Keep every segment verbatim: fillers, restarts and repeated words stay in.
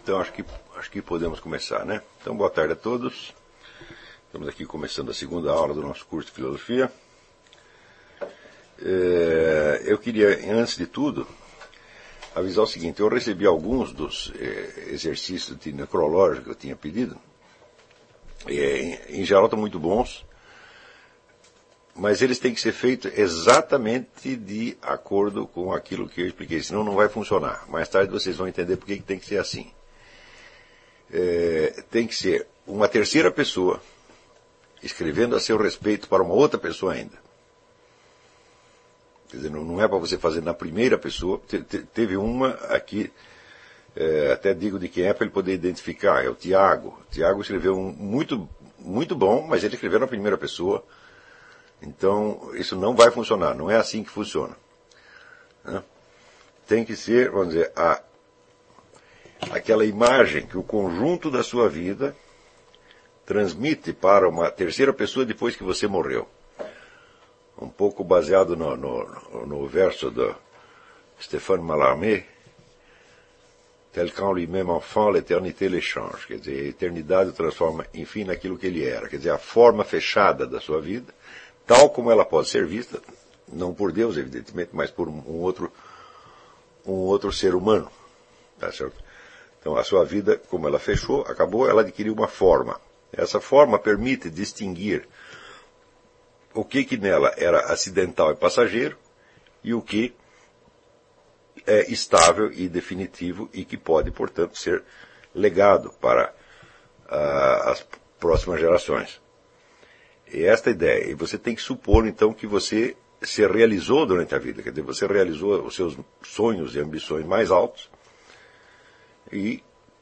Então acho que, acho que podemos começar, né? Então boa tarde a todos. Estamos aqui começando a segunda aula do nosso curso de filosofia. É, eu queria, antes de tudo, avisar o seguinte: eu recebi alguns dos é, exercícios de necrológico que eu tinha pedido. É, em geral estão muito bons, mas eles têm que ser feitos exatamente de acordo com aquilo que eu expliquei, senão não vai funcionar. Mais tarde vocês vão entender por que tem que ser assim. É, tem que ser uma terceira pessoa escrevendo a seu respeito para uma outra pessoa ainda. Quer dizer, não, não é para você fazer na primeira pessoa. Te, te, teve uma aqui, é, até digo de quem é para ele poder identificar, é o Tiago. O Tiago escreveu um muito, muito bom, mas ele escreveu na primeira pessoa. Então, isso não vai funcionar, não é assim que funciona. Né? Tem que ser, vamos dizer, a, aquela imagem que o conjunto da sua vida transmite para uma terceira pessoa depois que você morreu. Um pouco baseado no, no, no verso do Stéphane Mallarmé, tel qu'en lui-même enfant, l'éternité l'échange. Quer dizer, a eternidade o transforma, enfim, naquilo que ele era. Quer dizer, a forma fechada da sua vida, tal como ela pode ser vista, não por Deus, evidentemente, mas por um outro, um outro ser humano. Tá certo? Então, a sua vida, como ela fechou, acabou, ela adquiriu uma forma. Essa forma permite distinguir o que que nela era acidental e passageiro e o que é estável e definitivo e que pode, portanto, ser legado para uh, as próximas gerações. E esta ideia, e você tem que supor, então, que você se realizou durante a vida, quer dizer, você realizou os seus sonhos e ambições mais altos, e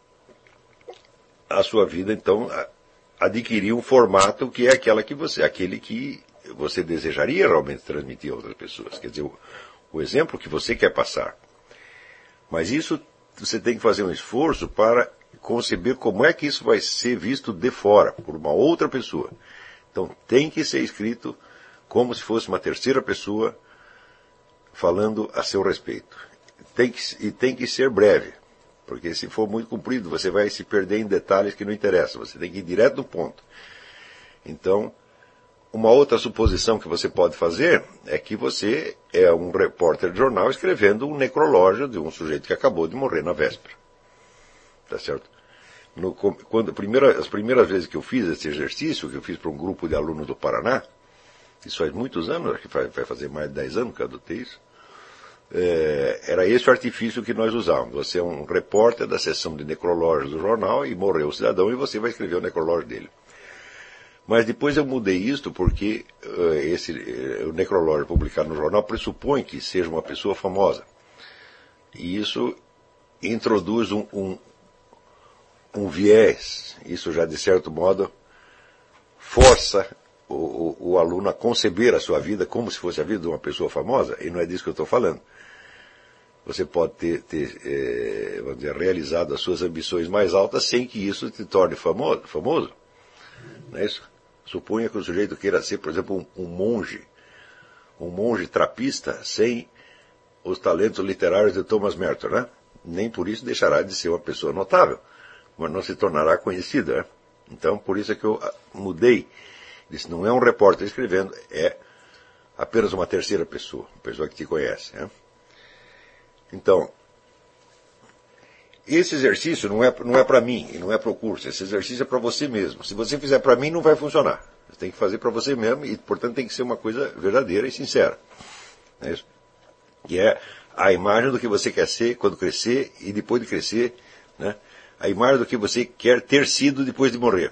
a sua vida, então, adquiriu um formato que é aquela que você, aquele que você desejaria realmente transmitir a outras pessoas, quer dizer, o, o exemplo que você quer passar. Mas isso, você tem que fazer um esforço para conceber como é que isso vai ser visto de fora, por uma outra pessoa. Então, tem que ser escrito como se fosse uma terceira pessoa falando a seu respeito. Tem que, e tem que ser breve, porque se for muito comprido, você vai se perder em detalhes que não interessam. Você tem que ir direto no ponto. Então, uma outra suposição que você pode fazer é que você é um repórter de jornal escrevendo um necrológio de um sujeito que acabou de morrer na véspera. Tá certo? No, quando, primeira, as primeiras vezes que eu fiz esse exercício, que eu fiz para um grupo de alunos do Paraná, isso faz muitos anos, acho que vai, vai fazer mais de dez anos que eu adotei isso, é, era esse o artifício que nós usávamos. Você é um repórter da seção de necrológios do jornal e morreu o cidadão e você vai escrever o necrológio dele. Mas depois eu mudei isto porque uh, esse, uh, o necrológio publicado no jornal pressupõe que seja uma pessoa famosa. E isso introduz um, um um viés, isso já de certo modo força o, o, o aluno a conceber a sua vida como se fosse a vida de uma pessoa famosa, e não é disso que eu estou falando. Você pode ter, ter é, vamos dizer, realizado as suas ambições mais altas sem que isso te torne famoso, famoso. Não é isso? Suponha que o sujeito queira ser, por exemplo, um, um monge, um monge trapista sem os talentos literários de Thomas Merton, né? Nem por isso deixará de ser uma pessoa notável, mas não se tornará conhecida. Né? Então, por isso é que eu mudei. Disse, não é um repórter escrevendo, é apenas uma terceira pessoa, uma pessoa que te conhece. Né? Então, esse exercício não é, não é para mim, e não é para o curso, esse exercício é para você mesmo. Se você fizer para mim, não vai funcionar. Você tem que fazer para você mesmo, e, portanto, tem que ser uma coisa verdadeira e sincera. É isso? Que é a imagem do que você quer ser quando crescer, e depois de crescer, né? A imagem do que você quer ter sido depois de morrer.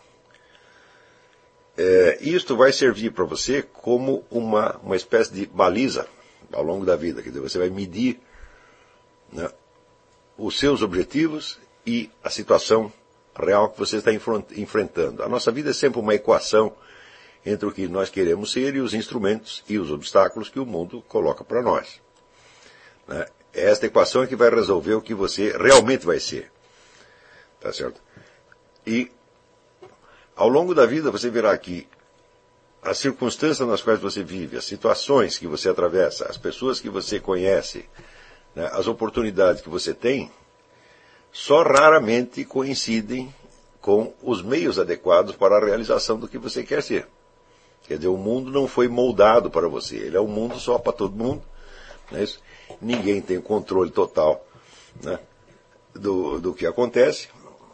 É, isto vai servir para você como uma, uma espécie de baliza ao longo da vida. Quer dizer, você vai medir, né, os seus objetivos e a situação real que você está enfrentando. A nossa vida é sempre uma equação entre o que nós queremos ser e os instrumentos e os obstáculos que o mundo coloca para nós. Né? Esta equação é que vai resolver o que você realmente vai ser. Tá certo? E, ao longo da vida, você verá que as circunstâncias nas quais você vive, as situações que você atravessa, as pessoas que você conhece, né, as oportunidades que você tem, só raramente coincidem com os meios adequados para a realização do que você quer ser. Quer dizer, o mundo não foi moldado para você, ele é um mundo só para todo mundo, não é isso? Ninguém tem controle total, né, do, do que acontece.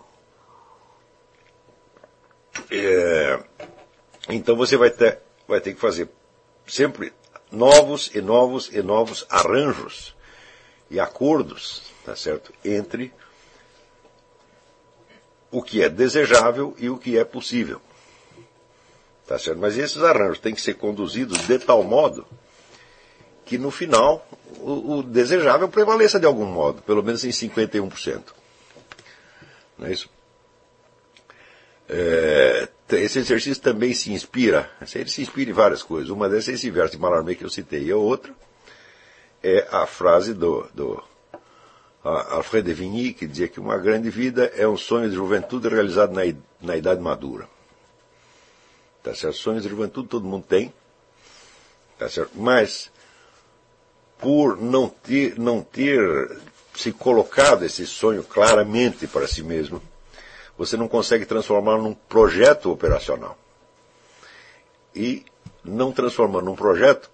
É, então você vai ter, vai ter que fazer sempre novos e novos e novos arranjos e acordos, tá certo, entre o que é desejável e o que é possível. Tá certo? Mas esses arranjos têm que ser conduzidos de tal modo que no final o, o desejável prevaleça de algum modo, pelo menos em cinquenta e um por cento. Não é isso? É, esse exercício também se inspira, ele se inspira em várias coisas. Uma dessas é esse verso de Mallarmé que eu citei, e a outra é a frase do, do Alfred de Vigny, que dizia que uma grande vida é um sonho de juventude realizado na, na idade madura. Tá certo? Sonhos de juventude todo mundo tem, tá certo? Mas por não ter, não ter se colocado esse sonho claramente para si mesmo, você não consegue transformá-lo num projeto operacional. E não transformando num projeto,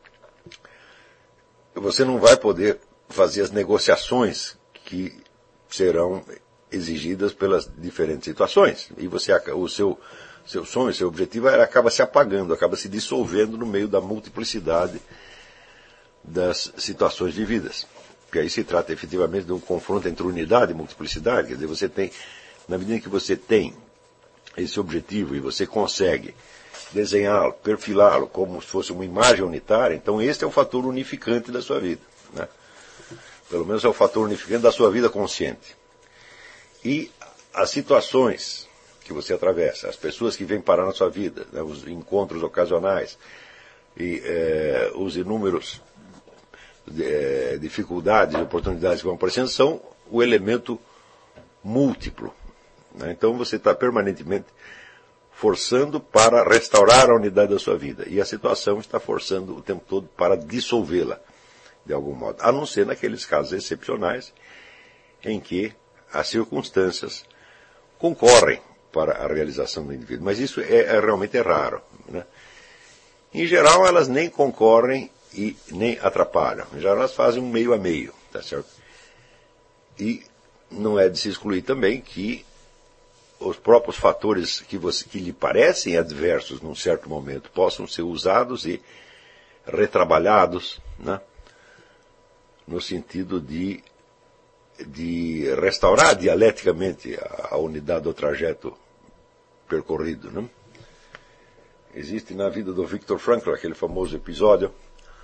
você não vai poder fazer as negociações que serão exigidas pelas diferentes situações. E você, o seu, seu sonho, seu objetivo acaba se apagando, acaba se dissolvendo no meio da multiplicidade das situações vividas. Porque aí se trata efetivamente de um confronto entre unidade e multiplicidade. Quer dizer, você tem, na medida que você tem esse objetivo e você consegue desenhá-lo, perfilá-lo como se fosse uma imagem unitária, então este é o fator unificante da sua vida, né? Pelo menos é o fator unificante da sua vida consciente. E as situações que você atravessa, as pessoas que vêm parar na sua vida, né, os encontros ocasionais e é, os inúmeros é, dificuldades e oportunidades que vão aparecendo são o elemento múltiplo, né? Então você está permanentemente forçando para restaurar a unidade da sua vida. E a situação está forçando o tempo todo para dissolvê-la, de algum modo. A não ser naqueles casos excepcionais em que as circunstâncias concorrem para a realização do indivíduo. Mas isso é, é realmente é raro, né? Em geral, elas nem concorrem e nem atrapalham. Em geral, elas fazem um meio a meio, tá certo? E não é de se excluir também que os próprios fatores que, você, que lhe parecem adversos num certo momento possam ser usados e retrabalhados, né, no sentido de, de restaurar dialeticamente a, a unidade do trajeto percorrido, né? Existe na vida do Viktor Frankl aquele famoso episódio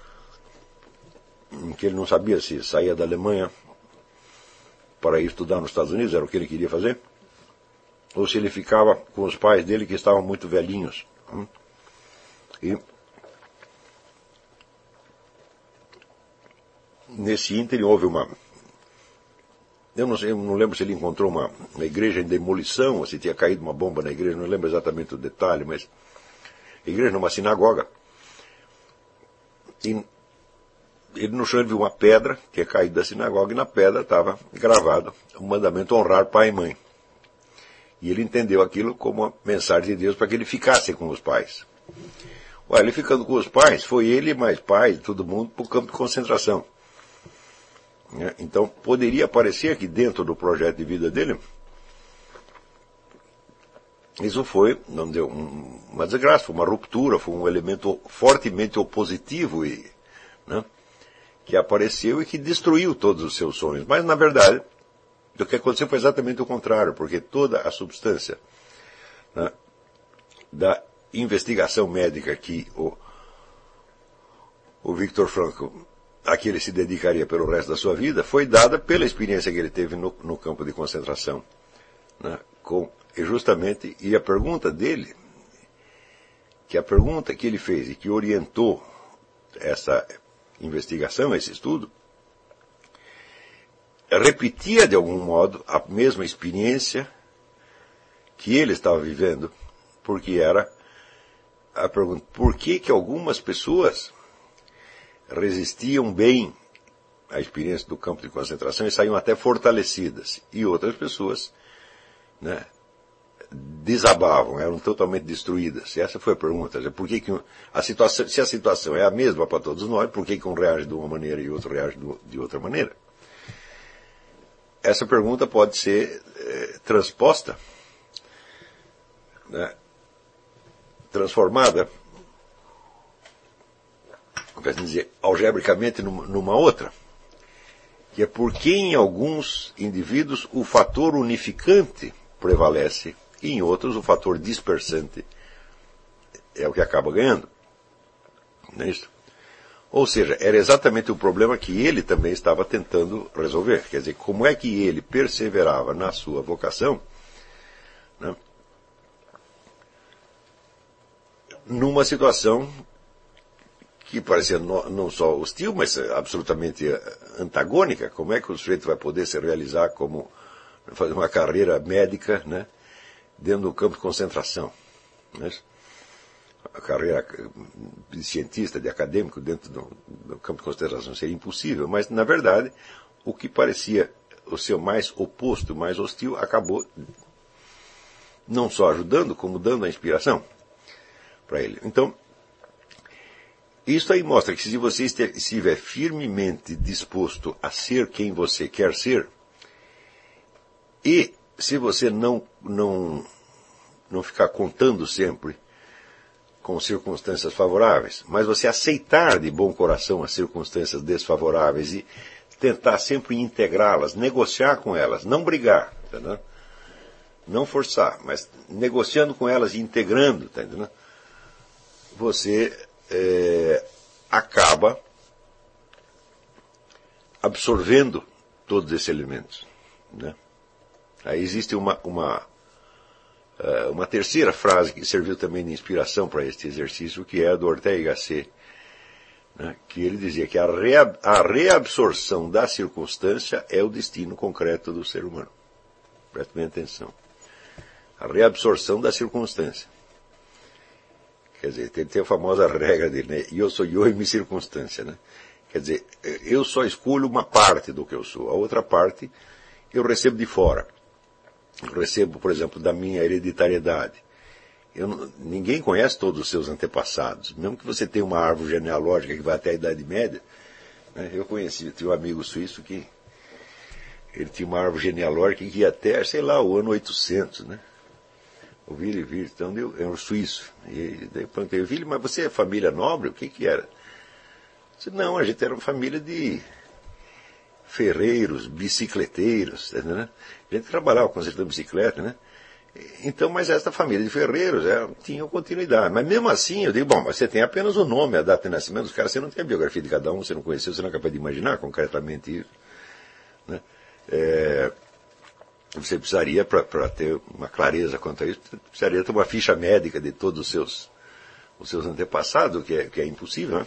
em que ele não sabia se saía da Alemanha para ir estudar nos Estados Unidos, era o que ele queria fazer, ou se ele ficava com os pais dele que estavam muito velhinhos. E nesse ínterim houve uma... Eu não sei, eu não lembro se ele encontrou uma, uma igreja em demolição, ou se tinha caído uma bomba na igreja, não lembro exatamente o detalhe, mas a igreja numa sinagoga. E ele no chão viu uma pedra que tinha caído da sinagoga, e na pedra estava gravado o mandamento honrar pai e mãe. E ele entendeu aquilo como uma mensagem de Deus para que ele ficasse com os pais. Ué, ele ficando com os pais, foi ele mais pai, todo mundo, para o campo de concentração. Então, poderia parecer que dentro do projeto de vida dele, isso foi, não deu um, uma desgraça, foi uma ruptura, foi um elemento fortemente opositivo e, né, que apareceu e que destruiu todos os seus sonhos. Mas, na verdade, o que aconteceu foi exatamente o contrário, porque toda a substância, né, da investigação médica que o, o Viktor Frankl, a que ele se dedicaria pelo resto da sua vida, foi dada pela experiência que ele teve no, no campo de concentração, né, com, e justamente, e a pergunta dele, que a pergunta que ele fez e que orientou essa investigação, esse estudo, repetia de algum modo a mesma experiência que ele estava vivendo, porque era a pergunta: por que que algumas pessoas resistiam bem a experiência do campo de concentração e saíam até fortalecidas. E outras pessoas, né, desabavam, eram totalmente destruídas. E essa foi a pergunta. Por que que a situação, se a situação é a mesma para todos nós, por que que um reage de uma maneira e outro reage de outra maneira? Essa pergunta pode ser eh, transposta, né, transformada, quer dizer, algebricamente numa, numa outra, que é porque em alguns indivíduos o fator unificante prevalece e em outros o fator dispersante é o que acaba ganhando. Não é isso? Ou seja, era exatamente o problema que ele também estava tentando resolver. Quer dizer, como é que ele perseverava na sua vocação, né, numa situação que parecia não só hostil, mas absolutamente antagônica. Como é que o sujeito vai poder se realizar como fazer uma carreira médica, né, dentro do campo de concentração? Né? A carreira de cientista, de acadêmico dentro do, do campo de concentração seria impossível, mas na verdade o que parecia o seu mais oposto, mais hostil, acabou não só ajudando, como dando a inspiração para ele. Então, isso aí mostra que se você estiver firmemente disposto a ser quem você quer ser, e se você não, não, não ficar contando sempre com circunstâncias favoráveis, mas você aceitar de bom coração as circunstâncias desfavoráveis e tentar sempre integrá-las, negociar com elas, não brigar, entendeu? Não forçar, mas negociando com elas e integrando, tá entendendo? Você é, acaba absorvendo todos esses elementos, né? Aí existe uma, uma, uma terceira frase que serviu também de inspiração para este exercício, que é a do Ortega y Gasset, né? Que ele dizia que a, reab, a reabsorção da circunstância é o destino concreto do ser humano. Preste bem atenção. A reabsorção da circunstância. Quer dizer, tem, tem a famosa regra dele, né? Eu sou eu e minha circunstância, né? Quer dizer, eu só escolho uma parte do que eu sou. A outra parte eu recebo de fora. Eu recebo, por exemplo, da minha hereditariedade. Eu, ninguém conhece todos os seus antepassados. Mesmo que você tenha uma árvore genealógica que vai até a Idade Média, né? Eu conheci, tinha um amigo suíço que ele tinha uma árvore genealógica que ia até, sei lá, o ano oitocentos, né? O Willy Wirth, então eu era um suíço. E daí eu perguntei, Willy, mas você é família nobre? O que que era? Eu disse, não, a gente era uma família de ferreiros, bicicleteiros, né? A gente trabalhava consertando bicicleta, né? Então, mas essa família de ferreiros é, tinha continuidade. Mas mesmo assim, eu digo, bom, mas você tem apenas o nome, a data de nascimento dos caras, você não tem a biografia de cada um, você não conheceu, você não é capaz de imaginar concretamente isso, né? É, você precisaria, para ter uma clareza quanto a isso, precisaria ter uma ficha médica de todos os seus, os seus antepassados, que é, que é impossível, né?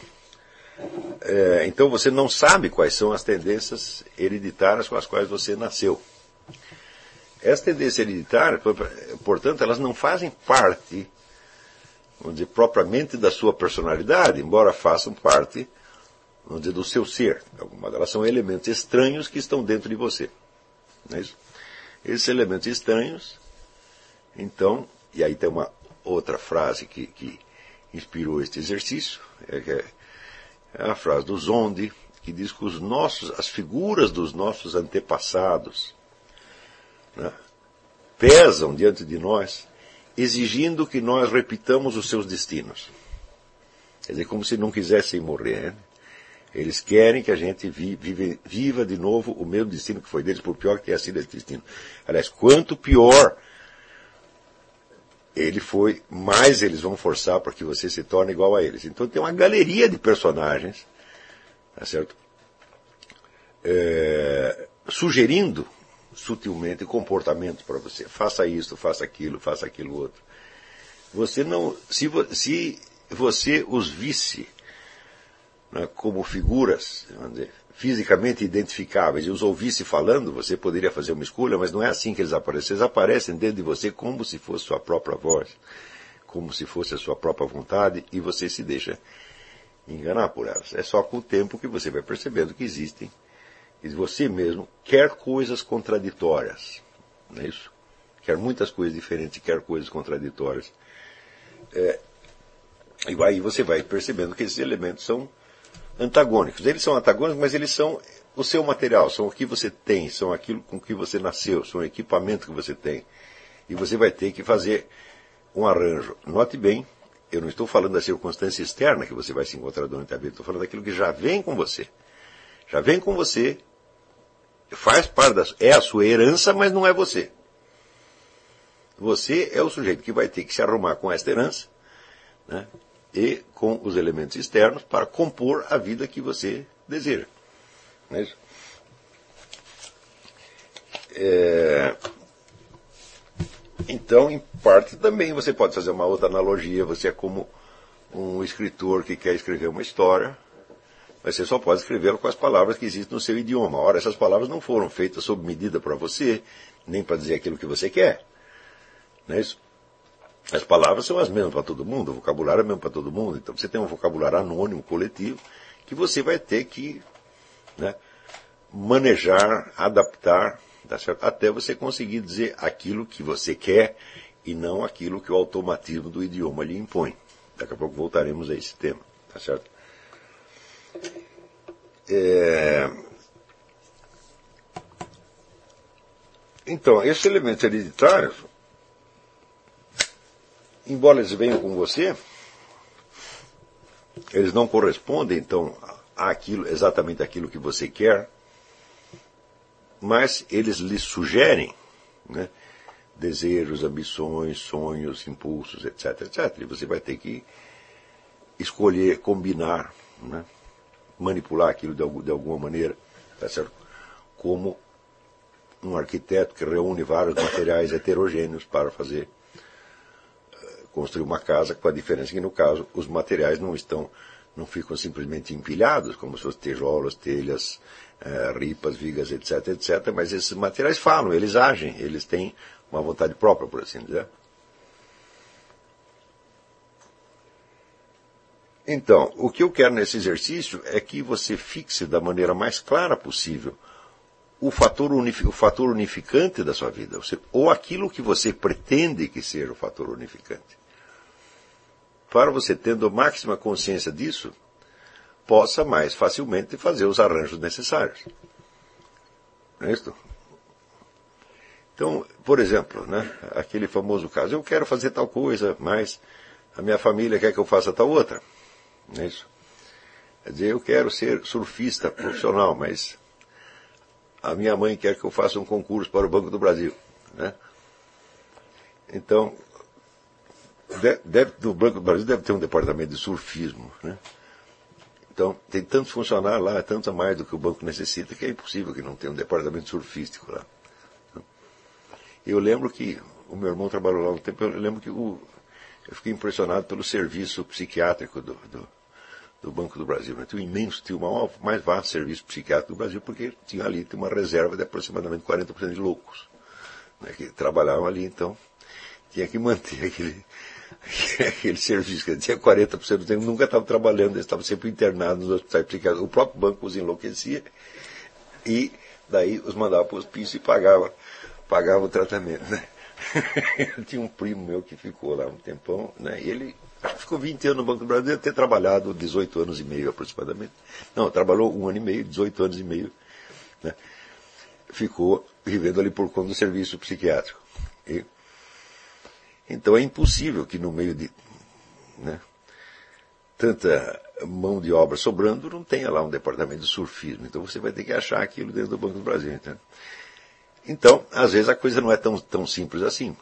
É, então você não sabe quais são as tendências hereditárias com as quais você nasceu. Essas tendências hereditárias, portanto, elas não fazem parte, vamos dizer, propriamente da sua personalidade, embora façam parte, vamos dizer, do seu ser. Algumas delas são elementos estranhos que estão dentro de você. Não é isso? Esses elementos estranhos, então, e aí tem uma outra frase que, que inspirou este exercício, é, que é, é a frase do Zonde, que diz que os nossos, as figuras dos nossos antepassados, né, pesam diante de nós, exigindo que nós repitamos os seus destinos. Quer dizer, como se não quisessem morrer, né? Eles querem que a gente vive, viva de novo o mesmo destino que foi deles, por pior que tenha sido esse destino. Aliás, quanto pior ele foi, mais eles vão forçar para que você se torne igual a eles. Então tem uma galeria de personagens, tá certo? É, sugerindo sutilmente comportamentos para você. Faça isso, faça aquilo, faça aquilo outro. Você não, se, se você os visse, né, como figuras, vamos dizer, fisicamente identificáveis, e os ouvisse falando, você poderia fazer uma escolha, mas não é assim que eles aparecem. Eles aparecem dentro de você como se fosse sua própria voz, como se fosse a sua própria vontade, e você se deixa enganar por elas. É só com o tempo que você vai percebendo que existem E você mesmo quer coisas contraditórias. Não é isso? Quer muitas coisas diferentes, quer coisas contraditórias. É, e aí você vai percebendo que esses elementos são antagônicos. Eles são antagônicos, mas eles são o seu material, são o que você tem, são aquilo com que você nasceu, são o equipamento que você tem. E você vai ter que fazer um arranjo. Note bem, eu não estou falando da circunstância externa que você vai se encontrar durante a vida, estou falando daquilo que já vem com você. Já vem com você, faz parte da, é a sua herança, mas não é você. Você é o sujeito que vai ter que se arrumar com esta herança, né, e com os elementos externos para compor a vida que você deseja. Não é isso? É... Então, em parte também você pode fazer uma outra analogia. Você é como um escritor que quer escrever uma história, mas você só pode escrevê-la com as palavras que existem no seu idioma. Ora, essas palavras não foram feitas sob medida para você, nem para dizer aquilo que você quer. Não é isso? As palavras são as mesmas para todo mundo, o vocabulário é o mesmo para todo mundo. Então você tem um vocabulário anônimo, coletivo, que você vai ter que, né, manejar, adaptar, tá certo? Até você conseguir dizer aquilo que você quer e não aquilo que o automatismo do idioma lhe impõe. Daqui a pouco voltaremos a esse tema, tá certo? É... Então, esses elementos hereditários, embora eles venham com você, eles não correspondem, então, àquilo, exatamente aquilo que você quer, mas eles lhe sugerem, né, desejos, ambições, sonhos, impulsos, etc, etcétera. E você vai ter que escolher, combinar, né, manipular aquilo de, de alguma maneira, tá certo? Como um arquiteto que reúne vários materiais heterogêneos para fazer construir uma casa, com a diferença que, no caso, os materiais não estão, não ficam simplesmente empilhados, como se fossem tijolos, telhas, eh, ripas, vigas, etc, etcétera, mas esses materiais falam, eles agem, eles têm uma vontade própria, por assim dizer. Então, o que eu quero nesse exercício é que você fixe da maneira mais clara possível o fator, unifi- o fator unificante da sua vida, ou, seja, ou aquilo que você pretende que seja o fator unificante. Para você, tendo máxima consciência disso, possa mais facilmente fazer os arranjos necessários. Não é isso? Então, por exemplo, né, aquele famoso caso, eu quero fazer tal coisa, mas a minha família quer que eu faça tal outra. Não é isso? Quer dizer, eu quero ser surfista profissional, mas a minha mãe quer que eu faça um concurso para o Banco do Brasil. Né? Então, deve, no Banco do Brasil deve ter um departamento de surfismo. Né? Então, tem tantos funcionários lá, tanto a mais do que o banco necessita, que é impossível que não tenha um departamento surfístico lá. Eu lembro que o meu irmão trabalhou lá um tempo, eu lembro que o, eu fiquei impressionado pelo serviço psiquiátrico do, do, do Banco do Brasil. Né? Tinha um imenso, tinha o maior, mais vasto serviço psiquiátrico do Brasil, porque tinha ali tinha uma reserva de aproximadamente quarenta por cento de loucos, né, que trabalhavam ali, então tinha que manter aquele, aquele serviço. Que tinha quarenta por cento do tempo, nunca estavam trabalhando, eles estavam sempre internados nos hospitais psiquiátricos. O próprio banco os enlouquecia e daí os mandava para o hospício e pagava, pagava o tratamento. Né? Eu tinha um primo meu que ficou lá um tempão, né, e ele acho que ficou vinte anos no Banco do Brasil, deve ter trabalhado dezoito anos e meio aproximadamente. Não, trabalhou um ano e meio, dezoito anos e meio. Né? Ficou vivendo ali por conta do serviço psiquiátrico. E, então é impossível que no meio de, né, tanta mão de obra sobrando, não tenha lá um departamento de surfismo. Então você vai ter que achar aquilo dentro do Banco do Brasil. Então, então às vezes a coisa não é tão, tão simples assim.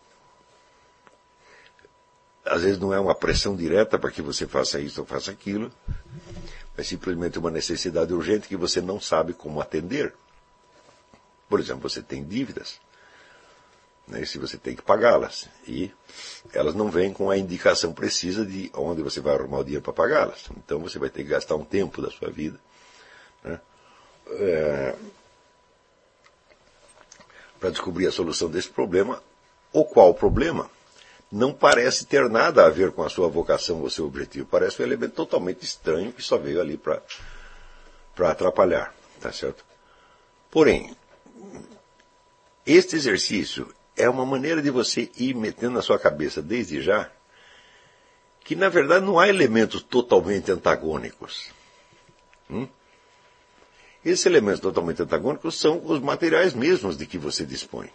Às vezes não é uma pressão direta para que você faça isso ou faça aquilo, é simplesmente uma necessidade urgente que você não sabe como atender. Por exemplo, você tem dívidas, né, e se você tem que pagá-las, e elas não vêm com a indicação precisa de onde você vai arrumar o dinheiro para pagá-las. Então você vai ter que gastar um tempo da sua vida, né, é, para descobrir a solução desse problema, o qual problema não parece ter nada a ver com a sua vocação ou seu objetivo. Parece um elemento totalmente estranho que só veio ali para para atrapalhar, tá certo? Porém, este exercício é uma maneira de você ir metendo na sua cabeça desde já que, na verdade, não há elementos totalmente antagônicos. Hum? Esses elementos totalmente antagônicos são os materiais mesmos de que você dispõe.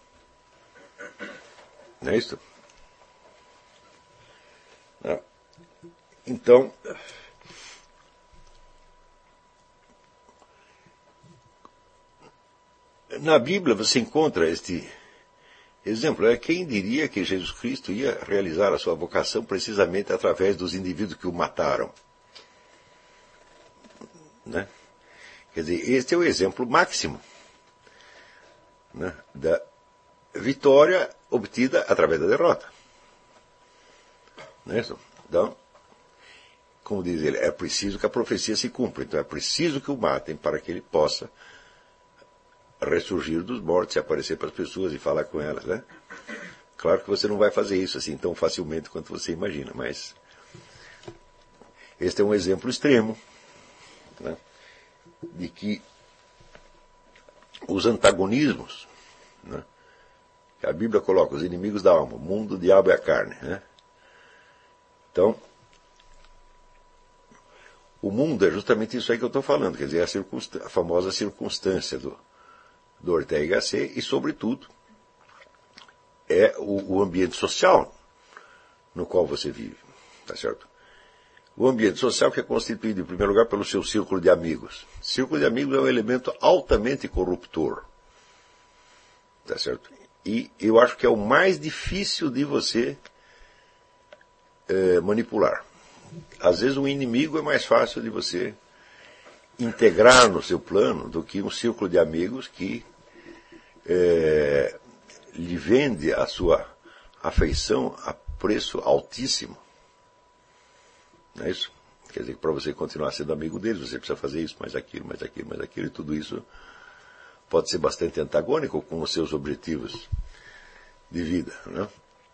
Não é isso? Não. Então, na Bíblia você encontra este exemplo. É, quem diria que Jesus Cristo ia realizar a sua vocação precisamente através dos indivíduos que o mataram? Né? Quer dizer, este é o exemplo máximo, né, da vitória obtida através da derrota. Não é isso? Então, como diz ele, é preciso que a profecia se cumpra. Então é preciso que o matem para que ele possa ressurgir dos mortos e aparecer para as pessoas e falar com elas, né? Claro que você não vai fazer isso assim tão facilmente quanto você imagina, mas este é um exemplo extremo, né, de que os antagonismos, né, que a Bíblia coloca, os inimigos da alma, o mundo, o diabo e a carne, né? Então, o mundo é justamente isso aí que eu estou falando, quer dizer, a, circunstância, a famosa circunstância do, do Ortega y Gasset, e, sobretudo, é o, o ambiente social no qual você vive, tá certo? O ambiente social que é constituído, em primeiro lugar, pelo seu círculo de amigos. Círculo de amigos é um elemento altamente corruptor, tá certo? E eu acho que é o mais difícil de você é, manipular. Às vezes um inimigo é mais fácil de você integrar no seu plano do que um círculo de amigos que é, lhe vende a sua afeição a preço altíssimo. Não é isso? Quer dizer que para você continuar sendo amigo deles, você precisa fazer isso, mais aquilo, mais aquilo, mais aquilo, e tudo isso pode ser bastante antagônico com os seus objetivos de vida, né?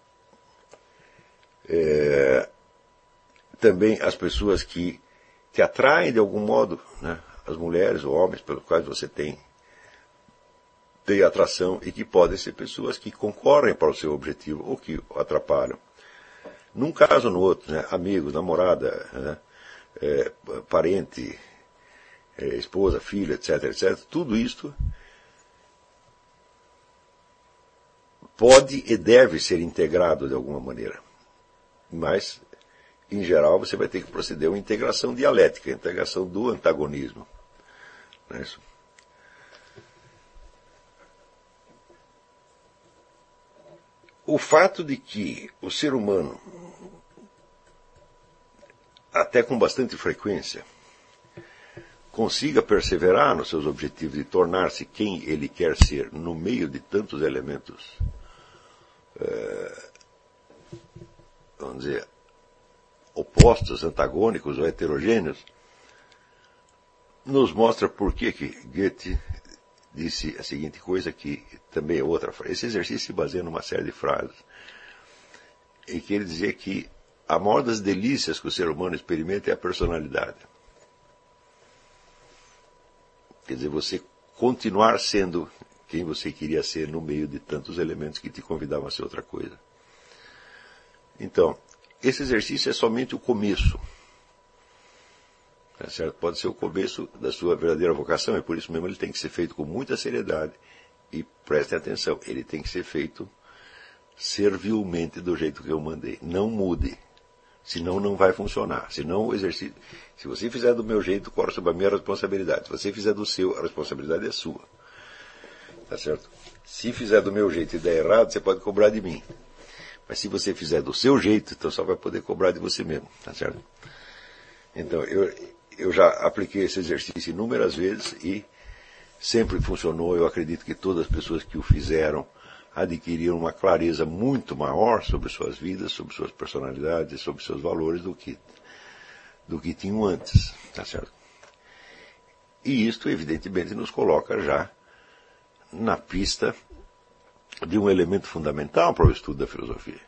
É, também as pessoas que te atraem de algum modo, né, as mulheres ou homens pelos quais você tem, tem atração, e que podem ser pessoas que concorrem para o seu objetivo ou que o atrapalham. Num caso ou no outro, né, amigos, namorada, né, é, parente, é, esposa, filha, etc, etcétera, tudo isto pode e deve ser integrado de alguma maneira. Mas, em geral, você vai ter que proceder a uma integração dialética, a integração do antagonismo. Não é isso? O fato de que o ser humano, até com bastante frequência, consiga perseverar nos seus objetivos de tornar-se quem ele quer ser no meio de tantos elementos, é, vamos dizer, opostos, antagônicos ou heterogêneos, nos mostra por que que Goethe disse a seguinte coisa, que também é outra frase. Esse exercício se baseia numa série de frases, em que ele dizia que a maior das delícias que o ser humano experimenta é a personalidade. Quer dizer, você continuar sendo quem você queria ser no meio de tantos elementos que te convidavam a ser outra coisa. Então, esse exercício é somente o começo. Tá certo? Pode ser o começo da sua verdadeira vocação, e por isso mesmo ele tem que ser feito com muita seriedade. E prestem atenção, ele tem que ser feito servilmente do jeito que eu mandei. Não mude, senão não vai funcionar. Senão o exercício, se você fizer do meu jeito, corre sob a minha responsabilidade. Se você fizer do seu, a responsabilidade é sua. Tá certo? Se fizer do meu jeito e der errado, você pode cobrar de mim. Mas se você fizer do seu jeito, então só vai poder cobrar de você mesmo. Tá certo? Então, eu, eu já apliquei esse exercício inúmeras vezes e sempre funcionou. Eu acredito que todas as pessoas que o fizeram adquiriram uma clareza muito maior sobre suas vidas, sobre suas personalidades, sobre seus valores do que, do que tinham antes. Tá certo? E isto, evidentemente, nos coloca já na pista de um elemento fundamental para o estudo da filosofia.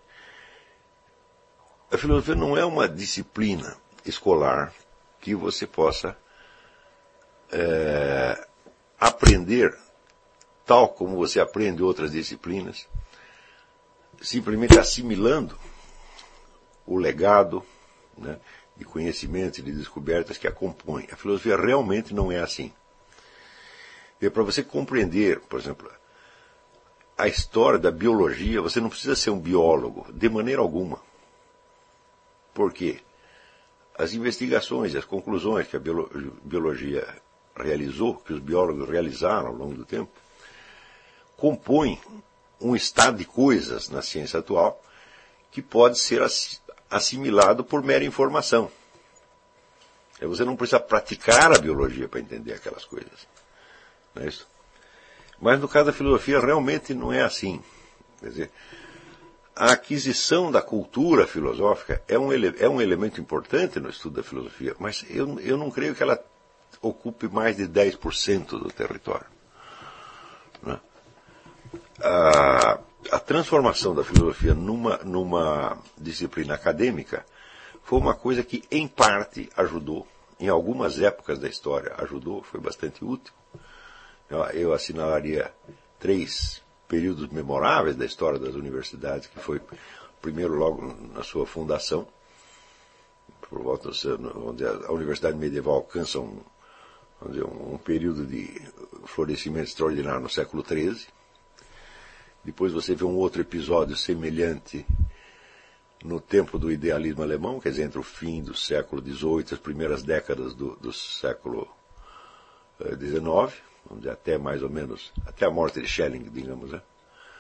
A filosofia não é uma disciplina escolar que você possa é, aprender tal como você aprende outras disciplinas, simplesmente assimilando o legado, né, de conhecimentos e de descobertas que a compõem. A filosofia realmente não é assim. E para você compreender, por exemplo, a história da biologia, você não precisa ser um biólogo, de maneira alguma. Por quê? As investigações e as conclusões que a biologia realizou, que os biólogos realizaram ao longo do tempo, compõem um estado de coisas na ciência atual que pode ser assimilado por mera informação. Você não precisa praticar a biologia para entender aquelas coisas. Não é isso? Mas no caso da filosofia realmente não é assim. Quer dizer, a aquisição da cultura filosófica é um, ele, é um elemento importante no estudo da filosofia, mas eu, eu não creio que ela ocupe mais de dez por cento do território. Não é? A, a transformação da filosofia numa, numa disciplina acadêmica foi uma coisa que, em parte, ajudou, em algumas épocas da história, ajudou, foi bastante útil. Eu assinalaria três períodos memoráveis da história das universidades, que foi, primeiro, logo na sua fundação, por volta onde a universidade medieval alcança um, vamos dizer, um período de florescimento extraordinário no século treze. Depois você vê um outro episódio semelhante no tempo do idealismo alemão, quer dizer, entre o fim do século dezoito e as primeiras décadas do, do século dezenove. Vamos dizer, até mais ou menos, até a morte de Schelling, digamos, né?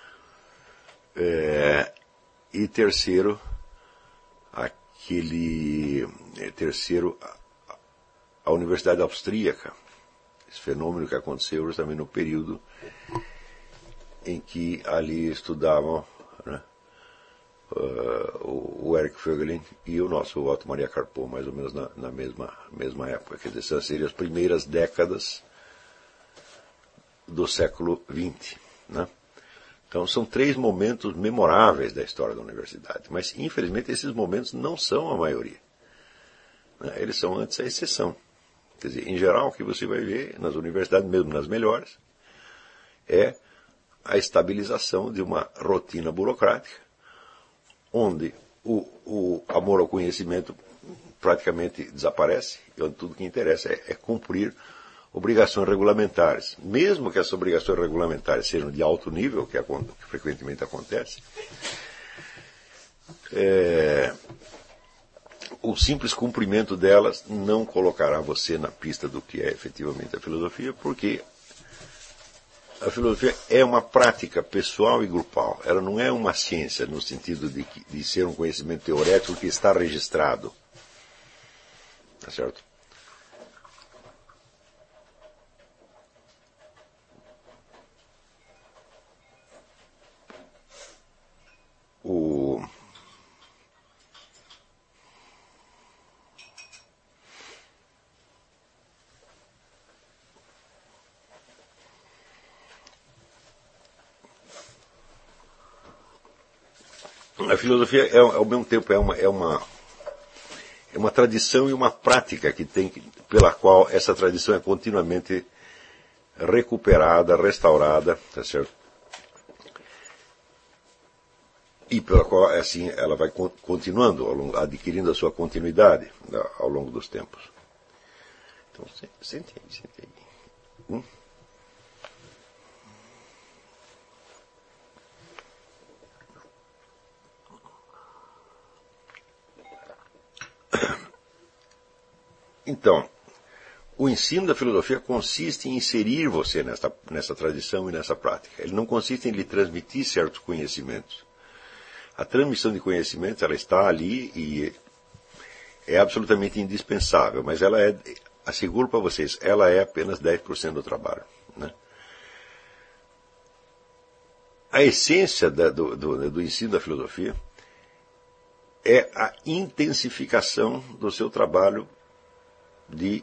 É, e terceiro, aquele, é, terceiro, a, a Universidade Austríaca, esse fenômeno que aconteceu justamente no período em que ali estudavam, né, uh, o, o Eric Voegelin e o nosso Otto Maria Carpo, mais ou menos na, na mesma, mesma época. Quer dizer, essas seriam as primeiras décadas do século vinte, né? Então são três momentos memoráveis da história da universidade, mas infelizmente esses momentos não são a maioria, né? Eles são antes a exceção. Quer dizer, em geral o que você vai ver nas universidades, mesmo nas melhores, é a estabilização de uma rotina burocrática, onde o, o amor ao conhecimento praticamente desaparece, e onde tudo que interessa é, é cumprir obrigações regulamentares. Mesmo que essas obrigações regulamentares sejam de alto nível, que, é, que frequentemente acontece, é, o simples cumprimento delas não colocará você na pista do que é efetivamente a filosofia, porque a filosofia é uma prática pessoal e grupal. Ela não é uma ciência no sentido de, de ser um conhecimento teorético que está registrado. Tá certo? O... A filosofia, é, ao mesmo tempo, é uma, é, uma, é uma tradição e uma prática que tem, pela qual essa tradição é continuamente recuperada, restaurada, tá certo? E pela qual, assim, ela vai continuando, ao longo, adquirindo a sua continuidade, né, ao longo dos tempos. Então, sente aí, sente aí. Hum? Então, o ensino da filosofia consiste em inserir você nessa, nessa tradição e nessa prática. Ele não consiste em lhe transmitir certos conhecimentos. A transmissão de conhecimentos, ela está ali e é absolutamente indispensável, mas ela é, asseguro para vocês, ela é apenas dez por cento do trabalho, né? A essência da, do, do, do ensino da filosofia é a intensificação do seu trabalho de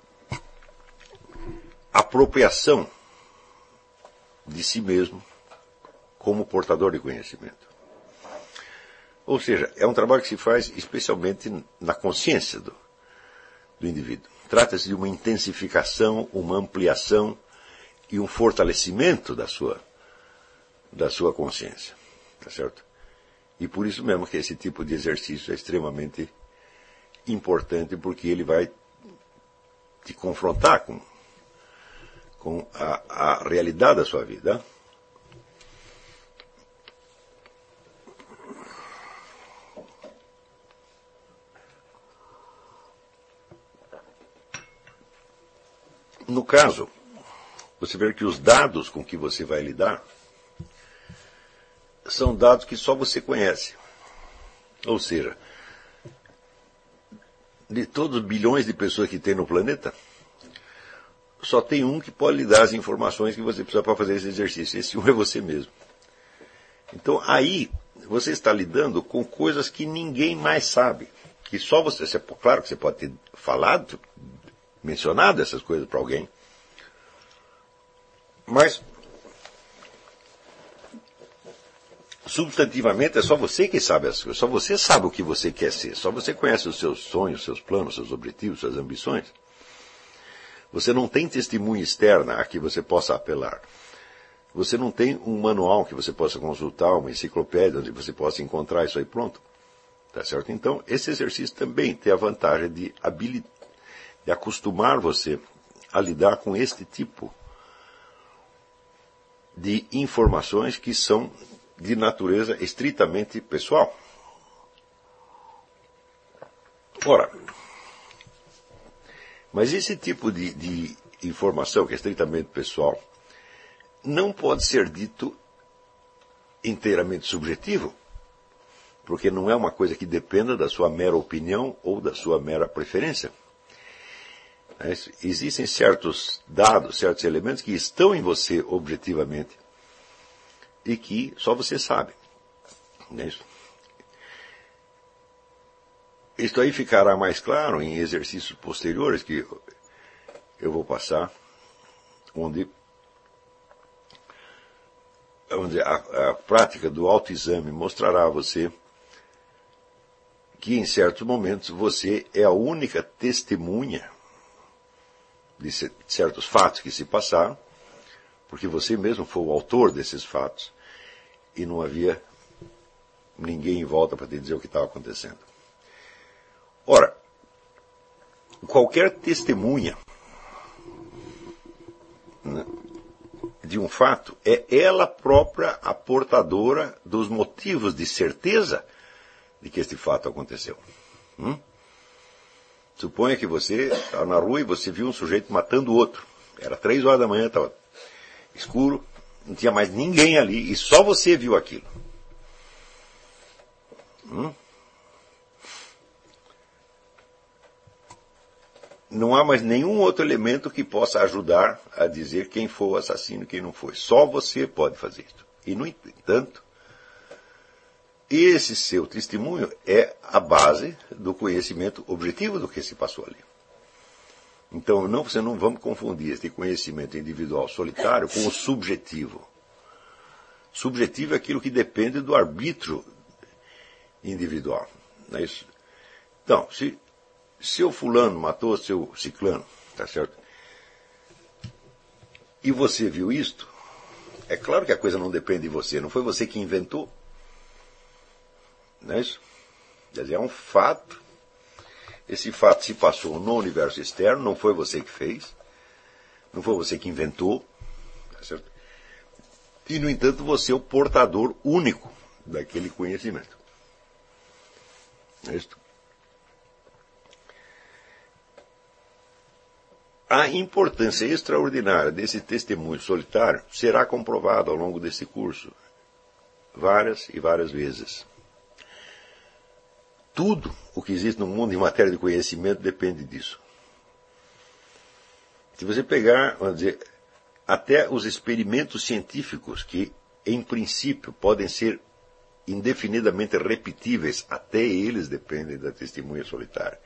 apropriação de si mesmo como portador de conhecimento. Ou seja, é um trabalho que se faz especialmente na consciência do, do indivíduo. Trata-se de uma intensificação, uma ampliação e um fortalecimento da sua, da sua consciência. Tá certo? E por isso mesmo que esse tipo de exercício é extremamente importante, porque ele vai te confrontar com, com a, a realidade da sua vida. No caso, você vê que os dados com que você vai lidar são dados que só você conhece. Ou seja, de todos os bilhões de pessoas que tem no planeta, só tem um que pode lhe dar as informações que você precisa para fazer esse exercício. Esse um é você mesmo. Então, aí, você está lidando com coisas que ninguém mais sabe. Que só você... você claro que você pode ter falado, mencionado essas coisas para alguém, mas substantivamente é só você que sabe as coisas, só você sabe o que você quer ser, só você conhece os seus sonhos, seus planos, seus objetivos, suas ambições. Você não tem testemunha externa a que você possa apelar. Você não tem um manual que você possa consultar, uma enciclopédia onde você possa encontrar isso aí pronto. Tá certo? Então, esse exercício também tem a vantagem de habilitar, de acostumar você a lidar com este tipo de informações que são de natureza estritamente pessoal. Ora, mas esse tipo de, de informação que é estritamente pessoal não pode ser dito inteiramente subjetivo, porque não é uma coisa que dependa da sua mera opinião ou da sua mera preferência. Existem certos dados, certos elementos que estão em você objetivamente e que só você sabe. Não é isso? Isto aí ficará mais claro em exercícios posteriores que eu vou passar, onde, onde a, a prática do autoexame mostrará a você que em certos momentos você é a única testemunha de certos fatos que se passaram, porque você mesmo foi o autor desses fatos e não havia ninguém em volta para te dizer o que estava acontecendo. Ora, qualquer testemunha, né, de um fato é ela própria a portadora dos motivos de certeza de que este fato aconteceu. Hum? Suponha que você estava na rua e você viu um sujeito matando o outro. Era três horas da manhã, estava escuro, não tinha mais ninguém ali e só você viu aquilo. Hum? Não há mais nenhum outro elemento que possa ajudar a dizer quem foi o assassino e quem não foi. Só você pode fazer isso. E, no entanto, esse seu testemunho é a base do conhecimento objetivo do que se passou ali. Então, não, você não vamos confundir este conhecimento individual solitário com o subjetivo. Subjetivo é aquilo que depende do arbítrio individual. Não é isso? Então, se seu fulano matou seu ciclano, tá certo? E você viu isto, é claro que a coisa não depende de você, não foi você que inventou. Não é isso? Quer dizer, é um fato. Esse fato se passou no universo externo, não foi você que fez, não foi você que inventou, tá certo? E, no entanto, você é o portador único daquele conhecimento. Não é isso? A importância extraordinária desse testemunho solitário será comprovada ao longo desse curso várias e várias vezes. Tudo o que existe no mundo em matéria de conhecimento depende disso. Se você pegar, vamos dizer, até os experimentos científicos que, em princípio, podem ser indefinidamente repetíveis, até eles dependem da testemunha solitária.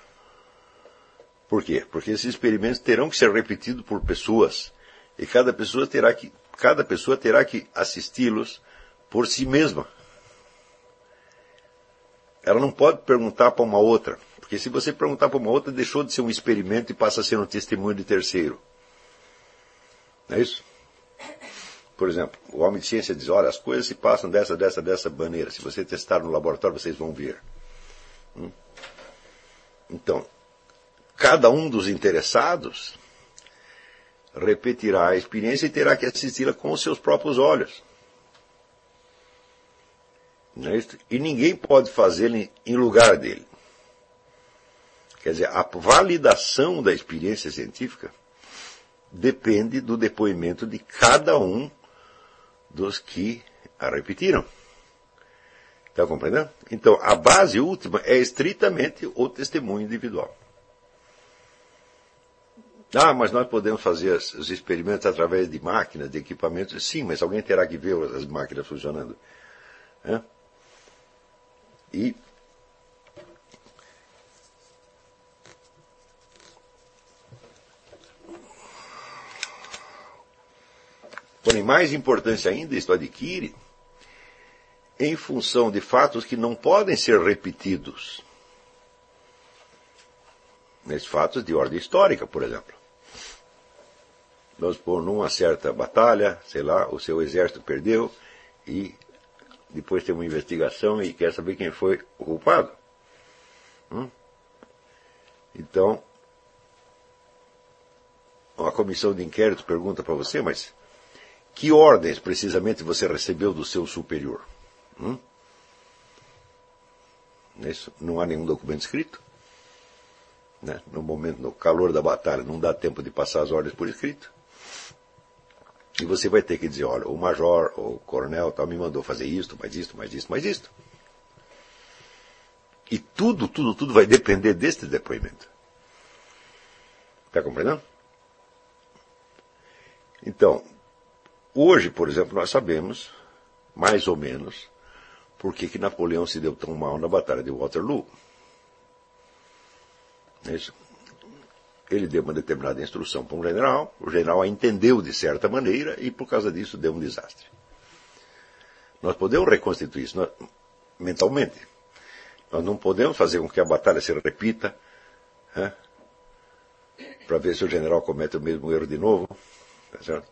Por quê? Porque esses experimentos terão que ser repetidos por pessoas e cada pessoa terá que, cada pessoa terá que assisti-los por si mesma. Ela não pode perguntar para uma outra, porque se você perguntar para uma outra, deixou de ser um experimento e passa a ser um testemunho de terceiro. Não é isso? Por exemplo, o homem de ciência diz, olha, as coisas se passam dessa, dessa, dessa maneira. Se você testar no laboratório, vocês vão ver. Hum? Então, cada um dos interessados repetirá a experiência e terá que assisti-la com os seus próprios olhos. Não é isso? E ninguém pode fazê-lo em lugar dele. Quer dizer, a validação da experiência científica depende do depoimento de cada um dos que a repetiram. Está compreendendo? Então, a base última é estritamente o testemunho individual. Ah, mas nós podemos fazer os experimentos através de máquinas, de equipamentos. Sim, mas alguém terá que ver as máquinas funcionando. É? E porém, mais importância ainda, isto adquire em função de fatos que não podem ser repetidos. Nesses fatos de ordem histórica, por exemplo. Vamos supor, numa certa batalha, sei lá, o seu exército perdeu e depois tem uma investigação e quer saber quem foi o culpado. Hum? Então, uma comissão de inquérito pergunta para você, mas que ordens precisamente você recebeu do seu superior? Hum? Isso, não há nenhum documento escrito. Né? No momento, no calor da batalha, não dá tempo de passar as ordens por escrito. E você vai ter que dizer, olha, o major, o coronel, tal, me mandou fazer isto, mais isto, mais isto, mais isto. E tudo, tudo, tudo vai depender deste depoimento. Está compreendendo? Então, hoje, por exemplo, nós sabemos, mais ou menos, por que que Napoleão se deu tão mal na Batalha de Waterloo. É isso. Ele deu uma determinada instrução para um general, o general a entendeu de certa maneira e por causa disso deu um desastre. Nós podemos reconstituir isso nós, mentalmente. Nós não podemos fazer com que a batalha se repita, né, para ver se o general comete o mesmo erro de novo. Tá certo?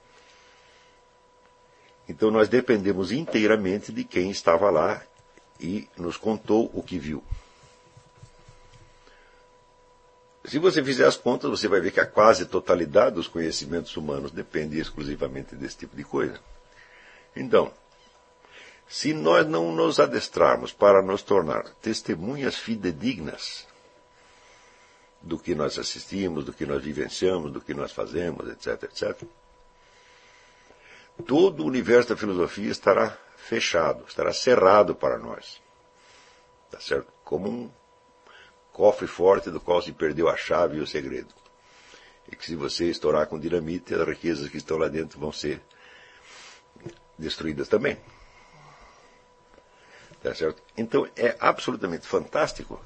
Então nós dependemos inteiramente de quem estava lá e nos contou o que viu. Se você fizer as contas, você vai ver que a quase totalidade dos conhecimentos humanos depende exclusivamente desse tipo de coisa. Então, se nós não nos adestrarmos para nos tornar testemunhas fidedignas do que nós assistimos, do que nós vivenciamos, do que nós fazemos, etc, etcétera, todo o universo da filosofia estará fechado, estará cerrado para nós. Tá certo? Como um cofre forte do qual se perdeu a chave e o segredo. E que se você estourar com dinamite, as riquezas que estão lá dentro vão ser destruídas também. Tá certo? Então é absolutamente fantástico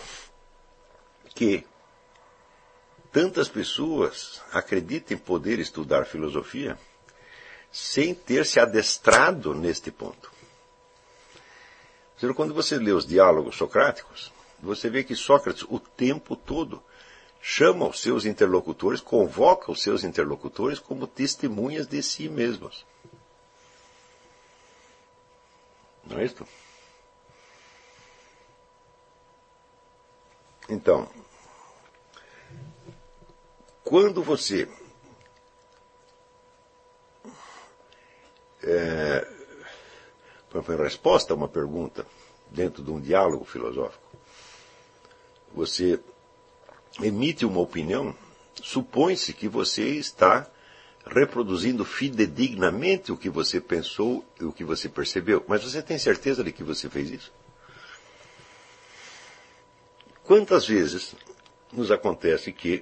que tantas pessoas acreditem poder estudar filosofia sem ter se adestrado neste ponto. Quando você lê os diálogos socráticos, você vê que Sócrates o tempo todo chama os seus interlocutores, convoca os seus interlocutores como testemunhas de si mesmos. Não é isso? Então, quando você é, em resposta a uma pergunta dentro de um diálogo filosófico, você emite uma opinião, supõe-se que você está reproduzindo fidedignamente o que você pensou e o que você percebeu. Mas você tem certeza de que você fez isso? Quantas vezes nos acontece que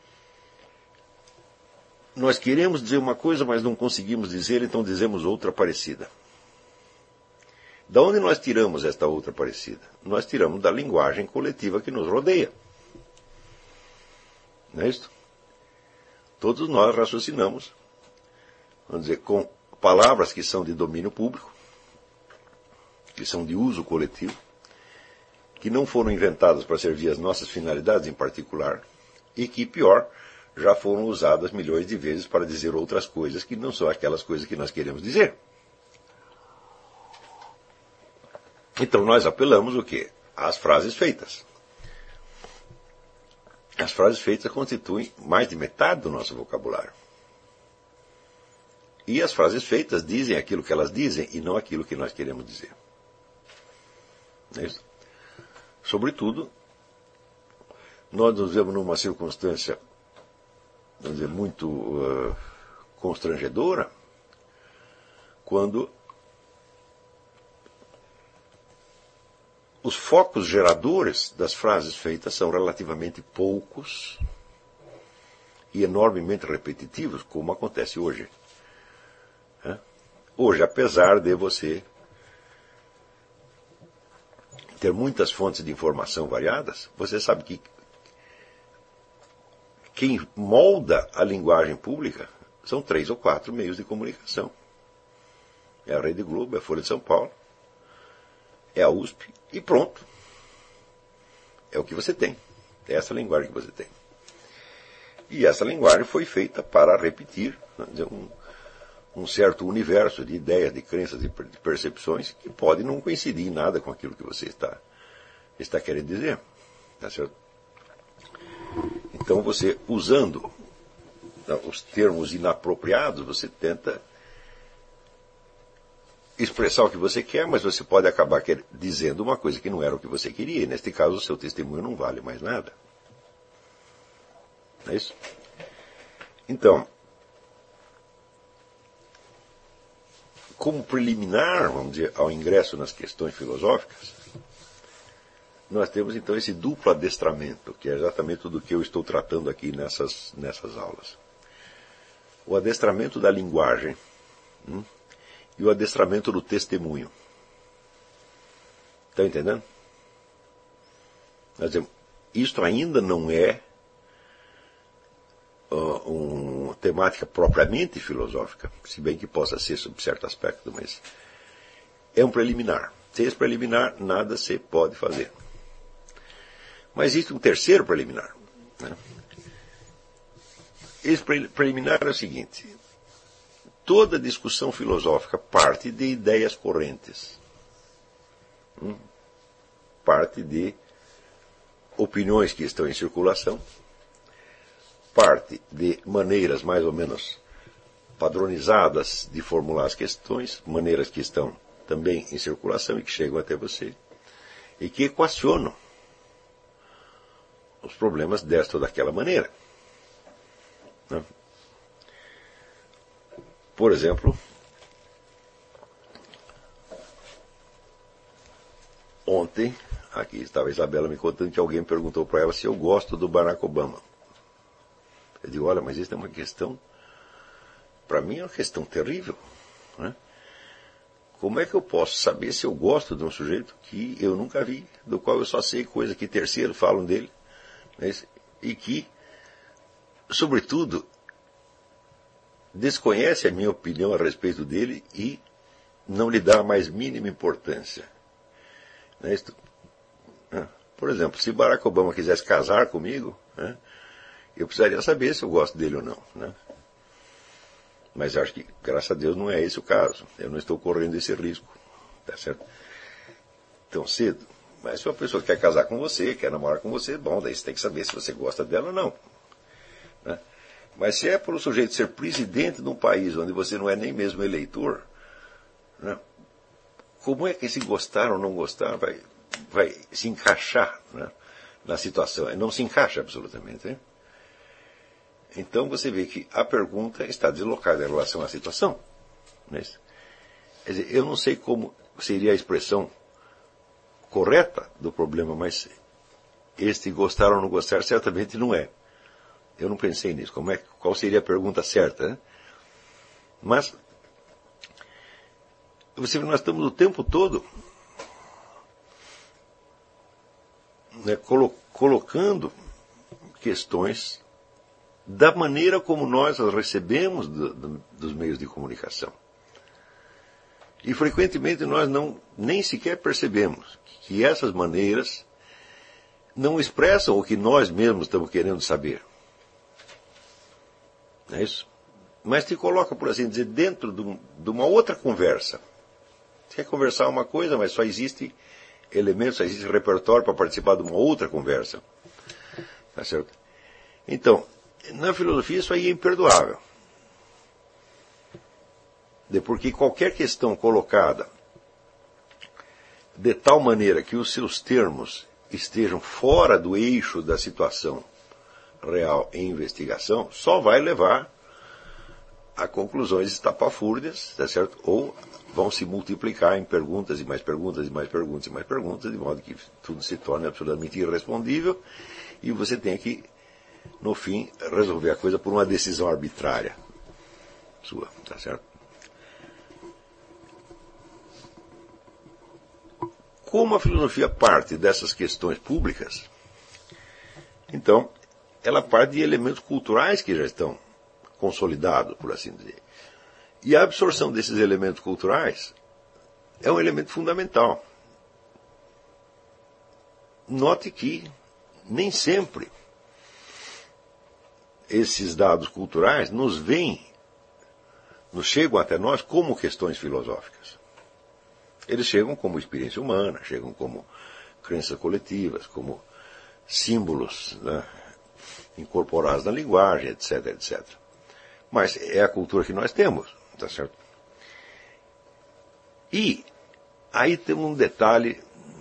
nós queremos dizer uma coisa, mas não conseguimos dizer, então dizemos outra parecida. Da onde nós tiramos esta outra parecida? Nós tiramos da linguagem coletiva que nos rodeia. Não é isso? Todos nós raciocinamos, vamos dizer, com palavras que são de domínio público, que são de uso coletivo, que não foram inventadas para servir as nossas finalidades em particular, e que, pior, já foram usadas milhões de vezes para dizer outras coisas que não são aquelas coisas que nós queremos dizer. Então nós apelamos o quê? Às frases feitas. As frases feitas constituem mais de metade do nosso vocabulário. E as frases feitas dizem aquilo que elas dizem e não aquilo que nós queremos dizer. É isso? Sobretudo, nós nos vemos numa circunstância, vamos dizer, muito uh, constrangedora, quando os focos geradores das frases feitas são relativamente poucos e enormemente repetitivos, como acontece hoje. Hoje, apesar de você ter muitas fontes de informação variadas, você sabe que quem molda a linguagem pública são três ou quatro meios de comunicação. É a Rede Globo, é a Folha de São Paulo, é a U S P e pronto. É o que você tem. É essa linguagem que você tem. E essa linguagem foi feita para repetir um, um certo universo de ideias, de crenças, de percepções que pode não coincidir em nada com aquilo que você está, está querendo dizer. Tá certo? Então você, usando os termos inapropriados, você tenta expressar o que você quer, mas você pode acabar quer, dizendo uma coisa que não era o que você queria. E neste caso, o seu testemunho não vale mais nada. Não é isso? Então, como preliminar, vamos dizer, ao ingresso nas questões filosóficas, nós temos então esse duplo adestramento, que é exatamente tudo o que eu estou tratando aqui nessas, nessas aulas. O adestramento da linguagem, hum, e o adestramento do testemunho. Está entendendo? Quer dizer, isto ainda não é uh, uma temática propriamente filosófica, se bem que possa ser sob certo aspecto, mas é um preliminar. Sem esse preliminar, nada se pode fazer. Mas existe um terceiro preliminar. Né? Esse preliminar é o seguinte: toda discussão filosófica parte de ideias correntes. Hum? Parte de opiniões que estão em circulação. Parte de maneiras mais ou menos padronizadas de formular as questões, maneiras que estão também em circulação e que chegam até você, e que equacionam os problemas desta ou daquela maneira. Né? Por exemplo, ontem, aqui estava a Isabela me contando que alguém perguntou para ela se eu gosto do Barack Obama. Eu digo, olha, mas isso é uma questão, para mim é uma questão terrível. Né? Como é que eu posso saber se eu gosto de um sujeito que eu nunca vi, do qual eu só sei coisa que terceiros falam dele, né? E que, sobretudo, desconhece a minha opinião a respeito dele e não lhe dá a mais mínima importância. Né? Por exemplo, se Barack Obama quisesse casar comigo, né, eu precisaria saber se eu gosto dele ou não. Né? Mas acho que, graças a Deus, não é esse o caso. Eu não estou correndo esse risco. Tá certo? Tão cedo. Mas se uma pessoa quer casar com você, quer namorar com você, bom, daí você tem que saber se você gosta dela ou não. Né? Mas se é para o sujeito ser presidente de um país onde você não é nem mesmo eleitor, né, como é que esse gostar ou não gostar vai, vai se encaixar, né, na situação? Não se encaixa absolutamente. Né? Então você vê que a pergunta está deslocada em relação à situação. Né? Quer dizer, eu não sei como seria a expressão correta do problema, mas este gostar ou não gostar certamente não é. Eu não pensei nisso. Como é, qual seria a pergunta certa? Né? Mas, você vê, nós estamos o tempo todo, né, colo- colocando questões da maneira como nós as recebemos do, do, dos meios de comunicação. E frequentemente nós não, nem sequer percebemos que essas maneiras não expressam o que nós mesmos estamos querendo saber. Não é isso? Mas te coloca, por assim dizer, dentro de, um, de uma outra conversa. Você quer conversar uma coisa, mas só existe elementos, só existe repertório para participar de uma outra conversa. Tá certo? Então, na filosofia isso aí é imperdoável. De porque qualquer questão colocada de tal maneira que os seus termos estejam fora do eixo da situação real em investigação, só vai levar a conclusões estapafúrdias, tá certo? Ou vão se multiplicar em perguntas e mais perguntas e mais perguntas e mais perguntas, de modo que tudo se torne absolutamente irrespondível e você tem que, no fim, resolver a coisa por uma decisão arbitrária sua, tá certo? Como a filosofia parte dessas questões públicas, então, ela parte de elementos culturais que já estão consolidados, por assim dizer. E a absorção desses elementos culturais é um elemento fundamental. Note que nem sempre esses dados culturais nos vêm, nos chegam até nós como questões filosóficas. Eles chegam como experiência humana, chegam como crenças coletivas, como símbolos, né, incorporados na linguagem, etc, etcétera. Mas é a cultura que nós temos, tá certo? E aí tem um detalhe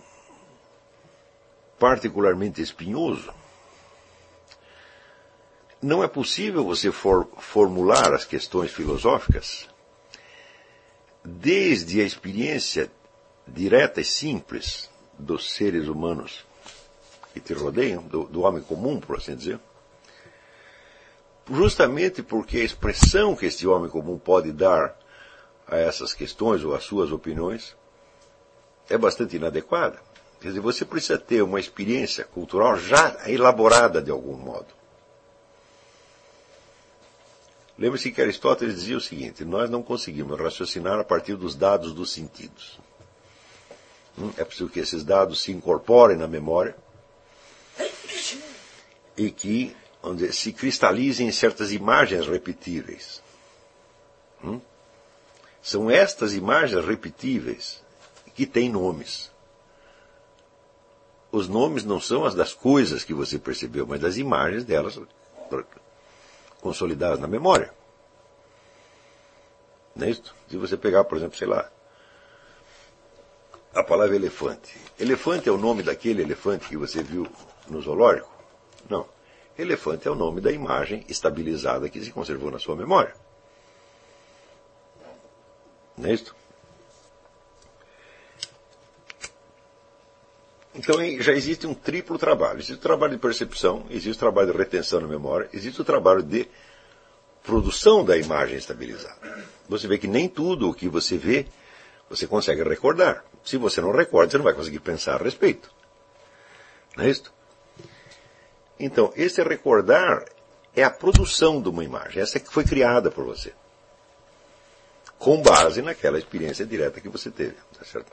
particularmente espinhoso. Não é possível você for, formular as questões filosóficas desde a experiência direta e simples dos seres humanos que te rodeiam, do, do homem comum, por assim dizer, justamente porque a expressão que este homem comum pode dar a essas questões ou às suas opiniões é bastante inadequada. Quer dizer, você precisa ter uma experiência cultural já elaborada de algum modo. Lembre-se que Aristóteles dizia o seguinte: nós não conseguimos raciocinar a partir dos dados dos sentidos. É preciso que esses dados se incorporem na memória e que, vamos dizer, se cristalizem em certas imagens repetíveis. São estas imagens repetíveis que têm nomes. Os nomes não são as das coisas que você percebeu, mas das imagens delas consolidadas na memória. Não é isso? Se você pegar, por exemplo, sei lá, a palavra elefante. Elefante é o nome daquele elefante que você viu no zoológico? Não. Elefante é o nome da imagem estabilizada que se conservou na sua memória. Não é isso? Então já existe um triplo trabalho. Existe o trabalho de percepção, existe o trabalho de retenção na memória, existe o trabalho de produção da imagem estabilizada. Você vê que nem tudo o que você vê, você consegue recordar. Se você não recorda, você não vai conseguir pensar a respeito. Não é isso? Então, esse recordar é a produção de uma imagem. Essa que foi criada por você. Com base naquela experiência direta que você teve. Tá certo?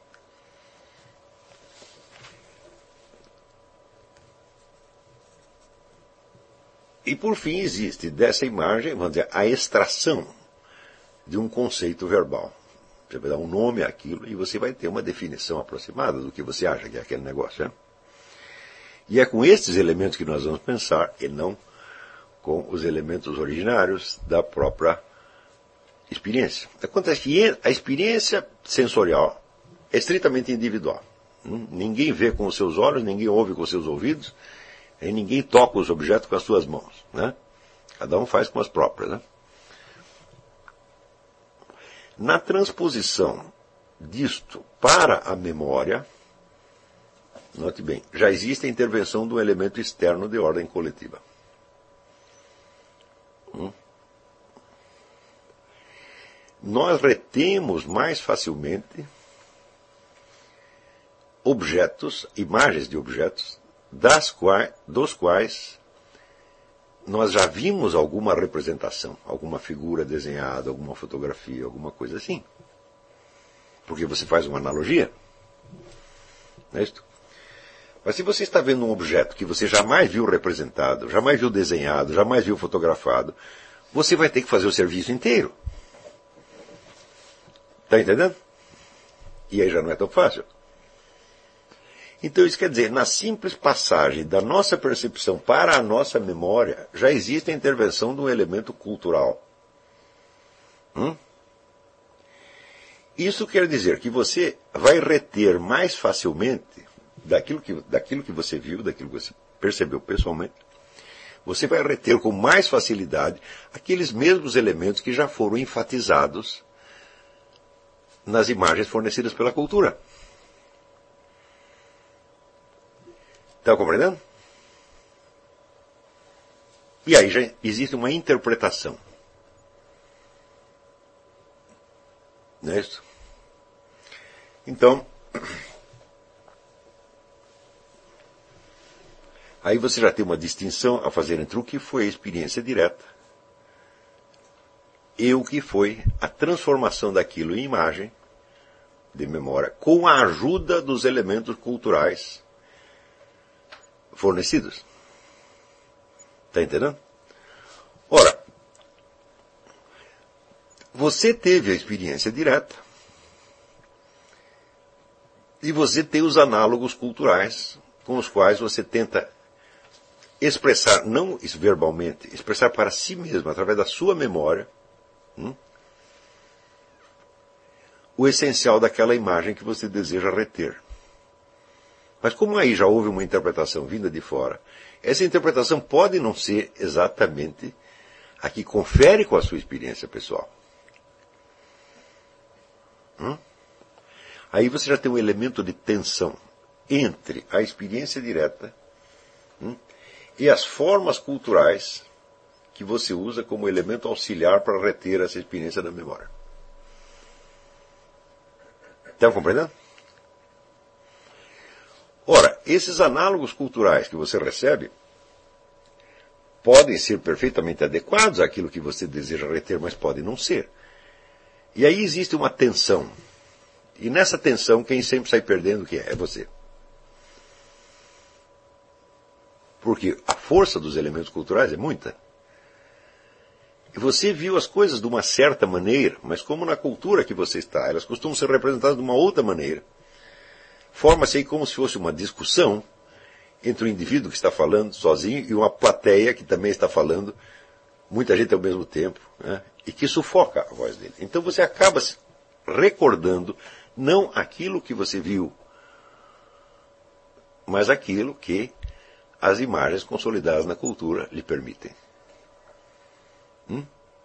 E por fim existe dessa imagem, vamos dizer, a extração de um conceito verbal. Você vai dar um nome àquilo e você vai ter uma definição aproximada do que você acha que é aquele negócio. Né? E é com estes elementos que nós vamos pensar, e não com os elementos originários da própria experiência. Acontece que a experiência sensorial é estritamente individual. Ninguém vê com os seus olhos, ninguém ouve com os seus ouvidos, e ninguém toca os objetos com as suas mãos. Né? Cada um faz com as próprias. Né? Na transposição disto para a memória, note bem, já existe a intervenção de um elemento externo de ordem coletiva. Hum? Nós retemos mais facilmente objetos, imagens de objetos, das quais, dos quais nós já vimos alguma representação, alguma figura desenhada, alguma fotografia, alguma coisa assim. Porque você faz uma analogia. Não é isso? Mas se você está vendo um objeto que você jamais viu representado, jamais viu desenhado, jamais viu fotografado, você vai ter que fazer o serviço inteiro. Está entendendo? E aí já não é tão fácil. Então isso quer dizer, na simples passagem da nossa percepção para a nossa memória, já existe a intervenção de um elemento cultural. Hum? Isso quer dizer que você vai reter mais facilmente daquilo que, daquilo que você viu, daquilo que você percebeu pessoalmente, você vai reter com mais facilidade aqueles mesmos elementos que já foram enfatizados nas imagens fornecidas pela cultura. Está compreendendo? E aí já existe uma interpretação. Não é isso? Então, aí você já tem uma distinção a fazer entre o que foi a experiência direta e o que foi a transformação daquilo em imagem de memória com a ajuda dos elementos culturais fornecidos. Está entendendo? Ora, você teve a experiência direta e você tem os análogos culturais com os quais você tenta expressar, não verbalmente, expressar para si mesmo, através da sua memória, hum, o essencial daquela imagem que você deseja reter. Mas como aí já houve uma interpretação vinda de fora, essa interpretação pode não ser exatamente a que confere com a sua experiência pessoal. Hum? Aí você já tem um elemento de tensão entre a experiência direta hum, e as formas culturais que você usa como elemento auxiliar para reter essa experiência da memória. Estão compreendendo? Ora, esses análogos culturais que você recebe podem ser perfeitamente adequados àquilo que você deseja reter, mas podem não ser. E aí existe uma tensão. E nessa tensão, quem sempre sai perdendo, que é? É você. Porque a força dos elementos culturais é muita. E você viu as coisas de uma certa maneira, mas como na cultura que você está, elas costumam ser representadas de uma outra maneira. Forma-se aí como se fosse uma discussão entre o indivíduo que está falando sozinho e uma plateia que também está falando, muita gente ao mesmo tempo, né, e que sufoca a voz dele. Então você acaba se recordando não aquilo que você viu, mas aquilo que as imagens consolidadas na cultura lhe permitem. Hum?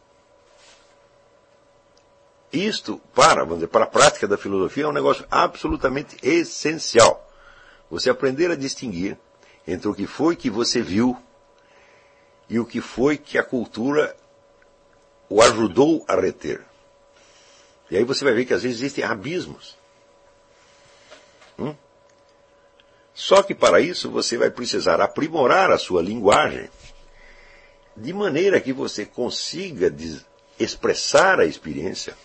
Isto, para, vamos dizer, para a prática da filosofia, é um negócio absolutamente essencial. Você aprender a distinguir entre o que foi que você viu e o que foi que a cultura o ajudou a reter. E aí você vai ver que às vezes existem abismos. Hum? Só que para isso você vai precisar aprimorar a sua linguagem de maneira que você consiga expressar a experiência.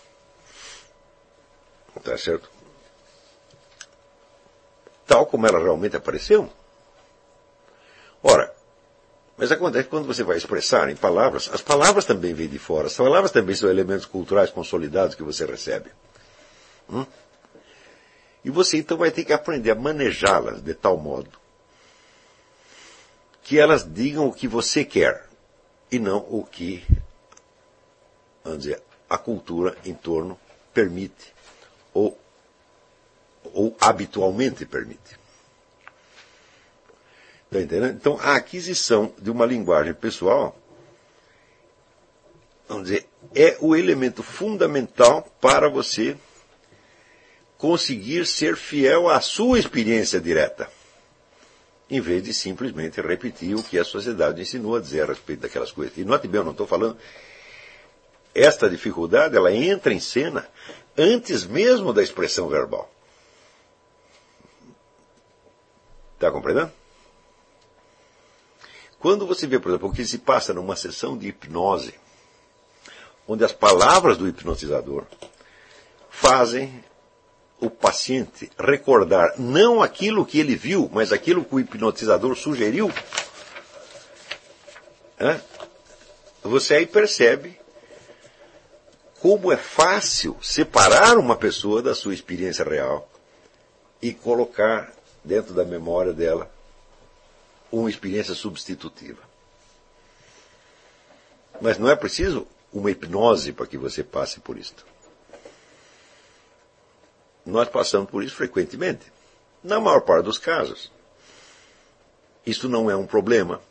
Tá certo? Tal como ela realmente apareceu. Ora, mas acontece que quando você vai expressar em palavras, as palavras também vêm de fora. As palavras também são elementos culturais consolidados que você recebe. Hum? E você então vai ter que aprender a manejá-las de tal modo que elas digam o que você quer e não o que, vamos dizer, a cultura em torno permite ou, ou habitualmente permite. Está entendendo? Então, a aquisição de uma linguagem pessoal, vamos dizer, é o elemento fundamental para você conseguir ser fiel à sua experiência direta, em vez de simplesmente repetir o que a sociedade ensinou a dizer a respeito daquelas coisas. E note bem, eu não estou falando, esta dificuldade, ela entra em cena antes mesmo da expressão verbal. Está compreendendo? Quando você vê, por exemplo, o que se passa numa sessão de hipnose, onde as palavras do hipnotizador fazem o paciente recordar não aquilo que ele viu, mas aquilo que o hipnotizador sugeriu, né? você aí percebe como é fácil separar uma pessoa da sua experiência real e colocar dentro da memória dela uma experiência substitutiva. Mas não é preciso uma hipnose para que você passe por isto. Nós passamos por isso frequentemente. Na maior parte dos casos, isso não é um problema,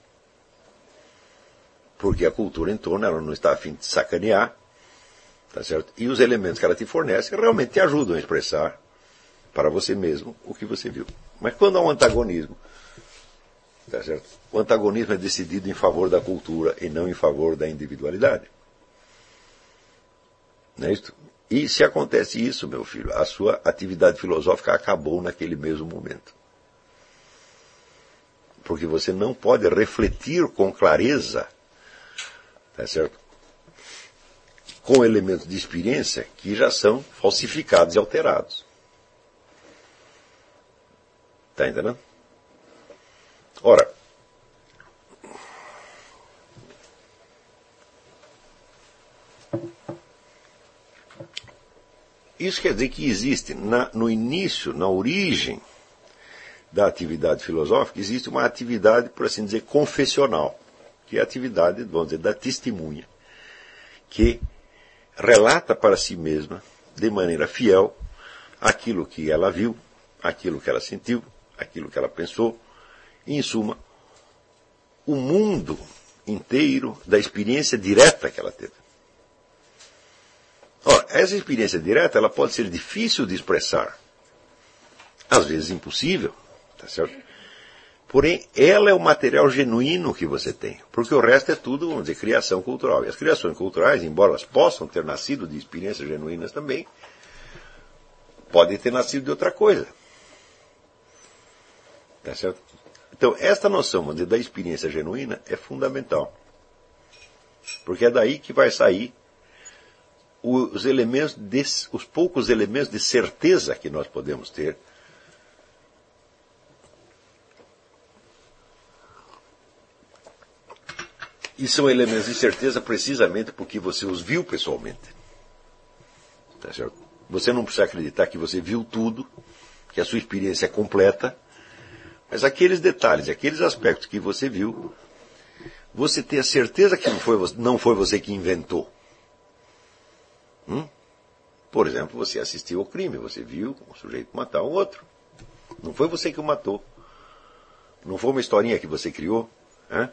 porque a cultura em torno ela não está a fim de sacanear, tá certo? E os elementos que ela te fornece realmente te ajudam a expressar para você mesmo o que você viu. Mas quando há um antagonismo, tá certo? O antagonismo é decidido em favor da cultura e não em favor da individualidade. Não é isso? E se acontece isso, meu filho, a sua atividade filosófica acabou naquele mesmo momento. Porque você não pode refletir com clareza, tá certo? Com elementos de experiência que já são falsificados e alterados. Está entendendo? Ora, isso quer dizer que existe na, no início, na origem da atividade filosófica, existe uma atividade, por assim dizer, confessional, que é a atividade, vamos dizer, da testemunha, que relata para si mesma, de maneira fiel, aquilo que ela viu, aquilo que ela sentiu, aquilo que ela pensou, e, em suma, o mundo inteiro da experiência direta que ela teve. Ora, essa experiência direta ela pode ser difícil de expressar, às vezes impossível, tá certo? Porém, ela é o material genuíno que você tem, porque o resto é tudo, vamos dizer, criação cultural. E as criações culturais, embora elas possam ter nascido de experiências genuínas também, podem ter nascido de outra coisa. Tá certo? Então, esta noção, vamos dizer, da experiência genuína é fundamental. Porque é daí que vai sair os elementos, de, os poucos elementos de certeza que nós podemos ter. E são elementos de certeza precisamente porque você os viu pessoalmente. Tá certo? Você não precisa acreditar que você viu tudo, que a sua experiência é completa, mas aqueles detalhes, aqueles aspectos que você viu, você tem a certeza que não foi, não foi você que inventou. Hum? Por exemplo, você assistiu ao crime, você viu um sujeito matar o outro. Não foi você que o matou. Não foi uma historinha que você criou. Hein?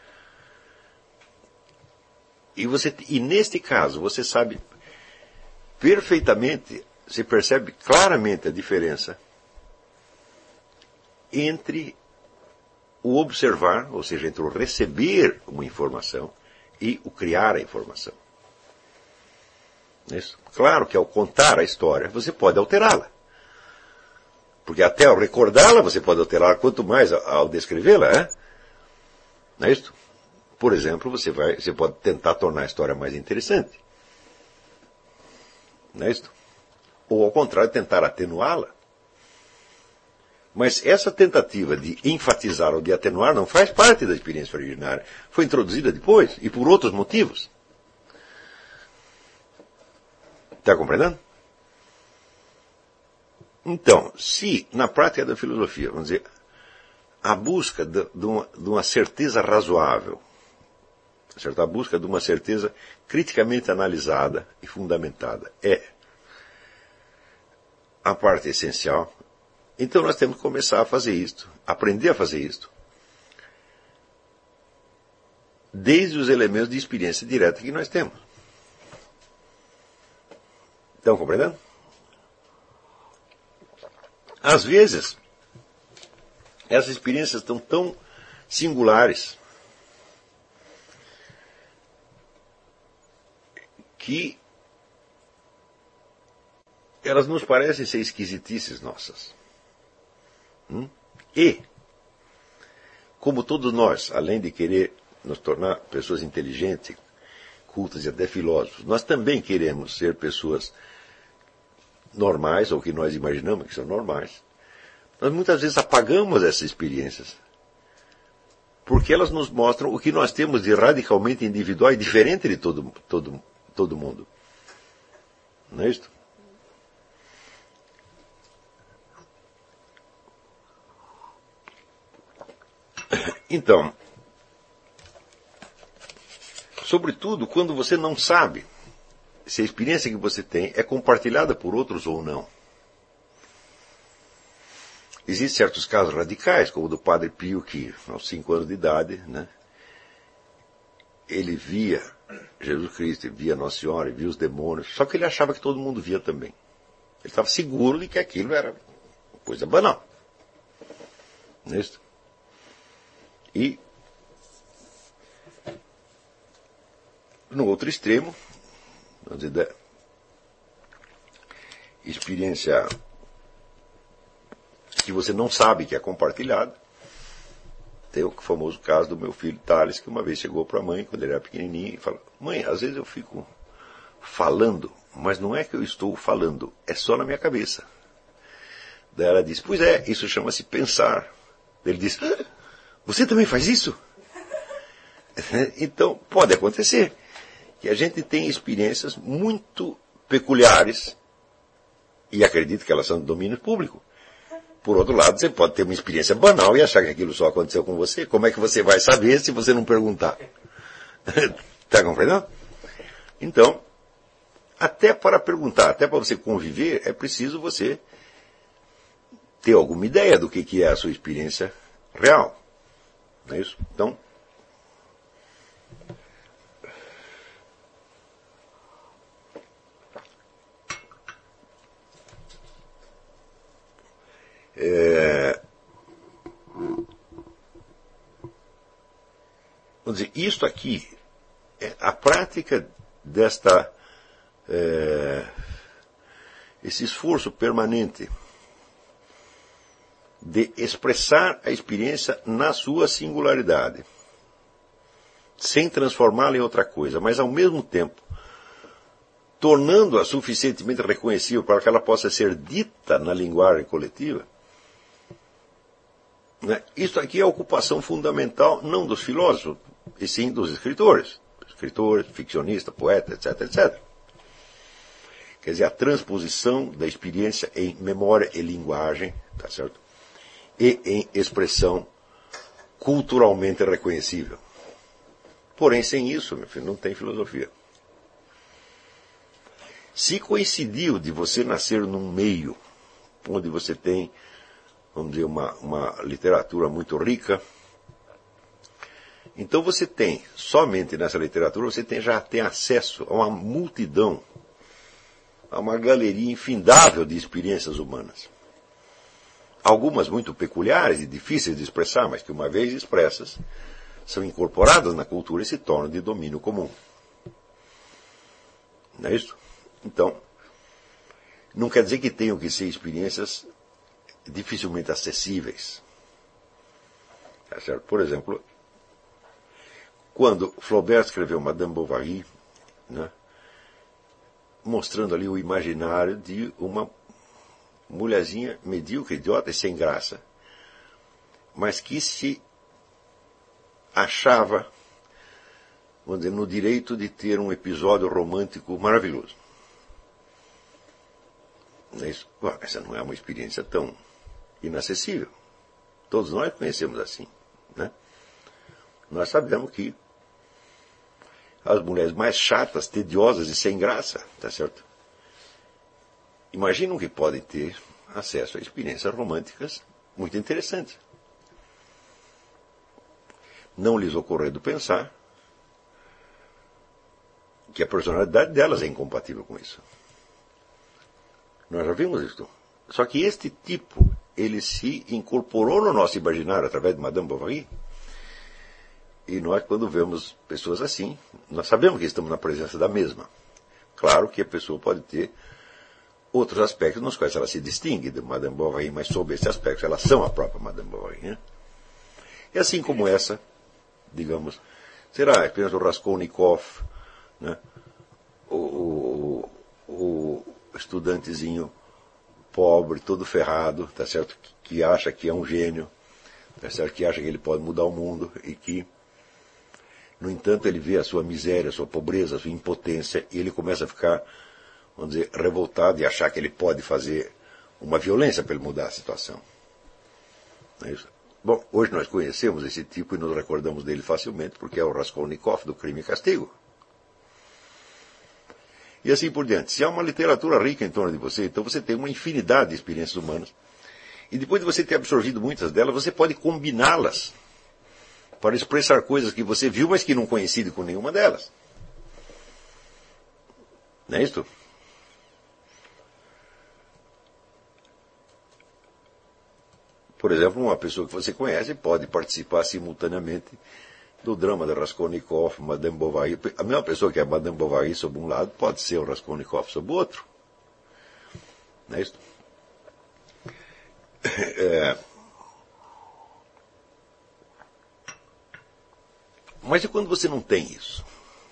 E, você, e neste caso, você sabe perfeitamente, você percebe claramente a diferença entre o observar, ou seja, entre o receber uma informação e o criar a informação. Isso. Claro que ao contar a história, você pode alterá-la. Porque até ao recordá-la, você pode alterá-la, quanto mais ao descrevê-la, é? Não é isso? Por exemplo, você, vai, você pode tentar tornar a história mais interessante. Não é isso? Ou ao contrário, tentar atenuá-la. Mas essa tentativa de enfatizar ou de atenuar não faz parte da experiência originária. Foi introduzida depois e por outros motivos. Está compreendendo? Então, se na prática da filosofia, vamos dizer, a busca de, de, uma, de uma certeza razoável, certo? A busca de uma certeza criticamente analisada e fundamentada é a parte essencial, então nós temos que começar a fazer isto, aprender a fazer isto, desde os elementos de experiência direta que nós temos. Estão compreendendo? Às vezes, essas experiências estão tão singulares que elas nos parecem ser esquisitices nossas. Hum? E, como todos nós, além de querer nos tornar pessoas inteligentes, cultas e até filósofos, nós também queremos ser pessoas normais, ou que nós imaginamos que são normais. Nós muitas vezes apagamos essas experiências Porque elas nos mostram o que nós temos de radicalmente individual e diferente de todo, todo, todo mundo. Não é isto? Então, sobretudo quando você não sabe se a experiência que você tem é compartilhada por outros ou não. Existem certos casos radicais, como o do Padre Pio, que aos cinco anos de idade, né, ele via Jesus Cristo, ele via Nossa Senhora, ele via os demônios, só que ele achava que todo mundo via também. Ele estava seguro de que aquilo era coisa banal. Não é isso? E, no outro extremo, vamos dizer, da experiência que você não sabe que é compartilhada. Tem o famoso caso do meu filho Thales, que uma vez chegou para a mãe, quando ele era pequenininho, e falou: mãe, às vezes eu fico falando, mas não é que eu estou falando, é só na minha cabeça. Daí ela disse: pois é, isso chama-se pensar. Ele disse: ah, você também faz isso? Então, pode acontecer que a gente tem experiências muito peculiares, e acredito que elas são de domínio público. Por outro lado, você pode ter uma experiência banal e achar que aquilo só aconteceu com você. Como é que você vai saber se você não perguntar? Está compreendendo? Então, até para perguntar, até para você conviver, é preciso você ter alguma ideia do que, que é a sua experiência real. Não é isso? Então, É, vamos dizer, isto aqui, é a prática desta, é, esse esforço permanente de expressar a experiência na sua singularidade, sem transformá-la em outra coisa, mas ao mesmo tempo tornando-a suficientemente reconhecível para que ela possa ser dita na linguagem coletiva. Isso aqui é a ocupação fundamental, não dos filósofos, e sim dos escritores. Escritores, ficcionistas, poetas, etc, etcétera. Quer dizer, a transposição da experiência em memória e linguagem, tá certo? E em expressão culturalmente reconhecível. Porém, sem isso, meu filho, não tem filosofia. Se coincidiu de você nascer num meio onde você tem, vamos dizer, uma, uma literatura muito rica, então você tem, somente nessa literatura, você tem, já tem acesso a uma multidão, a uma galeria infindável de experiências humanas. Algumas muito peculiares e difíceis de expressar, mas que uma vez expressas, são incorporadas na cultura e se tornam de domínio comum. Não é isso? Então, não quer dizer que tenham que ser experiências dificilmente acessíveis. Tá certo? Por exemplo, quando Flaubert escreveu Madame Bovary, né, mostrando ali o imaginário de uma mulherzinha medíocre, idiota e sem graça, mas que se achava, vamos dizer, no direito de ter um episódio romântico maravilhoso. Isso, essa não é uma experiência tão inacessível. Todos nós conhecemos assim, né? Nós sabemos que as mulheres mais chatas, tediosas e sem graça, tá certo? Imaginam que podem ter acesso a experiências românticas muito interessantes. Não lhes ocorrendo pensar que a personalidade delas é incompatível com isso. Nós já vimos isso. Só que este tipo, ele se incorporou no nosso imaginário através de Madame Bovary. E nós, quando vemos pessoas assim, nós sabemos que estamos na presença da mesma. Claro que a pessoa pode ter outros aspectos nos quais ela se distingue de Madame Bovary, mas sob esse aspecto elas são a própria Madame Bovary. Né? E assim como essa, digamos, será a experiência do Raskolnikov, né? o, o, o estudantezinho pobre, todo ferrado, tá certo? Que, que acha que é um gênio, tá certo? Que acha que ele pode mudar o mundo e que, no entanto, ele vê a sua miséria, a sua pobreza, a sua impotência e ele começa a ficar, vamos dizer, revoltado e achar que ele pode fazer uma violência para ele mudar a situação. Não é isso? Bom, hoje nós conhecemos esse tipo e nos recordamos dele facilmente porque é o Raskolnikov do Crime e Castigo. E assim por diante. Se há uma literatura rica em torno de você, então você tem uma infinidade de experiências humanas. E depois de você ter absorvido muitas delas, você pode combiná-las para expressar coisas que você viu, mas que não coincide com nenhuma delas. Não é isto? Por exemplo, uma pessoa que você conhece pode participar simultaneamente do drama de Raskolnikov, Madame Bovary. A mesma pessoa que é Madame Bovary sob um lado pode ser o Raskolnikov sob o outro. Não é isso? É... Mas e quando você não tem isso?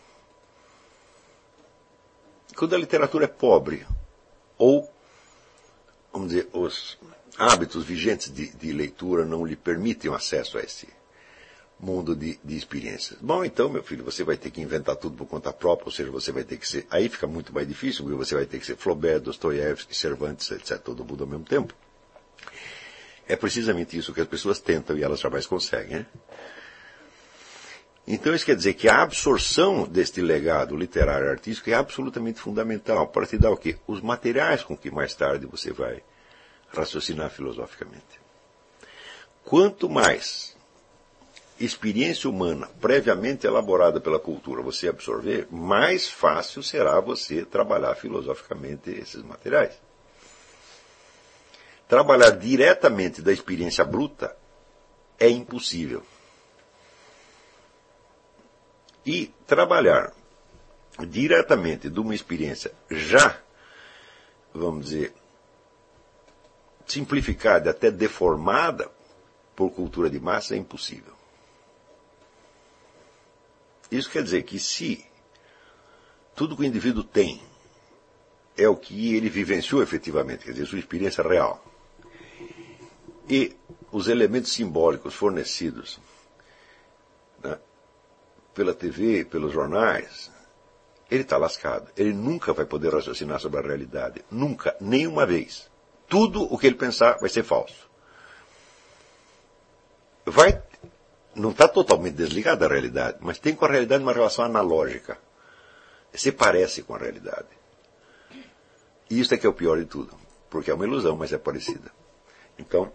Quando a literatura é pobre, ou, vamos dizer, os hábitos vigentes de, de leitura não lhe permitem o acesso a esse mundo de, de experiências. Bom, então, meu filho, você vai ter que inventar tudo por conta própria, ou seja, você vai ter que ser... Aí fica muito mais difícil, porque você vai ter que ser Flaubert, Dostoiévski, Cervantes, etcétera, todo mundo ao mesmo tempo. É precisamente isso que as pessoas tentam e elas jamais conseguem, né? Então isso quer dizer que a absorção deste legado literário e artístico é absolutamente fundamental para te dar o quê? Os materiais com que mais tarde você vai raciocinar filosoficamente. Quanto mais experiência humana previamente elaborada pela cultura você absorver, mais fácil será você trabalhar filosoficamente esses materiais. Trabalhar diretamente da experiência bruta é impossível. E trabalhar diretamente de uma experiência já, vamos dizer, simplificada, até deformada por cultura de massa é impossível. Isso quer dizer que se tudo que o indivíduo tem é o que ele vivenciou efetivamente, quer dizer, sua experiência real, e os elementos simbólicos fornecidos, né, pela T V, pelos jornais, ele está lascado. Ele nunca vai poder raciocinar sobre a realidade. Nunca, nenhuma vez. Tudo o que ele pensar vai ser falso. Vai, não está totalmente desligado da realidade, mas tem com a realidade uma relação analógica. Se parece com a realidade. E isso é que é o pior de tudo, porque é uma ilusão, mas é parecida. Então,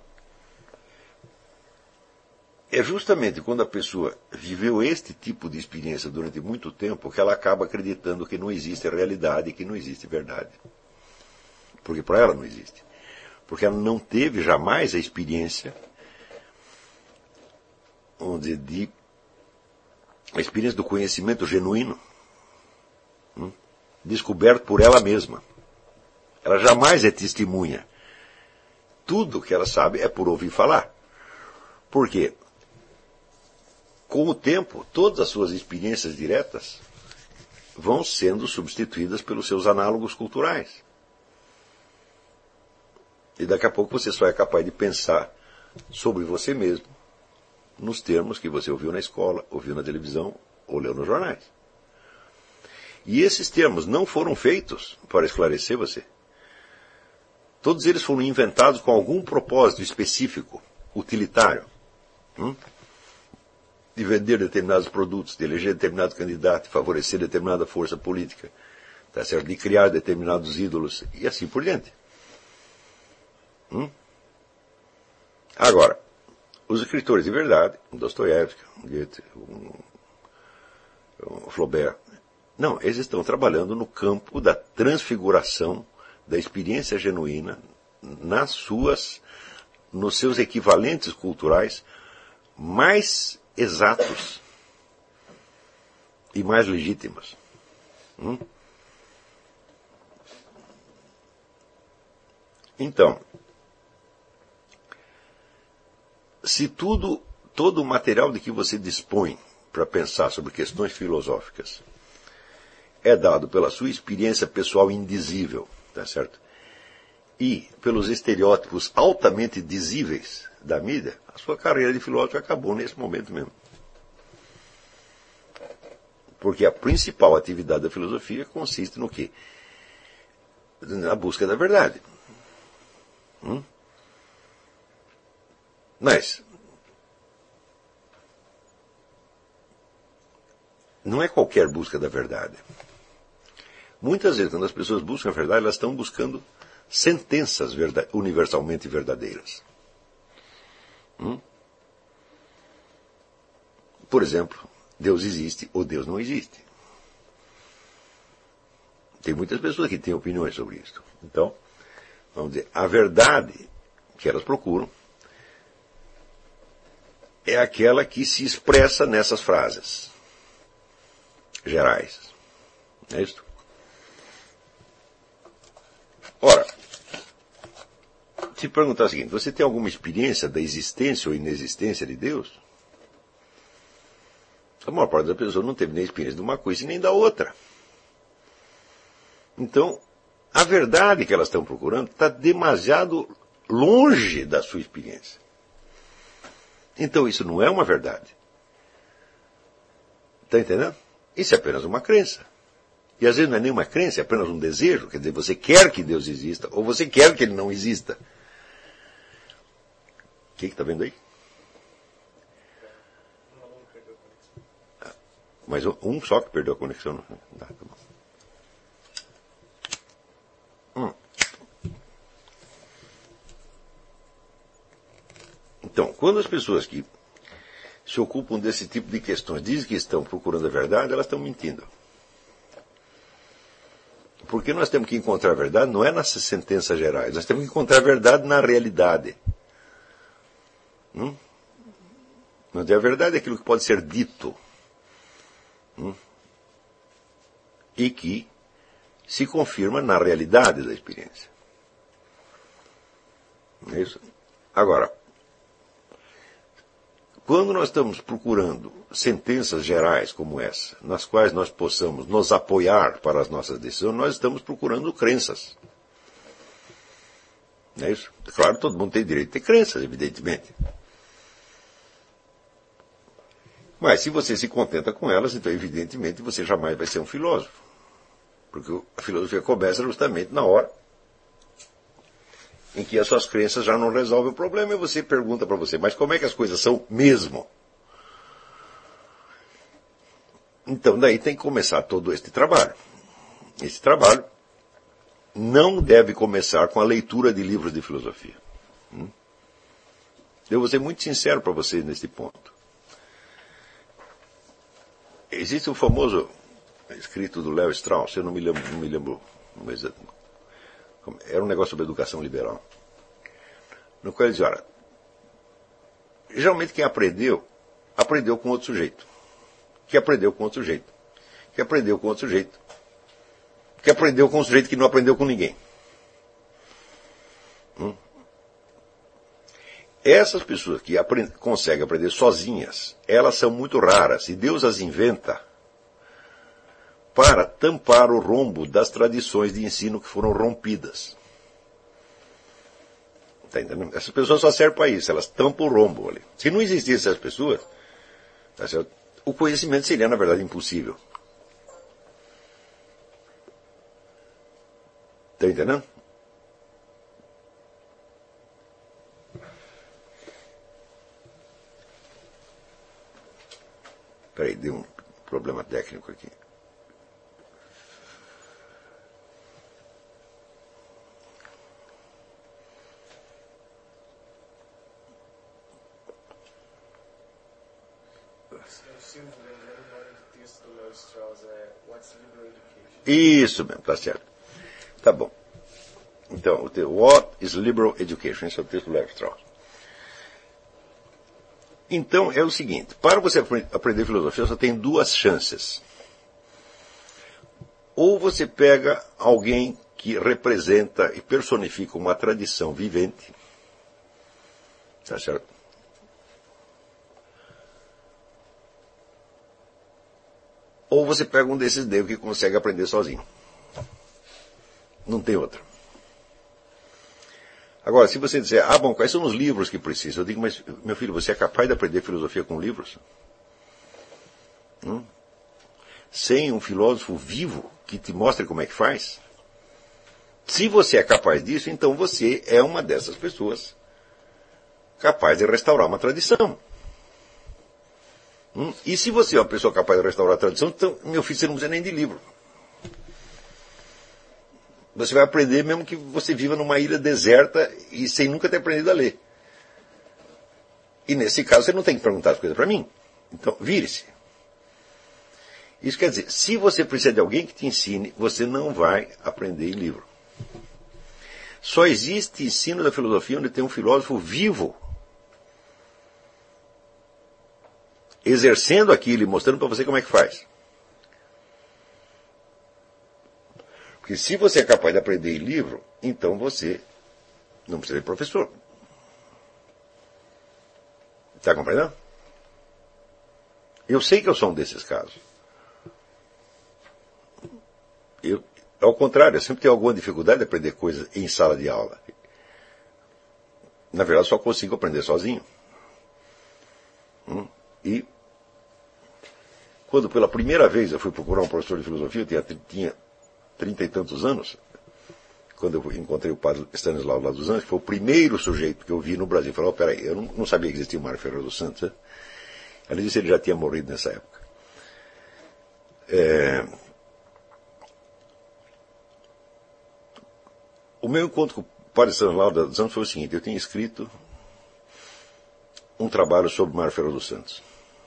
é justamente quando a pessoa viveu este tipo de experiência durante muito tempo que ela acaba acreditando que não existe realidade e que não existe verdade. Porque para ela não existe. Porque ela não teve jamais a experiência, vamos dizer, de, a experiência do conhecimento genuíno, hum, descoberto por ela mesma. Ela jamais é testemunha. Tudo que ela sabe é por ouvir falar. Por quê? Com o tempo, todas as suas experiências diretas vão sendo substituídas pelos seus análogos culturais. E daqui a pouco você só é capaz de pensar sobre você mesmo nos termos que você ouviu na escola, ouviu na televisão ou leu nos jornais. E esses termos não foram feitos para esclarecer você. Todos eles foram inventados com algum propósito específico, utilitário. Hum? De vender determinados produtos, de eleger determinado candidato, de favorecer determinada força política, tá certo? De criar determinados ídolos e assim por diante. Hum? Agora, os escritores de verdade, um Dostoiévski, um Goethe, um, um Flaubert, não, eles estão trabalhando no campo da transfiguração da experiência genuína nas suas, nos seus equivalentes culturais mais exatos e mais legítimos. Hum? Então, se tudo, todo o material de que você dispõe para pensar sobre questões filosóficas é dado pela sua experiência pessoal indizível, tá certo? e pelos estereótipos altamente dizíveis da mídia, a sua carreira de filósofo acabou nesse momento mesmo. Porque a principal atividade da filosofia consiste no quê? Na busca da verdade. Hum? Mas não é qualquer busca da verdade. Muitas vezes, quando as pessoas buscam a verdade, elas estão buscando sentenças verda- universalmente verdadeiras. Hum? Por exemplo, Deus existe ou Deus não existe. Tem muitas pessoas que têm opiniões sobre isso. Então, vamos dizer, a verdade que elas procuram é aquela que se expressa nessas frases gerais. É isso? Ora, se perguntar o seguinte, você tem alguma experiência da existência ou inexistência de Deus? A maior parte das pessoas não teve nem experiência de uma coisa e nem da outra. Então, a verdade que elas estão procurando está demasiado longe da sua experiência. Então, isso não é uma verdade. Está entendendo? Isso é apenas uma crença. E às vezes não é nem uma crença, é apenas um desejo. Quer dizer, você quer que Deus exista, ou você quer que ele não exista. O que está vendo aí? Ah, mas um só que perdeu a conexão. Não dá, tá bom. Hum. Então, quando as pessoas que se ocupam desse tipo de questões dizem que estão procurando a verdade, elas estão mentindo. Porque nós temos que encontrar a verdade não é nas sentenças gerais, nós temos que encontrar a verdade na realidade. Hum? A verdade é aquilo que pode ser dito. Hum? E que se confirma na realidade da experiência. É isso? Agora, quando nós estamos procurando sentenças gerais como essa, nas quais nós possamos nos apoiar para as nossas decisões, nós estamos procurando crenças. Não é isso? Claro, todo mundo tem direito a ter crenças, evidentemente. Mas se você se contenta com elas, então evidentemente você jamais vai ser um filósofo. Porque a filosofia começa justamente na hora em que as suas crenças já não resolvem o problema e você pergunta para você, mas como é que as coisas são mesmo? Então daí tem que começar todo este trabalho. Esse trabalho não deve começar com a leitura de livros de filosofia. Eu vou ser muito sincero para vocês neste ponto. Existe o famoso escrito do Léo Strauss, eu não me lembro, não me lembro, mas era um negócio sobre educação liberal, no qual ele dizia, olha, geralmente quem aprendeu, aprendeu com outro sujeito, que aprendeu com outro sujeito, que aprendeu com outro sujeito, que aprendeu com um sujeito que não aprendeu com ninguém. Hum? Essas pessoas que aprend- conseguem aprender sozinhas, elas são muito raras, e Deus as inventa para tampar o rombo das tradições de ensino que foram rompidas. Tá entendendo? Essas pessoas só servem para isso, elas tampam o rombo ali. Se não existissem essas pessoas, tá certo? O conhecimento seria, na verdade, impossível. Está entendendo? Espera aí, deu um problema técnico aqui. Isso mesmo, tá certo. Tá bom. Então, o texto, What is Liberal Education? Esse é o texto do Levi Strauss. Então, é o seguinte, para você aprender filosofia, você tem duas chances. Ou você pega alguém que representa e personifica uma tradição vivente, tá certo? Ou você pega um desses negros que consegue aprender sozinho. Não tem outra. Agora, se você disser, ah, bom, quais são os livros que precisa? Eu digo, mas, meu filho, você é capaz de aprender filosofia com livros? Hum? Sem um filósofo vivo que te mostre como é que faz? Se você é capaz disso, então você é uma dessas pessoas capaz de restaurar uma tradição. Hum? E se você é uma pessoa capaz de restaurar a tradição, então, meu filho, você não precisa nem de livro. Você vai aprender mesmo que você viva numa ilha deserta e sem nunca ter aprendido a ler. E nesse caso você não tem que perguntar as coisas para mim. Então, vire-se. Isso quer dizer, se você precisa de alguém que te ensine, você não vai aprender em livro. Só existe ensino da filosofia onde tem um filósofo vivo, exercendo aquilo e mostrando para você como é que faz. Porque se você é capaz de aprender em livro, então você não precisa de professor. Está compreendendo? Eu sei que eu sou um desses casos. Eu, ao contrário, eu sempre tenho alguma dificuldade de aprender coisas em sala de aula. Na verdade, só consigo aprender sozinho. Hum? E quando pela primeira vez eu fui procurar um professor de filosofia, eu tinha, tinha trinta e tantos anos, quando eu encontrei o padre Stanislau lá dos Anjos, foi o primeiro sujeito que eu vi no Brasil. Falei, oh, peraí, eu não, não sabia que existia o Mário Ferreira dos Santos. Né? Além disso, ele já tinha morrido nessa época. É... O meu encontro com o padre Stanislau dos Anjos foi o seguinte, eu tinha escrito um trabalho sobre o Mário Ferreira dos Santos.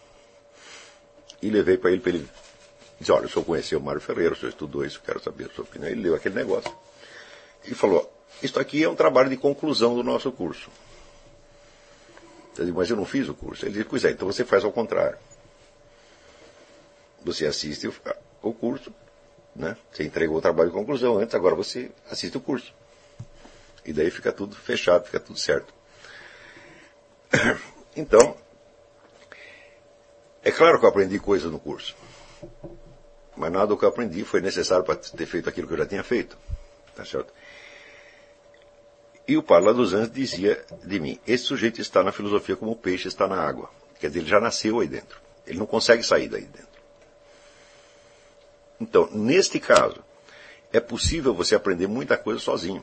E levei para ele, para ele dizer, olha, o senhor conheceu o Mário Ferreira, o senhor estudou isso, quero saber a sua opinião. Ele leu aquele negócio e falou, isto aqui é um trabalho de conclusão do nosso curso. Eu digo, mas eu não fiz o curso. Ele disse, pois é, então você faz ao contrário. Você assiste o, o curso, né? Você entregou o trabalho de conclusão antes, agora você assiste o curso. E daí fica tudo fechado, fica tudo certo. Então, é claro que eu aprendi coisas no curso. Mas nada do que eu aprendi foi necessário para ter feito aquilo que eu já tinha feito. Tá certo? E o padre lá dos Anjos dizia de mim, esse sujeito está na filosofia como o peixe está na água. Quer dizer, ele já nasceu aí dentro. Ele não consegue sair daí dentro. Então, neste caso, é possível você aprender muita coisa sozinho.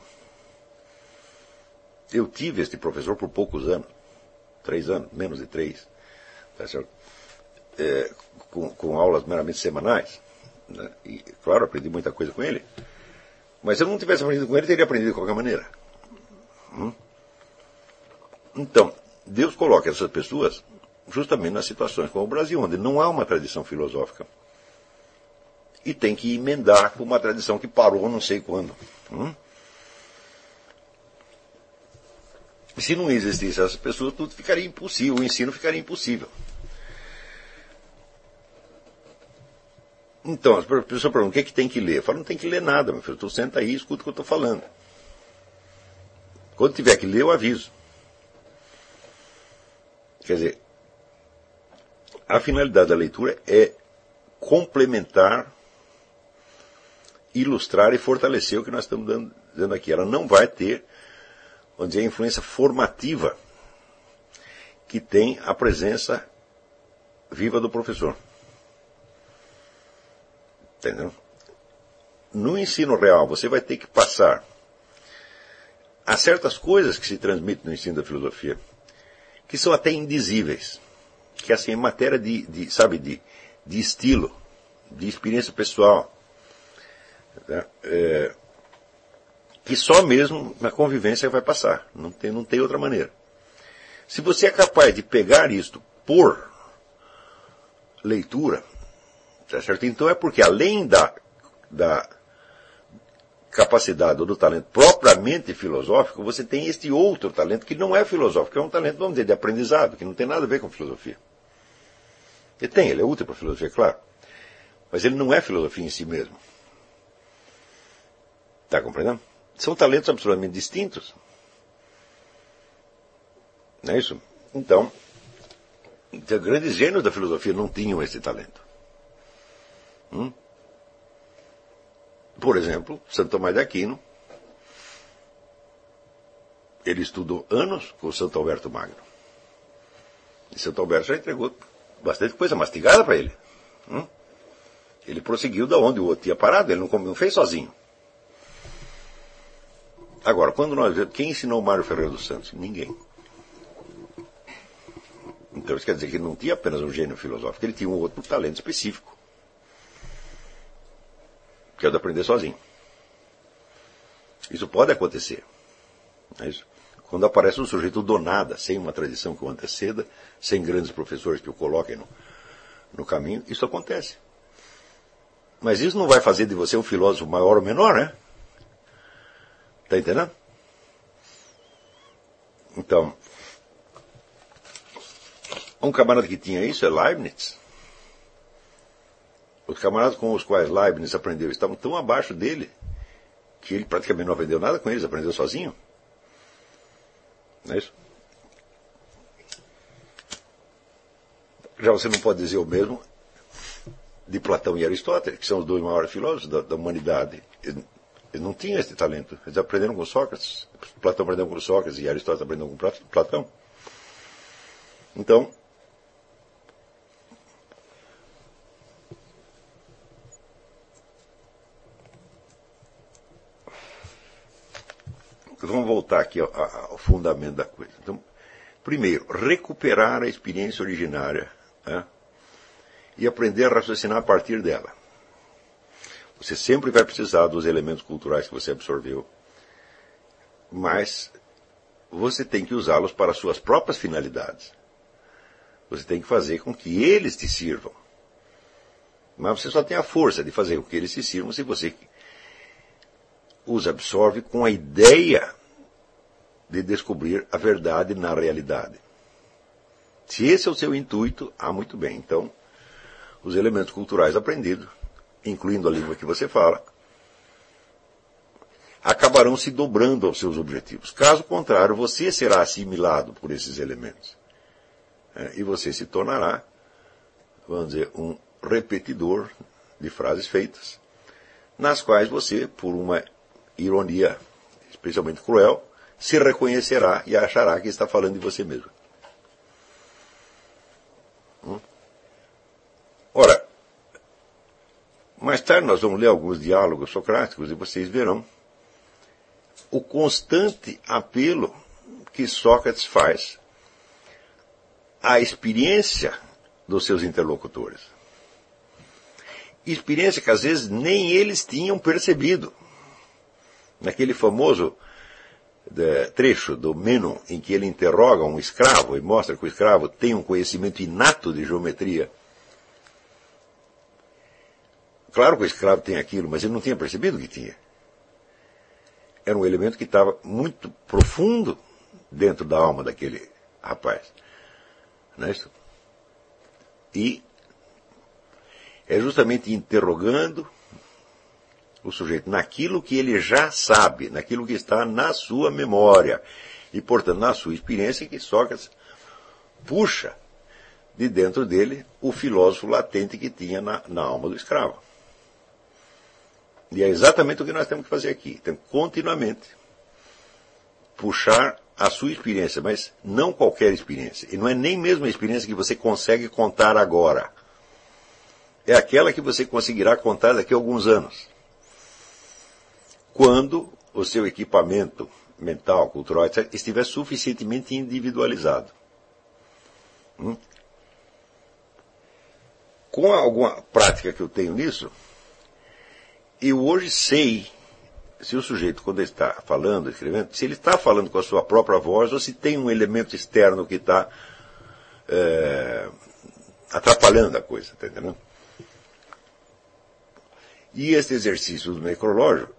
Eu tive este professor por poucos anos. Três anos, menos de três. Tá certo? É, com, com aulas meramente semanais. Né? E, claro, aprendi muita coisa com ele. Mas se eu não tivesse aprendido com ele, eu teria aprendido de qualquer maneira. Hum? Então, Deus coloca essas pessoas justamente nas situações como o Brasil, onde não há uma tradição filosófica. E tem que emendar com uma tradição que parou não sei quando. Hum? Se não existissem essas pessoas, tudo ficaria impossível, o ensino ficaria impossível. Então, as pessoas perguntam, o que é que tem que ler? Eu falo, não tem que ler nada, meu filho. Tu senta aí e escuta o que eu estou falando. Quando tiver que ler, eu aviso. Quer dizer, a finalidade da leitura é complementar, ilustrar e fortalecer o que nós estamos dando, dando aqui. Ela não vai ter, vamos dizer, a influência formativa que tem a presença viva do professor. Entendeu? No ensino real, você vai ter que passar a certas coisas que se transmitem no ensino da filosofia, que são até indizíveis, que assim, em matéria de, de sabe, de, de estilo, de experiência pessoal, né? É, que só mesmo na convivência vai passar, não tem, não tem outra maneira. Se você é capaz de pegar isto por leitura, tá certo? Então é porque além da, da capacidade ou do talento propriamente filosófico, você tem este outro talento que não é filosófico, que é um talento, vamos dizer, de aprendizado, que não tem nada a ver com filosofia. Ele tem, ele é útil para a filosofia, claro. Mas ele não é filosofia em si mesmo. Está compreendendo? São talentos absolutamente distintos. Não é isso? Então, então grandes gênios da filosofia não tinham esse talento. Hum? Por exemplo, Santo Tomás de Aquino ele estudou anos com o Santo Alberto Magno. E Santo Alberto já entregou bastante coisa mastigada para ele. Hum? Ele prosseguiu da onde o outro tinha parado, ele não, não fez sozinho. Agora, quando nós vemos, quem ensinou Mário Ferreira dos Santos? Ninguém. Então isso quer dizer que ele não tinha apenas um gênio filosófico, ele tinha um outro talento específico, que é o de aprender sozinho. Isso pode acontecer. É isso. Quando aparece um sujeito do nada, sem uma tradição que o anteceda, sem grandes professores que o coloquem no, no caminho, isso acontece. Mas isso não vai fazer de você um filósofo maior ou menor, né? Está entendendo? Então, um camarada que tinha isso é Leibniz. Os camaradas com os quais Leibniz aprendeu estavam tão abaixo dele que ele praticamente não aprendeu nada com eles, aprendeu sozinho. Não é isso? Já você não pode dizer o mesmo de Platão e Aristóteles, que são os dois maiores filósofos da, da humanidade. Eles, eles não tinham esse talento. Eles aprenderam com Sócrates. Platão aprendeu com Sócrates e Aristóteles aprendeu com Platão. Então, vamos voltar aqui ao, ao fundamento da coisa. Então, primeiro, recuperar a experiência originária, né, e aprender a raciocinar a partir dela. Você sempre vai precisar dos elementos culturais que você absorveu, mas você tem que usá-los para suas próprias finalidades. Você tem que fazer com que eles te sirvam. Mas você só tem a força de fazer com que eles te sirvam se você os absorve com a ideia de descobrir a verdade na realidade. Se esse é o seu intuito, ah, muito bem. Então, os elementos culturais aprendidos, incluindo a língua que você fala, acabarão se dobrando aos seus objetivos. Caso contrário, você será assimilado por esses elementos. É, e você se tornará, vamos dizer, um repetidor de frases feitas, nas quais você, por uma ironia especialmente cruel, se reconhecerá e achará que está falando de você mesmo. Hum? Ora, mais tarde nós vamos ler alguns diálogos socráticos e vocês verão o constante apelo que Sócrates faz à experiência dos seus interlocutores. Experiência que às vezes nem eles tinham percebido. Naquele famoso de, trecho do Menon, em que ele interroga um escravo e mostra que o escravo tem um conhecimento inato de geometria. Claro que o escravo tem aquilo, mas ele não tinha percebido que tinha. Era um elemento que estava muito profundo dentro da alma daquele rapaz. Não é isso? E é justamente interrogando o sujeito naquilo que ele já sabe, naquilo que está na sua memória e, portanto, na sua experiência, que Sócrates puxa de dentro dele o filósofo latente que tinha na, na alma do escravo. E é exatamente o que nós temos que fazer aqui. Temos continuamente puxar a sua experiência, mas não qualquer experiência. E não é nem mesmo a experiência que você consegue contar agora. É aquela que você conseguirá contar daqui a alguns anos. Quando o seu equipamento mental, cultural, etcétera, estiver suficientemente individualizado. Hum? Com alguma prática que eu tenho nisso, eu hoje sei se o sujeito, quando ele está falando, escrevendo, se ele está falando com a sua própria voz ou se tem um elemento externo que está é, atrapalhando a coisa, está entendendo? E este exercício do necrológio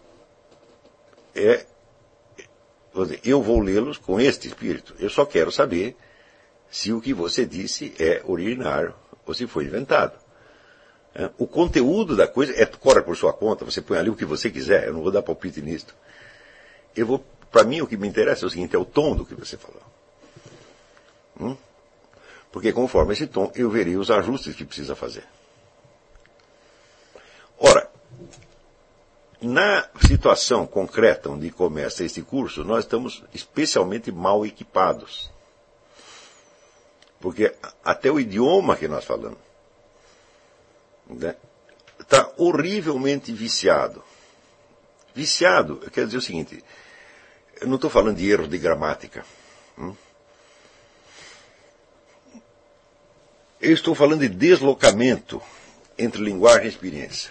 é, vou dizer, eu vou lê-los com este espírito. Eu só quero saber se o que você disse é originário ou se foi inventado. É, o conteúdo da coisa é, corre por sua conta, você põe ali o que você quiser, eu não vou dar palpite nisto. Eu vou, para mim o que me interessa é o seguinte, é o tom do que você falou. Hum? Porque conforme esse tom, eu verei os ajustes que precisa fazer. Ora, na situação concreta onde começa este curso, nós estamos especialmente mal equipados. Porque até o idioma que nós falamos, né, está horrivelmente viciado. Viciado, quer dizer o seguinte, eu não estou falando de erro de gramática. Hum? Eu estou falando de deslocamento entre linguagem e experiência.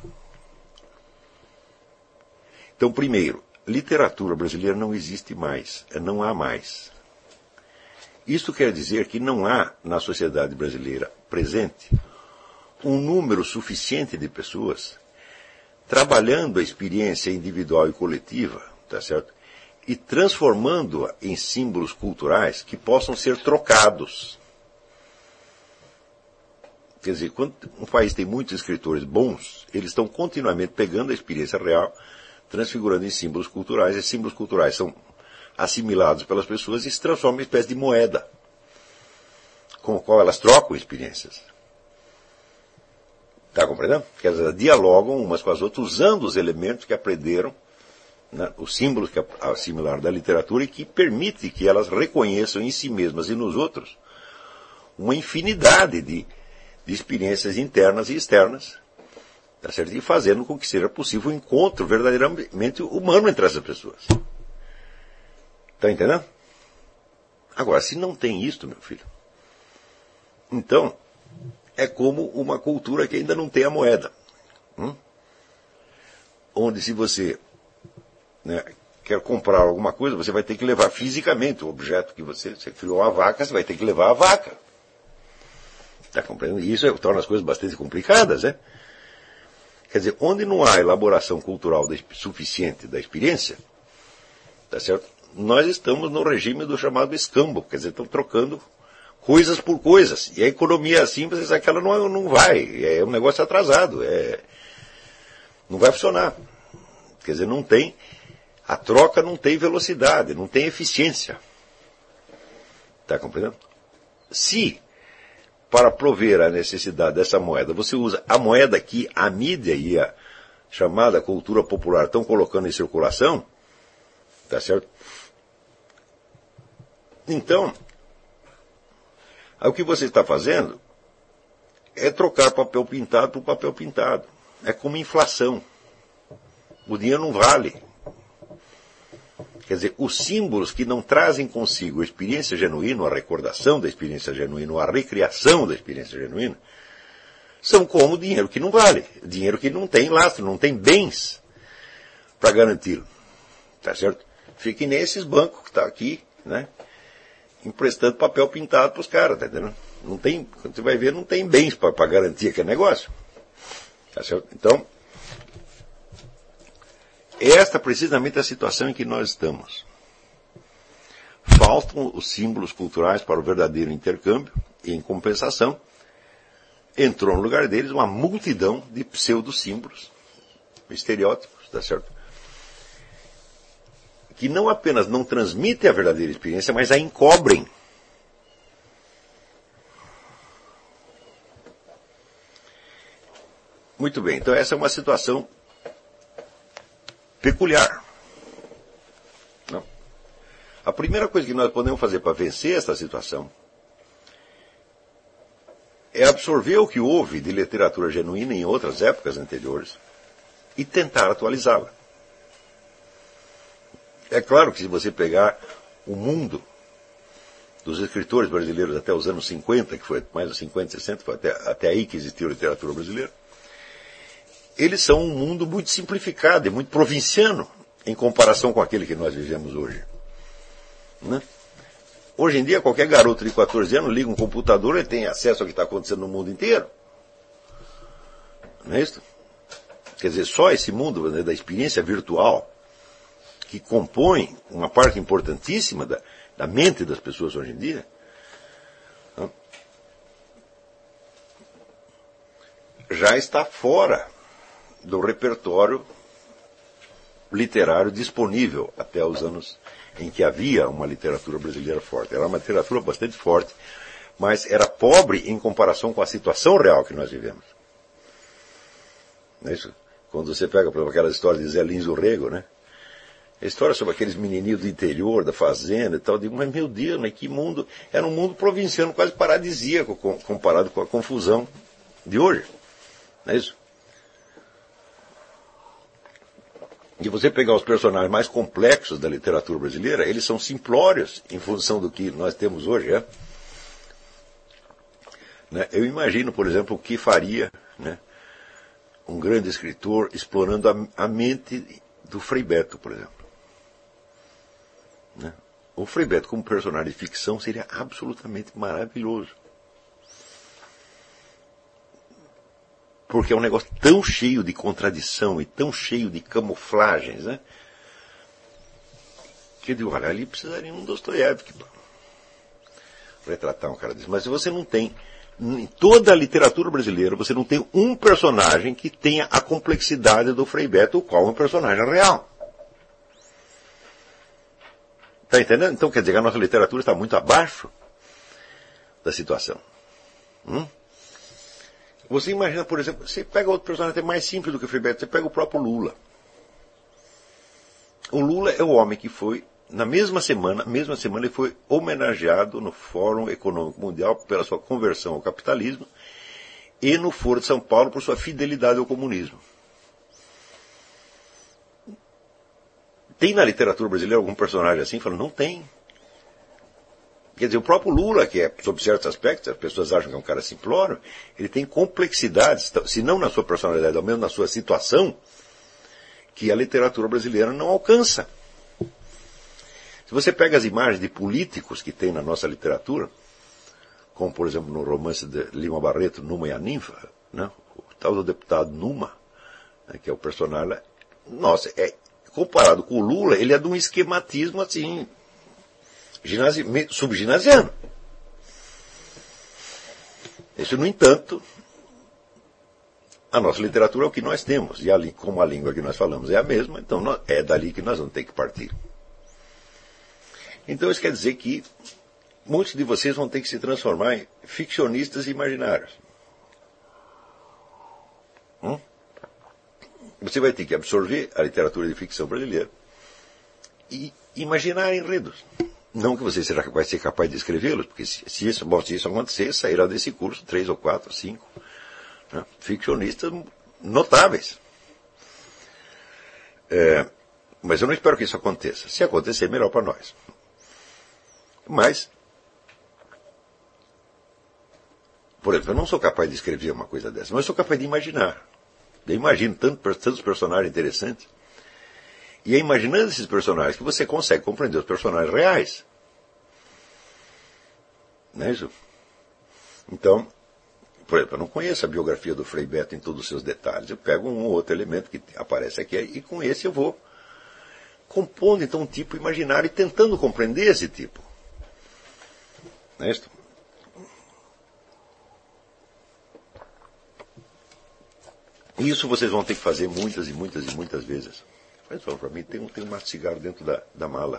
Então, primeiro, literatura brasileira não existe mais, não há mais. Isso quer dizer que não há na sociedade brasileira presente um número suficiente de pessoas trabalhando a experiência individual e coletiva, tá certo? E transformando-a em símbolos culturais que possam ser trocados. Quer dizer, quando um país tem muitos escritores bons, eles estão continuamente pegando a experiência real, transfigurando em símbolos culturais. Esses símbolos culturais são assimilados pelas pessoas e se transformam em uma espécie de moeda, com a qual elas trocam experiências. Está compreendendo? Quer dizer, elas dialogam umas com as outras, usando os elementos que aprenderam, né, os símbolos que assimilaram da literatura e que permite que elas reconheçam em si mesmas e nos outros uma infinidade de, de experiências internas e externas, tá certo? E fazendo com que seja possível o um encontro verdadeiramente humano entre essas pessoas. Está entendendo? Agora, se não tem isto, meu filho, então é como uma cultura que ainda não tem a moeda. Hum? Onde se você, né, quer comprar alguma coisa, você vai ter que levar fisicamente o objeto que você, você criou a vaca, você vai ter que levar a vaca. Está compreendendo? E isso é, torna as coisas bastante complicadas, né? Quer dizer, onde não há elaboração cultural da, suficiente da experiência, tá certo? Nós estamos no regime do chamado escambo, quer dizer, estamos trocando coisas por coisas. E a economia assim, vocês aquela não, não vai, é um negócio atrasado, é, não vai funcionar. Quer dizer, não tem, a troca não tem velocidade, não tem eficiência. Está compreendendo? Se, para prover a necessidade dessa moeda, você usa a moeda que a mídia e a chamada cultura popular estão colocando em circulação, tá certo? Então, o que você está fazendo é trocar papel pintado por papel pintado. É como inflação. O dinheiro não vale. Quer dizer, os símbolos que não trazem consigo a experiência genuína, a recordação da experiência genuína, a recriação da experiência genuína, são como dinheiro que não vale. Dinheiro que não tem lastro, não tem bens para garanti-lo. Tá certo? Fique nesses bancos que está aqui, né? Emprestando papel pintado para os caras, tá entendendo? Não tem, quando você vai ver, não tem bens para garantir aquele negócio. Tá certo? Então, esta precisamente é a situação em que nós estamos. Faltam os símbolos culturais para o verdadeiro intercâmbio e, em compensação, entrou no lugar deles uma multidão de pseudo-símbolos, estereótipos, tá certo? Que não apenas não transmitem a verdadeira experiência, mas a encobrem. Muito bem, então essa é uma situação peculiar. Não. A primeira coisa que nós podemos fazer para vencer essa situação é absorver o que houve de literatura genuína em outras épocas anteriores e tentar atualizá-la. É claro que se você pegar o mundo dos escritores brasileiros até os anos cinquenta, que foi mais de cinquenta, sessenta, foi até, até aí que existiu a literatura brasileira, eles são um mundo muito simplificado e muito provinciano em comparação com aquele que nós vivemos hoje. Né? Hoje em dia, qualquer garoto de quatorze anos liga um computador e tem acesso ao que está acontecendo no mundo inteiro. Não é isso? Quer dizer, só esse mundo, né, da experiência virtual, que compõe uma parte importantíssima da, da mente das pessoas hoje em dia, não, já está fora do repertório literário disponível até os anos em que havia uma literatura brasileira forte. Era uma literatura bastante forte, mas era pobre em comparação com a situação real que nós vivemos. Não é isso? Quando você pega, por exemplo, aquela história de Zé Lins do Rego, né? A história sobre aqueles menininhos do interior, da fazenda e tal. Eu digo, mas meu Deus, né, que mundo... Era um mundo provinciano, quase paradisíaco comparado com a confusão de hoje. Não é isso? E você pegar os personagens mais complexos da literatura brasileira, eles são simplórios em função do que nós temos hoje. É? Né? Eu imagino, por exemplo, o que faria, né, um grande escritor explorando a, a mente do Frei Beto, por exemplo. Né? O Frei Beto como personagem de ficção seria absolutamente maravilhoso. Porque é um negócio tão cheio de contradição e tão cheio de camuflagens, né? Que eu digo, olha, ali precisaria um Dostoiévski para retratar um cara desse. Mas você não tem, em toda a literatura brasileira, você não tem um personagem que tenha a complexidade do Frei Beto, o qual é um personagem real. Está entendendo? Então quer dizer que a nossa literatura está muito abaixo da situação. Hum? Você imagina, por exemplo, você pega outro personagem até mais simples do que o Frei Beto, você pega o próprio Lula. O Lula é o homem que foi, na mesma semana, mesma semana ele foi homenageado no Fórum Econômico Mundial pela sua conversão ao capitalismo e no Foro de São Paulo por sua fidelidade ao comunismo. Tem na literatura brasileira algum personagem assim? Fala, não tem. Quer dizer, o próprio Lula, que é, sob certos aspectos, as pessoas acham que é um cara simplório, ele tem complexidades, se não na sua personalidade, ao menos na sua situação, que a literatura brasileira não alcança. Se você pega as imagens de políticos que tem na nossa literatura, como por exemplo no romance de Lima Barreto, Numa e a Ninfa, né? O tal do deputado Numa, né, que é o personagem, nossa, é, comparado com o Lula, ele é de um esquematismo assim, ginasi, subginasiano. Isso, no entanto, a nossa literatura é o que nós temos, e a, como a língua que nós falamos é a mesma, então nós, é dali que nós vamos ter que partir. Então isso quer dizer que muitos de vocês vão ter que se transformar em ficcionistas imaginários. Hum? Você vai ter que absorver a literatura de ficção brasileira e imaginar enredos. Não que você será, vai ser capaz de escrevê-los, porque se, se, isso, bom, se isso acontecer, sairá desse curso três ou quatro, cinco, né, ficcionistas notáveis. É, mas eu não espero que isso aconteça. Se acontecer, melhor para nós. Mas, por exemplo, eu não sou capaz de escrever uma coisa dessa, mas eu sou capaz de imaginar. Eu imagino tanto, tantos personagens interessantes. E é imaginando esses personagens que você consegue compreender os personagens reais. Não é isso? Então, por exemplo, eu não conheço a biografia do Frei Beto em todos os seus detalhes. Eu pego um ou outro elemento que aparece aqui e com esse eu vou compondo então um tipo imaginário e tentando compreender esse tipo. Não é isso? Isso vocês vão ter que fazer muitas e muitas e muitas vezes. Mas só para mim tem um, tem um maço de cigarro dentro da, da mala.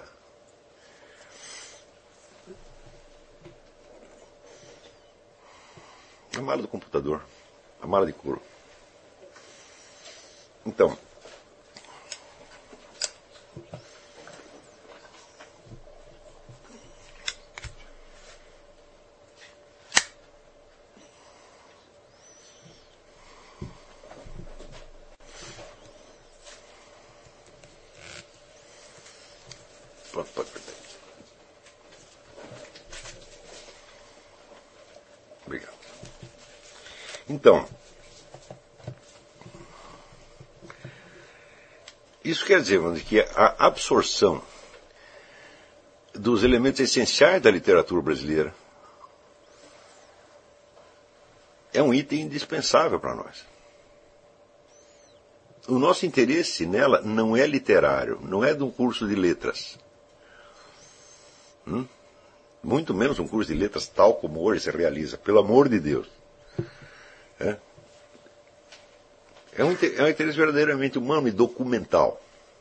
A mala do computador. A mala de couro. Então. Pronto, pode perder. Obrigado. Então, isso quer dizer, mano, que a absorção dos elementos essenciais da literatura brasileira é um item indispensável para nós. O nosso interesse nela não é literário, não é de um curso de letras. Hum? Muito menos um curso de letras tal como hoje se realiza, pelo amor de Deus. É, é, um, é um interesse verdadeiramente humano e documental.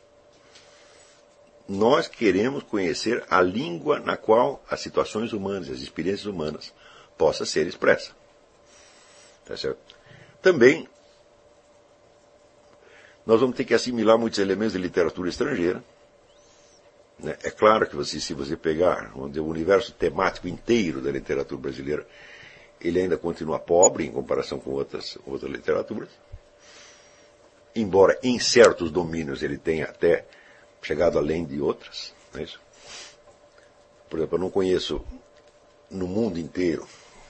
Nós queremos conhecer a língua na qual as situações humanas, as experiências humanas, possam ser expressas. Tá certo? Também nós vamos ter que assimilar muitos elementos de literatura estrangeira. Né? É claro que você, se você pegar onde o universo temático inteiro da literatura brasileira, ele ainda continua pobre em comparação com outras, outras literaturas. Embora em certos domínios ele tenha até chegado além de outras. Não é isso? Por exemplo, eu não conheço no mundo inteiro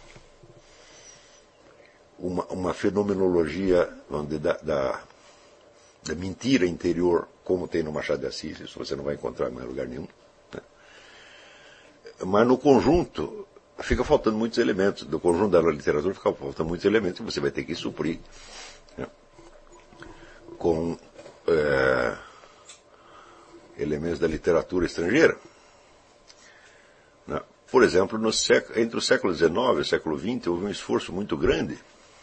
uma, uma fenomenologia onde da, da, da mentira interior como tem no Machado de Assis. Isso você não vai encontrar em mais lugar nenhum. Né? Mas no conjunto fica faltando muitos elementos. Do conjunto da literatura fica faltando muitos elementos que você vai ter que suprir, né? Com é, elementos da literatura estrangeira. Né? Por exemplo, no século, entre o século dezenove e o século vinte houve um esforço muito grande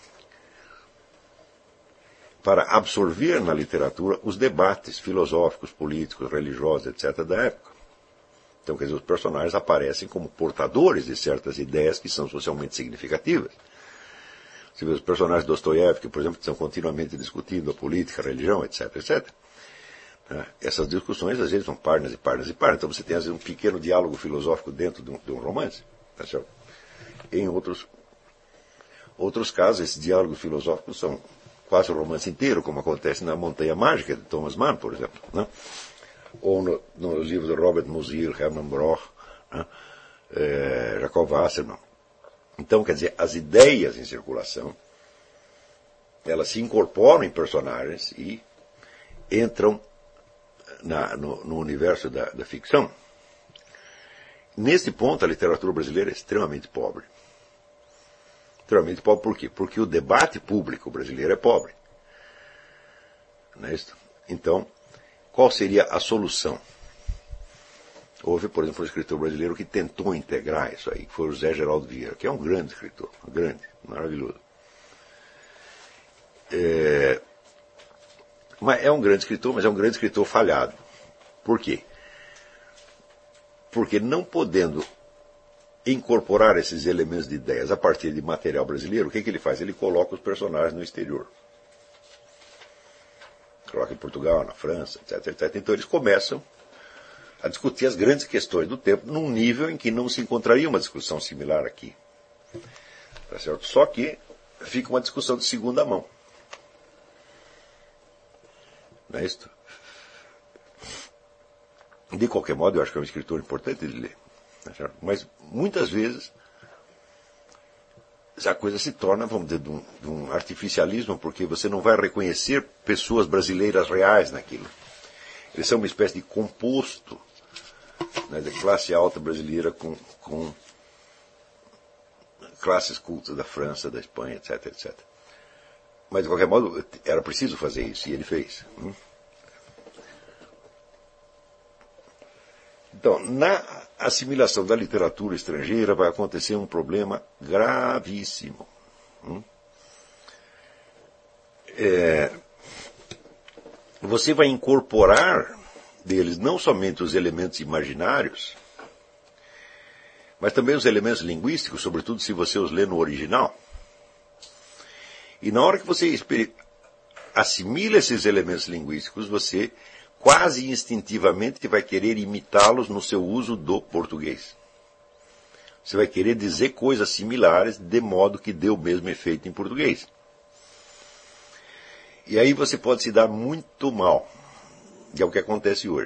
para absorver na literatura os debates filosóficos, políticos, religiosos, etcétera da época. Então, quer dizer, os personagens aparecem como portadores de certas ideias que são socialmente significativas. Você vê os personagens de Dostoiévski, por exemplo, que estão continuamente discutindo a política, a religião, etcétera, etcétera. Essas discussões, às vezes, são páginas e páginas e páginas. Então, você tem, às vezes, um pequeno diálogo filosófico dentro de um, de um romance. Tá certo? Em outros, outros casos, esses diálogos filosóficos são quase o romance inteiro, como acontece na Montanha Mágica, de Thomas Mann, por exemplo. Né? Ou no, nos livros de Robert Musil, Hermann Broch, né? é, Jacob Wassermann. Então, quer dizer, as ideias em circulação, elas se incorporam em personagens e entram na, no, no universo da, da ficção. Nesse ponto, a literatura brasileira é extremamente pobre. Extremamente pobre por quê? Porque o debate público brasileiro é pobre. Não é isso? Então, qual seria a solução? Houve, por exemplo, um escritor brasileiro que tentou integrar isso aí, que foi o José Geraldo Vieira, que é um grande escritor, um grande, maravilhoso. É, mas é um grande escritor, mas é um grande escritor falhado. Por quê? Porque não podendo incorporar esses elementos de ideias a partir de material brasileiro, o que, que ele faz? Ele coloca os personagens no exterior. Coloca em Portugal, na França, etcétera, etcétera. Então eles começam a discutir as grandes questões do tempo num nível em que não se encontraria uma discussão similar aqui. Tá certo? Só que fica uma discussão de segunda mão. Não é isso? De qualquer modo, eu acho que é um escritor importante de ler. Tá certo? Mas muitas vezes a coisa se torna, vamos dizer, de um, de um artificialismo, porque você não vai reconhecer pessoas brasileiras reais naquilo. Eles são uma espécie de composto, né, de classe alta brasileira com, com classes cultas da França, da Espanha, etc, etcétera. Mas, de qualquer modo, era preciso fazer isso, e ele fez. Hum? Então, na assimilação da literatura estrangeira vai acontecer um problema gravíssimo. Hum? É, você vai incorporar deles não somente os elementos imaginários, mas também os elementos linguísticos, sobretudo se você os lê no original. E na hora que você assimila esses elementos linguísticos, você quase instintivamente vai querer imitá-los no seu uso do português. Você vai querer dizer coisas similares de modo que dê o mesmo efeito em português. E aí você pode se dar muito mal. E é o que acontece hoje.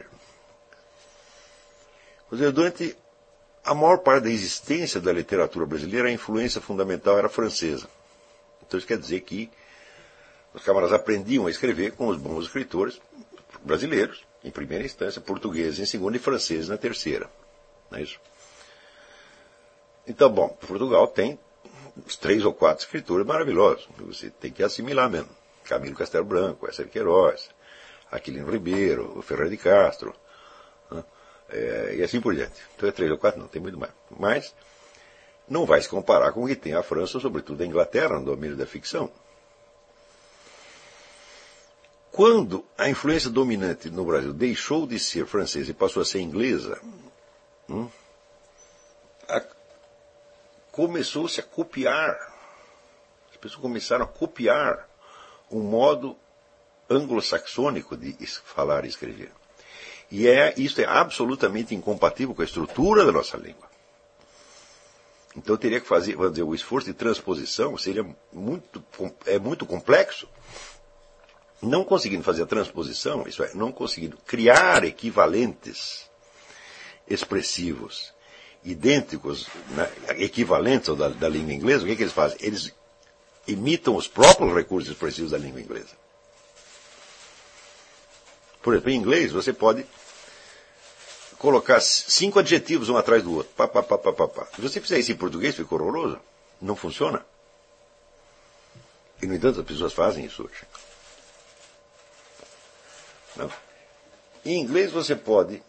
Durante a maior parte da existência da literatura brasileira, a influência fundamental era francesa. Então isso quer dizer que os camaradas aprendiam a escrever com os bons escritores brasileiros, em primeira instância, portugueses em segunda e franceses na terceira. Não é isso? Então, bom, Portugal tem uns três ou quatro escritores maravilhosos. Você tem que assimilar mesmo. Camilo Castelo Branco, Ecer Queiroz, Aquilino Ribeiro, o Ferreira de Castro, né? é, e assim por diante. Então é três ou quatro, não, tem muito mais. Mas não vai se comparar com o que tem a França, sobretudo a Inglaterra, no domínio da ficção. Quando a influência dominante no Brasil deixou de ser francesa e passou a ser inglesa, hum, começou-se a copiar, as pessoas começaram a copiar um modo anglo-saxônico de falar e escrever. E é, isso é absolutamente incompatível com a estrutura da nossa língua. Então eu teria que fazer, vamos dizer, o esforço de transposição seria muito, é muito complexo. Não conseguindo fazer a transposição, isso é, não conseguindo criar equivalentes expressivos idênticos, né, equivalentes da, da língua inglesa, o que, que eles fazem? Eles imitam os próprios recursos expressivos da língua inglesa. Por exemplo, em inglês você pode colocar cinco adjetivos um atrás do outro. Pá, pá, pá, pá, pá, pá. Se você fizer isso em português, fica horroroso. Não funciona. E, no entanto, as pessoas fazem isso hoje. Não. Em inglês você pode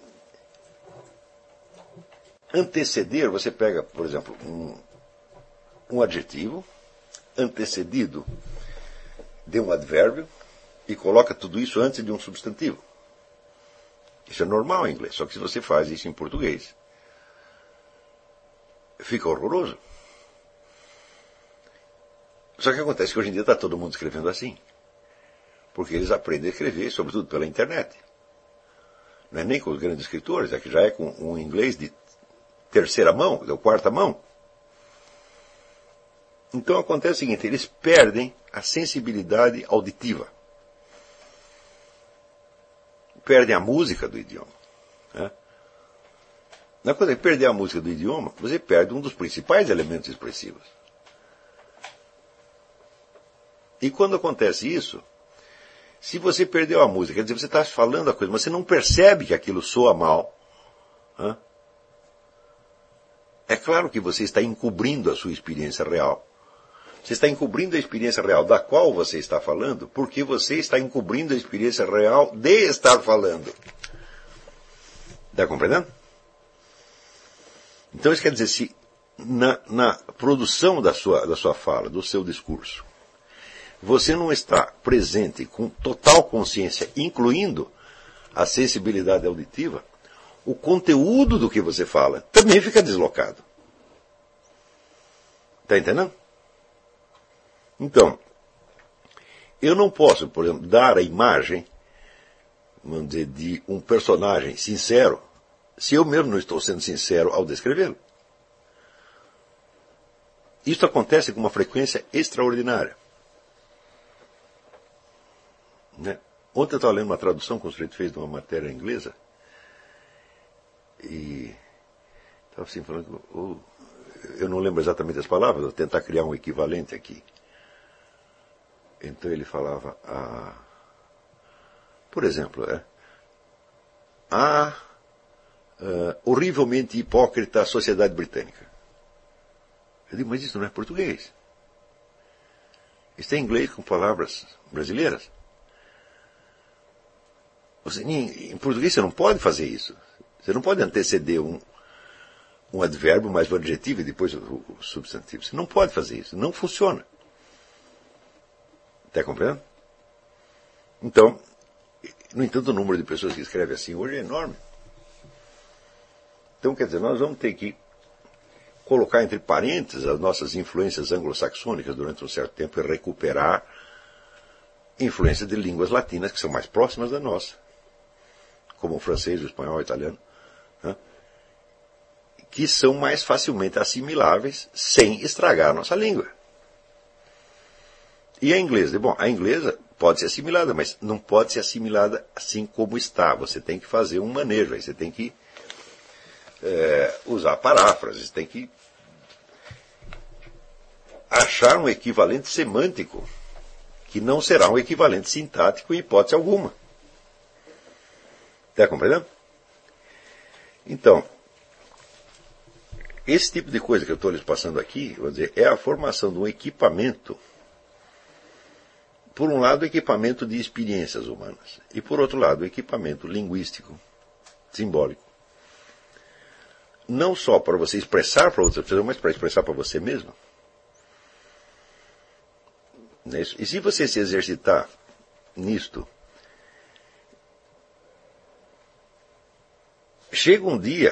anteceder, você pega, por exemplo, um, um adjetivo antecedido de um advérbio e coloca tudo isso antes de um substantivo. Isso é normal em inglês, só que se você faz isso em português, fica horroroso. Só que acontece que hoje em dia está todo mundo escrevendo assim. Porque eles aprendem a escrever, sobretudo pela internet. Não é nem com os grandes escritores, é que já é com um inglês de terceira mão, ou quarta mão. Então acontece o seguinte, eles perdem a sensibilidade auditiva. Perdem a música do idioma. Né? Na coisa de perder a música do idioma, você perde um dos principais elementos expressivos. E quando acontece isso, se você perdeu a música, quer dizer, você está falando a coisa, mas você não percebe que aquilo soa mal. Né? É claro que você está encobrindo a sua experiência real. Você está encobrindo a experiência real da qual você está falando, porque você está encobrindo a experiência real de estar falando. Está compreendendo? Então isso quer dizer, se na, na produção da sua, da sua fala, do seu discurso, você não está presente com total consciência, incluindo a sensibilidade auditiva, o conteúdo do que você fala também fica deslocado. Está entendendo? Então, eu não posso, por exemplo, dar a imagem, vamos dizer, de um personagem sincero, se eu mesmo não estou sendo sincero ao descrevê-lo. Isso acontece com uma frequência extraordinária. Né? Ontem eu estava lendo uma tradução que o sujeito fez de uma matéria inglesa, e estava assim falando, oh, eu não lembro exatamente as palavras, vou tentar criar um equivalente aqui. Então ele falava, ah, por exemplo, é, a uh, horrivelmente hipócrita sociedade britânica. Eu digo, mas isso não é português. Isso é inglês com palavras brasileiras. Você, em, em português você não pode fazer isso. Você não pode anteceder um, um advérbio mais o adjetivo e depois o, o substantivo. Você não pode fazer isso. Não funciona. Está compreendendo? Então, no entanto, o número de pessoas que escrevem assim hoje é enorme. Então, quer dizer, nós vamos ter que colocar entre parênteses as nossas influências anglo-saxônicas durante um certo tempo e recuperar influências de línguas latinas que são mais próximas da nossa, como o francês, o espanhol, o italiano, né? Que são mais facilmente assimiláveis sem estragar a nossa língua. E a inglesa? Bom, a inglesa pode ser assimilada, mas não pode ser assimilada assim como está. Você tem que fazer um manejo, aí você tem que é, usar paráfrases, tem que achar um equivalente semântico, que não será um equivalente sintático em hipótese alguma. Está compreendendo? Então, esse tipo de coisa que eu estou lhes passando aqui, vou dizer, é a formação de um equipamento. Por um lado, o equipamento de experiências humanas. E, por outro lado, o equipamento linguístico, simbólico. Não só para você expressar para outras pessoas, mas para expressar para você mesmo. E se você se exercitar nisto, chega um dia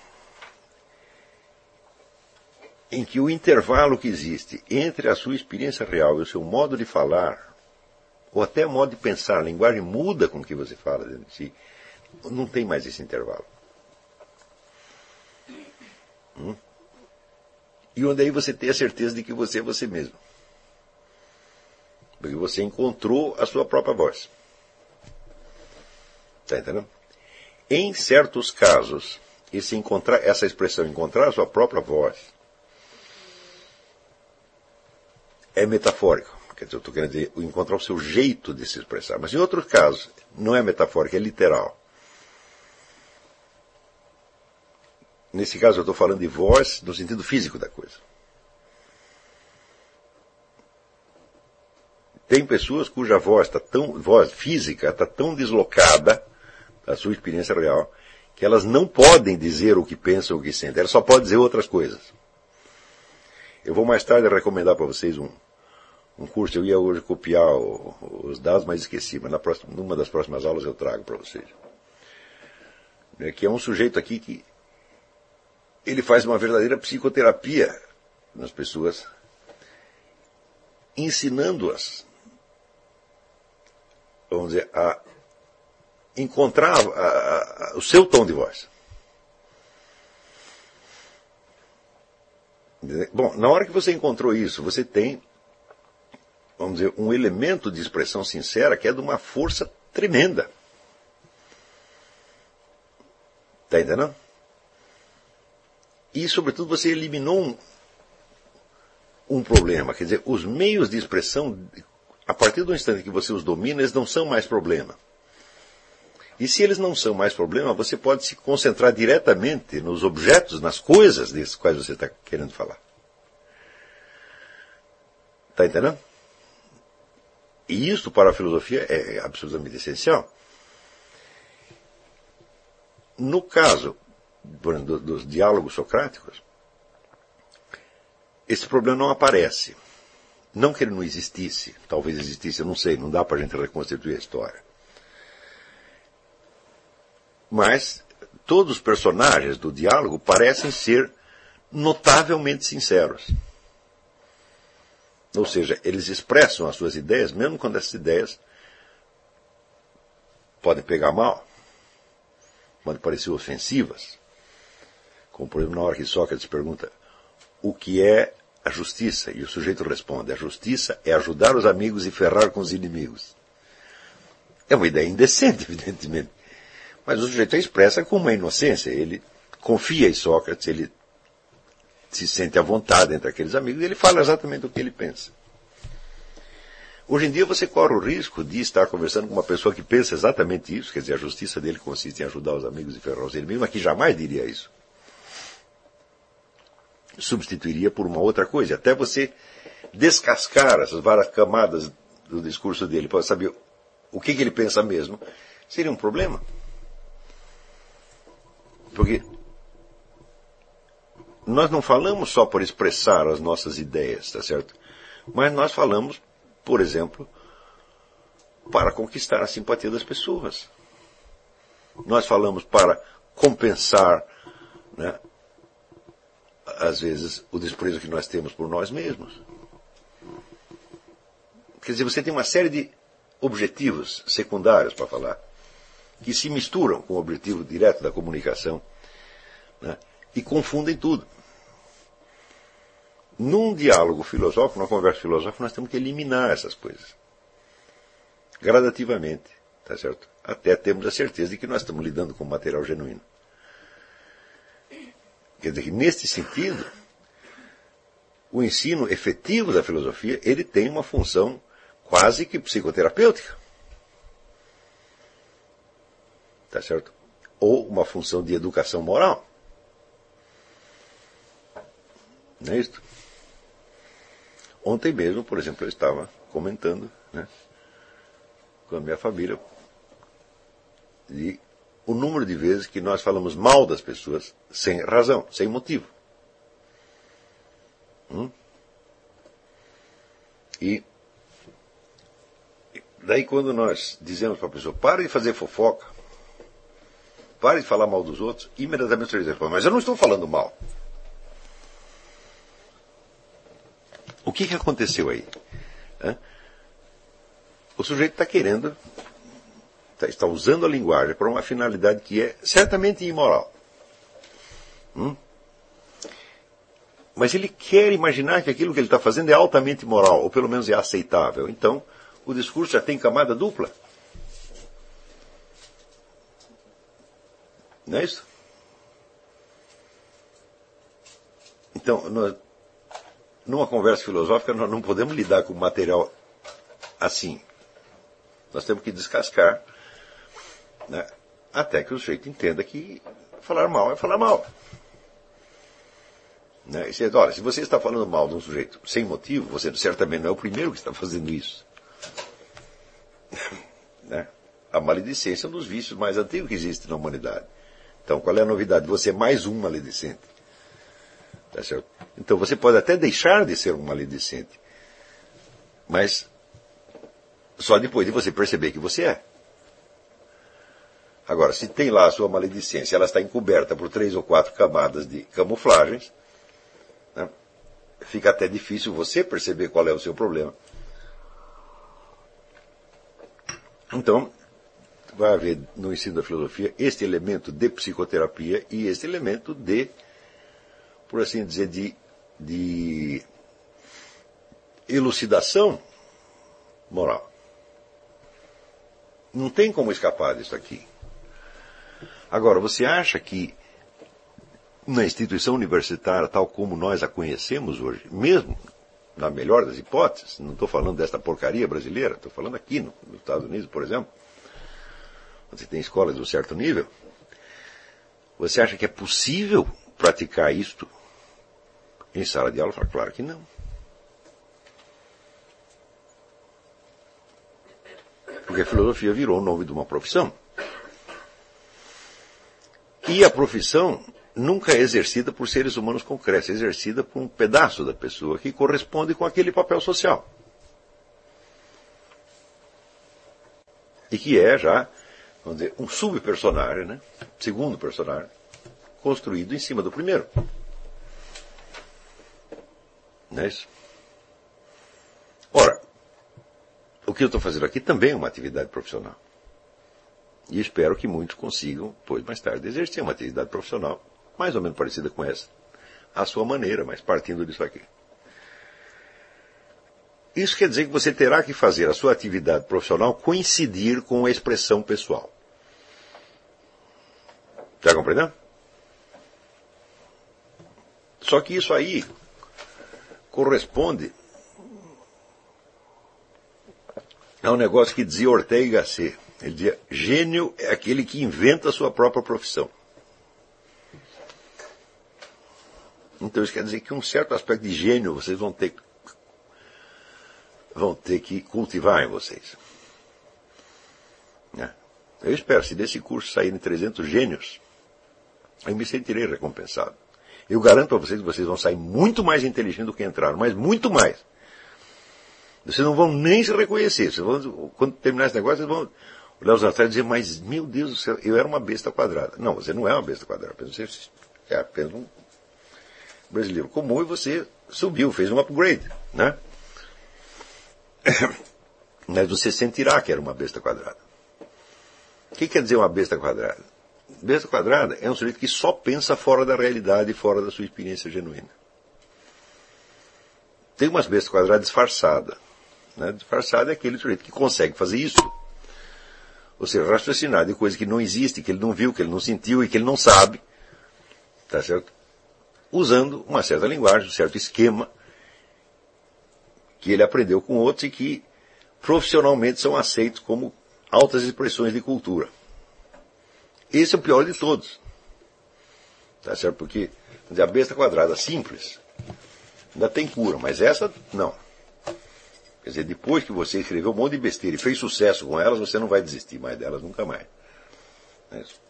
em que o intervalo que existe entre a sua experiência real e o seu modo de falar ou até o modo de pensar, a linguagem muda com o que você fala dentro de si. Não tem mais esse intervalo. Hum? E onde aí você tem a certeza de que você é você mesmo. Porque você encontrou a sua própria voz. Está entendendo? Em certos casos, esse encontrar, essa expressão, encontrar a sua própria voz, é metafórico. Quer dizer, eu estou querendo dizer, encontrar o seu jeito de se expressar. Mas em outros casos, não é metafórico, é literal. Nesse caso, eu estou falando de voz no sentido físico da coisa. Tem pessoas cuja voz, tá tão, voz física está tão deslocada da sua experiência real, que elas não podem dizer o que pensam ou o que sentem. Elas só podem dizer outras coisas. Eu vou mais tarde recomendar para vocês um, um curso. Eu ia hoje copiar o, os dados, mas esqueci. Mas na próxima, numa das próximas aulas eu trago para vocês. É, que é um sujeito aqui que ele faz uma verdadeira psicoterapia nas pessoas, ensinando-as, vamos dizer, a encontrar a, a, o seu tom de voz. Bom, na hora que você encontrou isso, você tem, vamos dizer, um elemento de expressão sincera que é de uma força tremenda. Está entendendo? E, sobretudo, você eliminou um, um problema. Quer dizer, os meios de expressão, a partir do instante que você os domina, eles não são mais problema. E se eles não são mais problema, você pode se concentrar diretamente nos objetos, nas coisas desses quais você está querendo falar. Está entendendo? E isso, para a filosofia, é absolutamente essencial. No caso do, dos diálogos socráticos, esse problema não aparece. Não que ele não existisse, talvez existisse, eu não sei, não dá para a gente reconstituir a história. Mas todos os personagens do diálogo parecem ser notavelmente sinceros. Ou seja, eles expressam as suas ideias, mesmo quando essas ideias podem pegar mal, podem parecer ofensivas. Como, por exemplo, na hora que Sócrates pergunta o que é a justiça, e o sujeito responde: a justiça é ajudar os amigos e ferrar com os inimigos. É uma ideia indecente, evidentemente. Mas o sujeito a expressa com uma inocência. Ele confia em Sócrates, ele se sente à vontade entre aqueles amigos e ele fala exatamente o que ele pensa. Hoje em dia você corre o risco de estar conversando com uma pessoa que pensa exatamente isso, quer dizer, a justiça dele consiste em ajudar os amigos e ferrar os inimigos, mas que jamais diria isso. Substituiria por uma outra coisa. Até você descascar essas várias camadas do discurso dele para saber o que, que ele pensa mesmo, seria um problema. Porque nós não falamos só por expressar as nossas ideias, tá certo? Mas nós falamos, por exemplo, para conquistar a simpatia das pessoas. Nós falamos para compensar, né, às vezes, o desprezo que nós temos por nós mesmos. Quer dizer, você tem uma série de objetivos secundários para falar, que se misturam com o objetivo direto da comunicação, né, e confundem tudo. Num diálogo filosófico, numa conversa filosófica, nós temos que eliminar essas coisas. Gradativamente, tá certo? Até termos a certeza de que nós estamos lidando com material genuíno. Quer dizer que, neste sentido, o ensino efetivo da filosofia, ele tem uma função quase que psicoterapêutica. Tá certo? Ou uma função de educação moral. Não é isso? Ontem mesmo, por exemplo, eu estava comentando, né, com a minha família de o número de vezes que nós falamos mal das pessoas sem razão, sem motivo. Hum? E daí quando nós dizemos para a pessoa, pare de fazer fofoca, pare de falar mal dos outros, imediatamente você diz, mas eu não estou falando mal. O que, que aconteceu aí? o sujeito está querendo, tá, está usando a linguagem para uma finalidade que é certamente imoral. Hum? Mas ele quer imaginar que aquilo que ele está fazendo é altamente moral, ou pelo menos é aceitável. Então, o discurso já tem camada dupla. Não é isso? Então, nós, numa conversa filosófica, nós não podemos lidar com material assim. Nós temos que descascar, né, até que o sujeito entenda que falar mal é falar mal. Né? E você, olha, se você está falando mal de um sujeito sem motivo, você certamente não é o primeiro que está fazendo isso. Né? A maledicência é um dos vícios mais antigos que existe na humanidade. Então, qual é a novidade? Você é mais um maledicente. Tá certo? Então, você pode até deixar de ser um maledicente, mas só depois de você perceber que você é. Agora, se tem lá a sua maledicência, ela está encoberta por três ou quatro camadas de camuflagens, né? Fica até difícil você perceber qual é o seu problema. Então, vai haver no ensino da filosofia este elemento de psicoterapia e este elemento de, por assim dizer, de, de elucidação moral. Não tem como escapar disso aqui. Agora, você acha que na instituição universitária, tal como nós a conhecemos hoje, mesmo na melhor das hipóteses, não estou falando desta porcaria brasileira, estou falando aqui no, nos Estados Unidos, por exemplo, onde você tem escolas de um certo nível, você acha que é possível praticar isto em sala de aula? Fala, claro que não. Porque a filosofia virou o nome de uma profissão. E a profissão nunca é exercida por seres humanos concretos, é exercida por um pedaço da pessoa que corresponde com aquele papel social. E que é já, vamos dizer, um subpersonagem, né? Segundo personagem, construído em cima do primeiro. Não é isso? Ora, o que eu estou fazendo aqui também é uma atividade profissional. E espero que muitos consigam, depois, mais tarde, exercer uma atividade profissional mais ou menos parecida com essa. À sua maneira, mas partindo disso aqui. Isso quer dizer que você terá que fazer a sua atividade profissional coincidir com a expressão pessoal. Está compreendendo? Só que isso aí corresponde a um negócio que dizia Ortega y Gasset. Ele dizia, gênio é aquele que inventa a sua própria profissão. Então isso quer dizer que um certo aspecto de gênio vocês vão ter, vão ter que cultivar em vocês. Eu espero, se desse curso saírem trezentos gênios, eu me sentirei recompensado. Eu garanto a vocês que vocês vão sair muito mais inteligentes do que entraram, mas muito mais. Vocês não vão nem se reconhecer. Vocês vão, quando terminar esse negócio, vocês vão olhar os atrás e dizer, mas, meu Deus do céu, eu era uma besta quadrada. Não, você não é uma besta quadrada. Você é apenas um brasileiro comum e você subiu, fez um upgrade, né? Mas você sentirá que era uma besta quadrada. O que quer dizer uma besta quadrada? Besta quadrada é um sujeito que só pensa fora da realidade e fora da sua experiência genuína. Tem umas bestas quadradas disfarçadas. Né? Disfarçada é aquele sujeito que consegue fazer isso. Ou seja, raciocinar de coisa que não existe, que ele não viu, que ele não sentiu e que ele não sabe. Tá certo? Usando uma certa linguagem, um certo esquema que ele aprendeu com outros e que profissionalmente são aceitos como altas expressões de cultura. Esse é o pior de todos. Tá certo? Porque a besta quadrada simples ainda tem cura, mas essa não. Quer dizer, depois que você escreveu um monte de besteira e fez sucesso com elas, você não vai desistir mais delas nunca mais. É isso.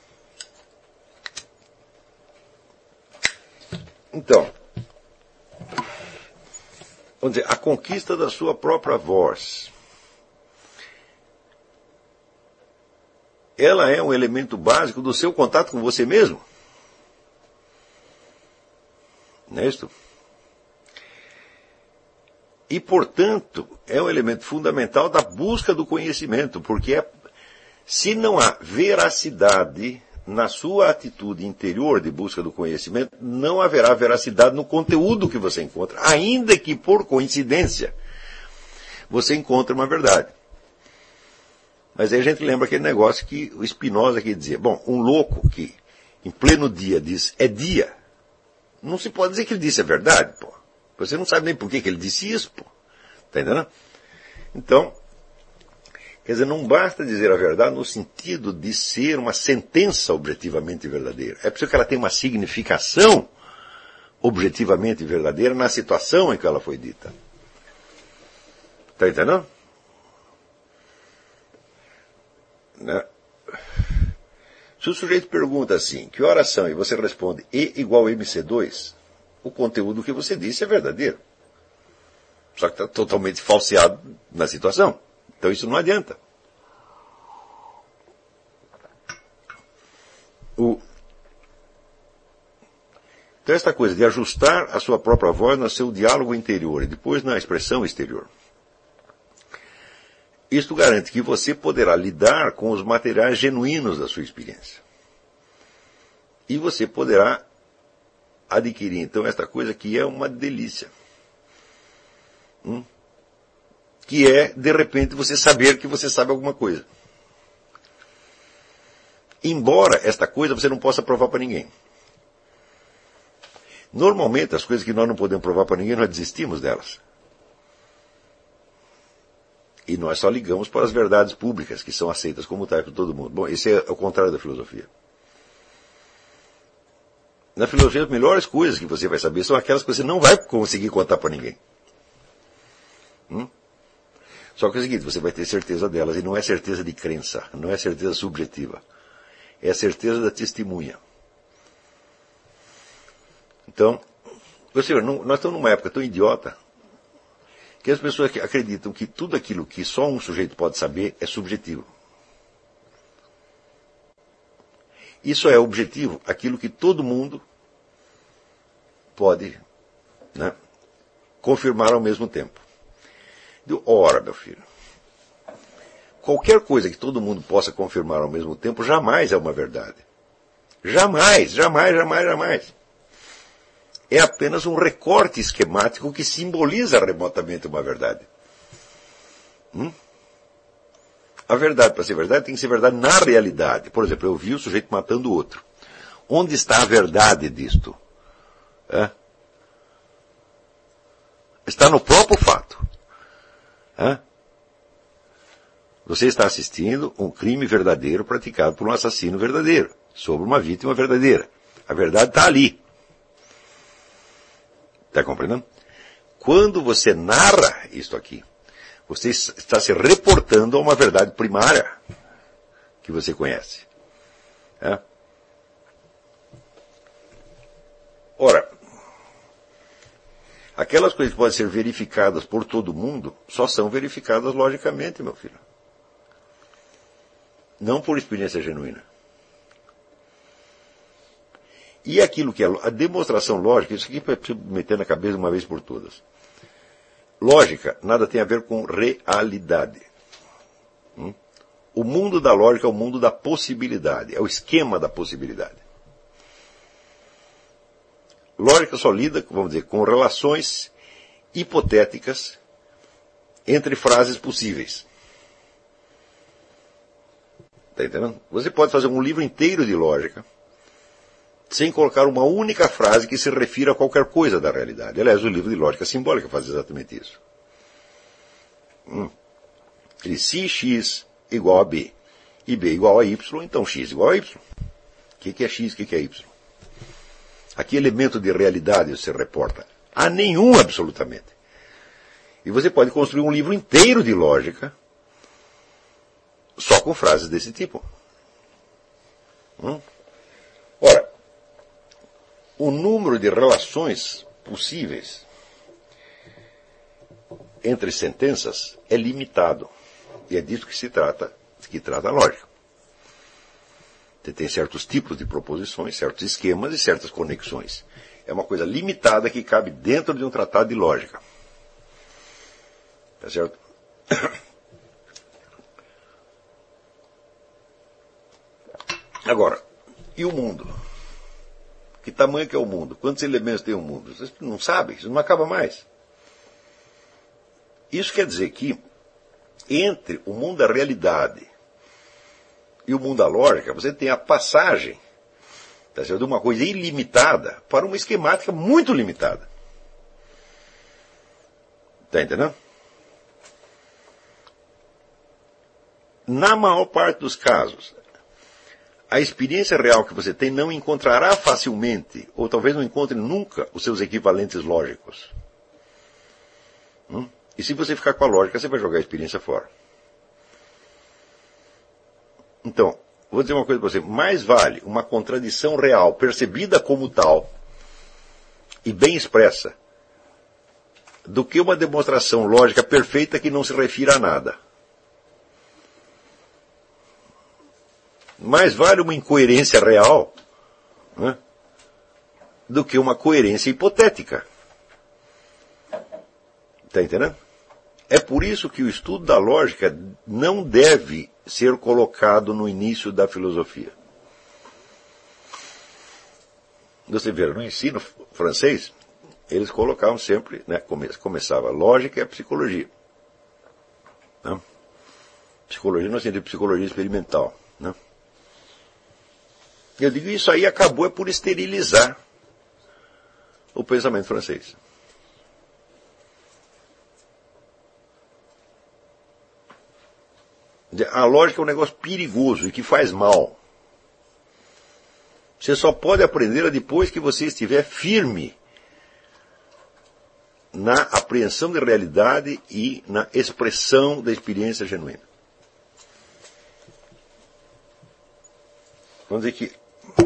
Então, vamos dizer, a conquista da sua própria voz, ela é um elemento básico do seu contato com você mesmo. Não é isso? E, portanto, é um elemento fundamental da busca do conhecimento, porque é, se não há veracidade na sua atitude interior de busca do conhecimento, não haverá veracidade no conteúdo que você encontra, ainda que, por coincidência, você encontre uma verdade. Mas aí a gente lembra aquele negócio que o Spinoza aqui dizia, bom, um louco que em pleno dia diz, é dia, não se pode dizer que ele disse a verdade, pô. Você não sabe nem por que, que ele disse isso, pô. Tá entendendo? Então, quer dizer, não basta dizer a verdade no sentido de ser uma sentença objetivamente verdadeira. É preciso que ela tenha uma significação objetivamente verdadeira na situação em que ela foi dita. Tá entendendo? Né? Se o sujeito pergunta assim, que horas são? E você responde E igual a M C dois, o conteúdo que você disse é verdadeiro. Só que está totalmente falseado na situação. Então isso não adianta. O... Então esta coisa de ajustar a sua própria voz no seu diálogo interior e depois na expressão exterior. Isto garante que você poderá lidar com os materiais genuínos da sua experiência. E você poderá adquirir, então, esta coisa que é uma delícia. Hum? Que é, de repente, você saber que você sabe alguma coisa. Embora esta coisa você não possa provar para ninguém. Normalmente, as coisas que nós não podemos provar para ninguém, nós desistimos delas. E nós só ligamos para as verdades públicas, que são aceitas como tais por todo mundo. Bom, esse é o contrário da filosofia. Na filosofia, as melhores coisas que você vai saber são aquelas que você não vai conseguir contar para ninguém. Hum? Só que é o seguinte, você vai ter certeza delas, e não é certeza de crença, não é certeza subjetiva. É a certeza da testemunha. Então, ou seja, não, nós estamos numa época tão idiota que as pessoas acreditam que tudo aquilo que só um sujeito pode saber é subjetivo. Isso é objetivo, aquilo que todo mundo pode, né, confirmar ao mesmo tempo. Ora, meu filho, qualquer coisa que todo mundo possa confirmar ao mesmo tempo jamais é uma verdade. Jamais, jamais, jamais, jamais. É apenas um recorte esquemático que simboliza remotamente uma verdade. Hum? A verdade, para ser verdade, tem que ser verdade na realidade. Por exemplo, eu vi o sujeito matando o outro. Onde está a verdade disto? É? Está no próprio fato. É? Você está assistindo um crime verdadeiro praticado por um assassino verdadeiro, sobre uma vítima verdadeira. A verdade está ali. Está compreendendo? Quando você narra isto aqui, você está se reportando a uma verdade primária que você conhece. É? Ora, aquelas coisas que podem ser verificadas por todo mundo só são verificadas logicamente, meu filho. Não por experiência genuína. E aquilo que é a demonstração lógica, isso aqui é preciso meter na cabeça uma vez por todas. Lógica nada tem a ver com realidade. Hum? O mundo da lógica é o mundo da possibilidade, é o esquema da possibilidade. Lógica só lida, vamos dizer, com relações hipotéticas entre frases possíveis. Está entendendo? Você pode fazer um livro inteiro de lógica sem colocar uma única frase que se refira a qualquer coisa da realidade. Aliás, o livro de lógica simbólica faz exatamente isso. Hum. Se x igual a b e b igual a y, então x igual a y. O que, que é x, o que, que é y? A que elemento de realidade você reporta? A nenhum, absolutamente. E você pode construir um livro inteiro de lógica só com frases desse tipo. Hum? Ora, o número de relações possíveis entre sentenças é limitado. E é disso que se trata, que trata a lógica. Você tem certos tipos de proposições, certos esquemas e certas conexões. É uma coisa limitada que cabe dentro de um tratado de lógica. Tá certo? Agora, e o mundo? Que tamanho que é o mundo? Quantos elementos tem o mundo? Vocês não sabem, isso não acaba mais. Isso quer dizer que entre o mundo da realidade e o mundo da lógica, você tem a passagem, tá certo, de uma coisa ilimitada para uma esquemática muito limitada. Está entendendo? Na maior parte dos casos, a experiência real que você tem não encontrará facilmente, ou talvez não encontre nunca, os seus equivalentes lógicos. Hum? E se você ficar com a lógica, você vai jogar a experiência fora. Então, vou dizer uma coisa para você. Mais vale uma contradição real, percebida como tal, e bem expressa, do que uma demonstração lógica perfeita que não se refira a nada. Mais vale uma incoerência real, né, do que uma coerência hipotética. Está entendendo? É por isso que o estudo da lógica não deve ser colocado no início da filosofia. Você vê, no ensino francês, eles colocavam sempre, né, come, começava lógica e a psicologia. Né? Psicologia no sentido de psicologia experimental. Né? Eu digo, isso aí acabou é por esterilizar o pensamento francês. A lógica é um negócio perigoso e que faz mal. Você só pode aprender depois que você estiver firme na apreensão da realidade e na expressão da experiência genuína. Vamos dizer que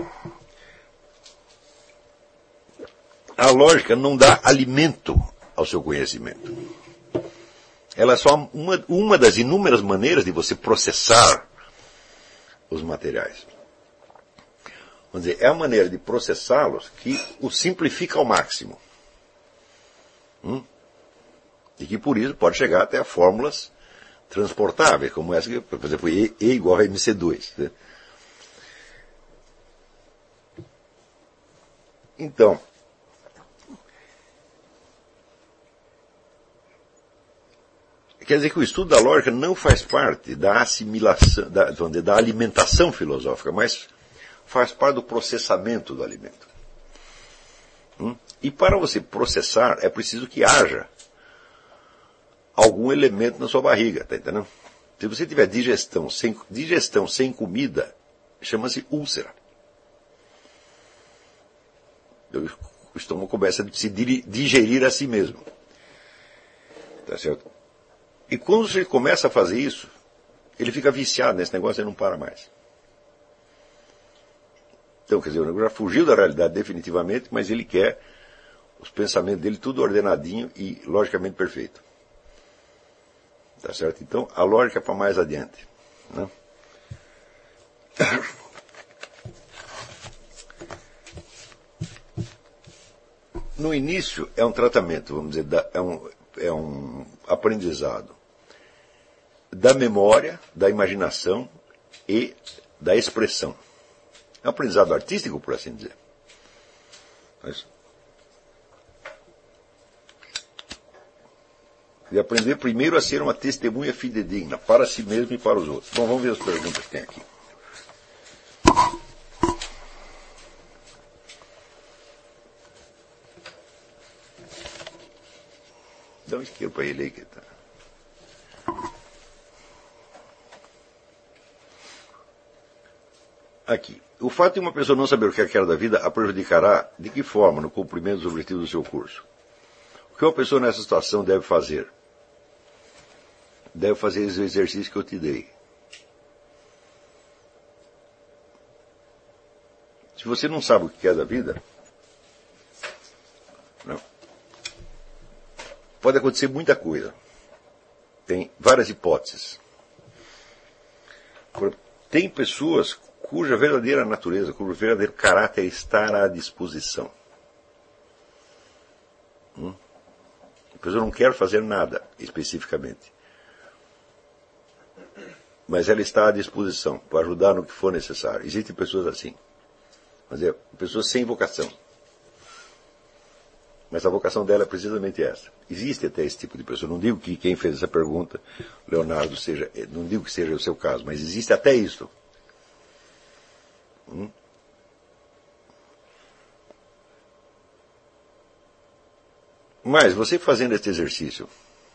a lógica não dá alimento ao seu conhecimento. Ela é só uma, uma das inúmeras maneiras de você processar os materiais. Vamos dizer, é a maneira de processá-los que o simplifica ao máximo. Hum? E que por isso pode chegar até a fórmulas transportáveis, como essa que, por exemplo, E, e igual a M C dois. Né? Então, quer dizer que o estudo da lógica não faz parte da assimilação, da, da alimentação filosófica, mas faz parte do processamento do alimento. Hum? E para você processar, é preciso que haja algum elemento na sua barriga, tá entendendo? Se você tiver digestão sem, digestão sem comida, chama-se úlcera. O estômago começa a se digerir a si mesmo. Tá certo? E quando você começa a fazer isso, ele fica viciado nesse negócio e não para mais. Então, quer dizer, o negócio já fugiu da realidade definitivamente, mas ele quer os pensamentos dele tudo ordenadinho e logicamente perfeito. Tá certo? Então, a lógica é para mais adiante. Né? No início, é um tratamento, vamos dizer, é um, é um aprendizado da memória, da imaginação e da expressão. É um aprendizado artístico, por assim dizer. Mas, de aprender primeiro a ser uma testemunha fidedigna para si mesmo e para os outros. Bom, vamos ver as perguntas que tem aqui. Dá um isqueiro para ele aí que tá. Aqui. O fato de uma pessoa não saber o que quer da vida a prejudicará de que forma no cumprimento dos objetivos do seu curso? O que uma pessoa nessa situação deve fazer? Deve fazer esse exercício que eu te dei. Se você não sabe o que quer da vida, não. Pode acontecer muita coisa. Tem várias hipóteses. Tem pessoas cuja verdadeira natureza, cujo verdadeiro caráter está à disposição. Hum? pessoa não quer fazer nada especificamente. Mas ela está à disposição para ajudar no que for necessário. Existem pessoas assim. Mas é pessoas sem vocação. Mas a vocação dela é precisamente essa. Existe até esse tipo de pessoa. Não digo que quem fez essa pergunta, Leonardo, seja, não digo que seja o seu caso, mas existe até isso. Hum? Mas você fazendo este exercício,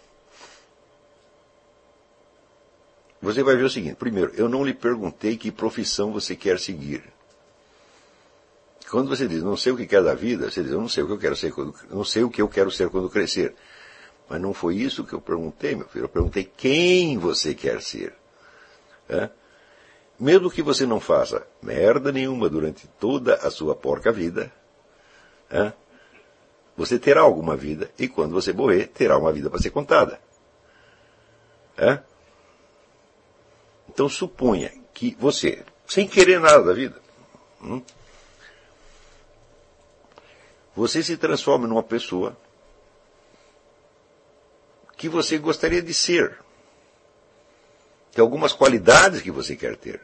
você vai ver o seguinte. Primeiro, eu não lhe perguntei que profissão você quer seguir. Quando você diz, não sei o que quer da vida, você diz, eu não sei o que eu quero ser quando, não sei o que eu quero ser quando crescer. Mas não foi isso que eu perguntei, meu filho. Eu perguntei quem você quer ser. É? Mesmo que você não faça merda nenhuma durante toda a sua porca vida, é? Você terá alguma vida, e quando você morrer, terá uma vida para ser contada. É? Então suponha que você, sem querer nada da vida, hum, você se transforma numa pessoa que você gostaria de ser. Tem algumas qualidades que você quer ter.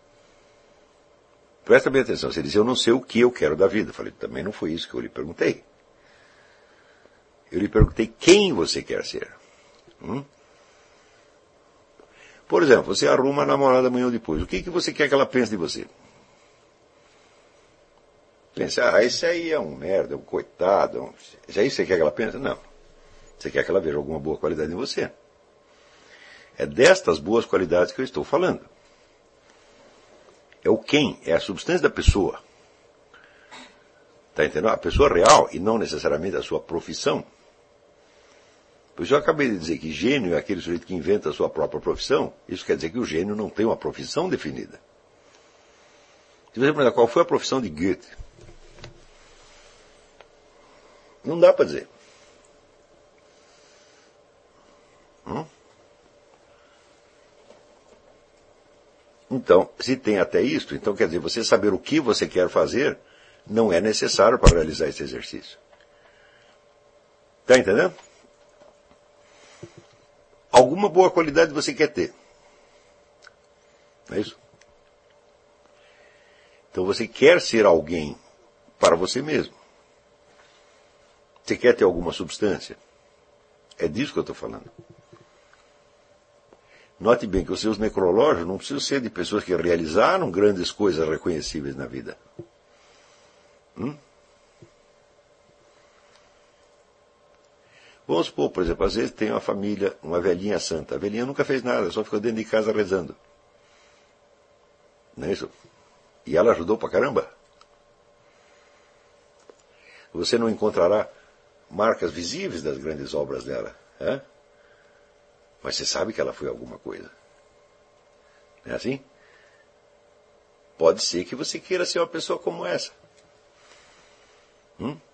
Presta bem atenção. Você diz, eu não sei o que eu quero da vida. Eu falei, também não foi isso que eu lhe perguntei. Eu lhe perguntei quem você quer ser. Hum? Por exemplo, você arruma a namorada amanhã ou depois. O que, que você quer que ela pense de você? Pensa, ah, esse aí é um merda, é um coitado. É um... É isso que você quer que ela pense? Não. Você quer que ela veja alguma boa qualidade em você. É destas boas qualidades que eu estou falando. É o quem, é a substância da pessoa. Está entendendo? A pessoa real e não necessariamente a sua profissão. Por isso eu acabei de dizer que gênio é aquele sujeito que inventa a sua própria profissão. Isso quer dizer que o gênio não tem uma profissão definida. Se você perguntar qual foi a profissão de Goethe, não dá para dizer. Hum? Então, se tem até isso, então quer dizer, você saber o que você quer fazer não é necessário para realizar esse exercício. Está entendendo? Alguma boa qualidade você quer ter. Não é isso? Então você quer ser alguém para você mesmo. Você quer ter alguma substância? É disso que eu estou falando. Note bem que os seus necrológios não precisam ser de pessoas que realizaram grandes coisas reconhecíveis na vida. Hum? Vamos supor, por exemplo, às vezes tem uma família, uma velhinha santa. A velhinha nunca fez nada, só ficou dentro de casa rezando. Não é isso? E ela ajudou pra caramba. Você não encontrará marcas visíveis das grandes obras dela. É? Mas você sabe que ela foi alguma coisa. Não é assim? Pode ser que você queira ser uma pessoa como essa. Hum?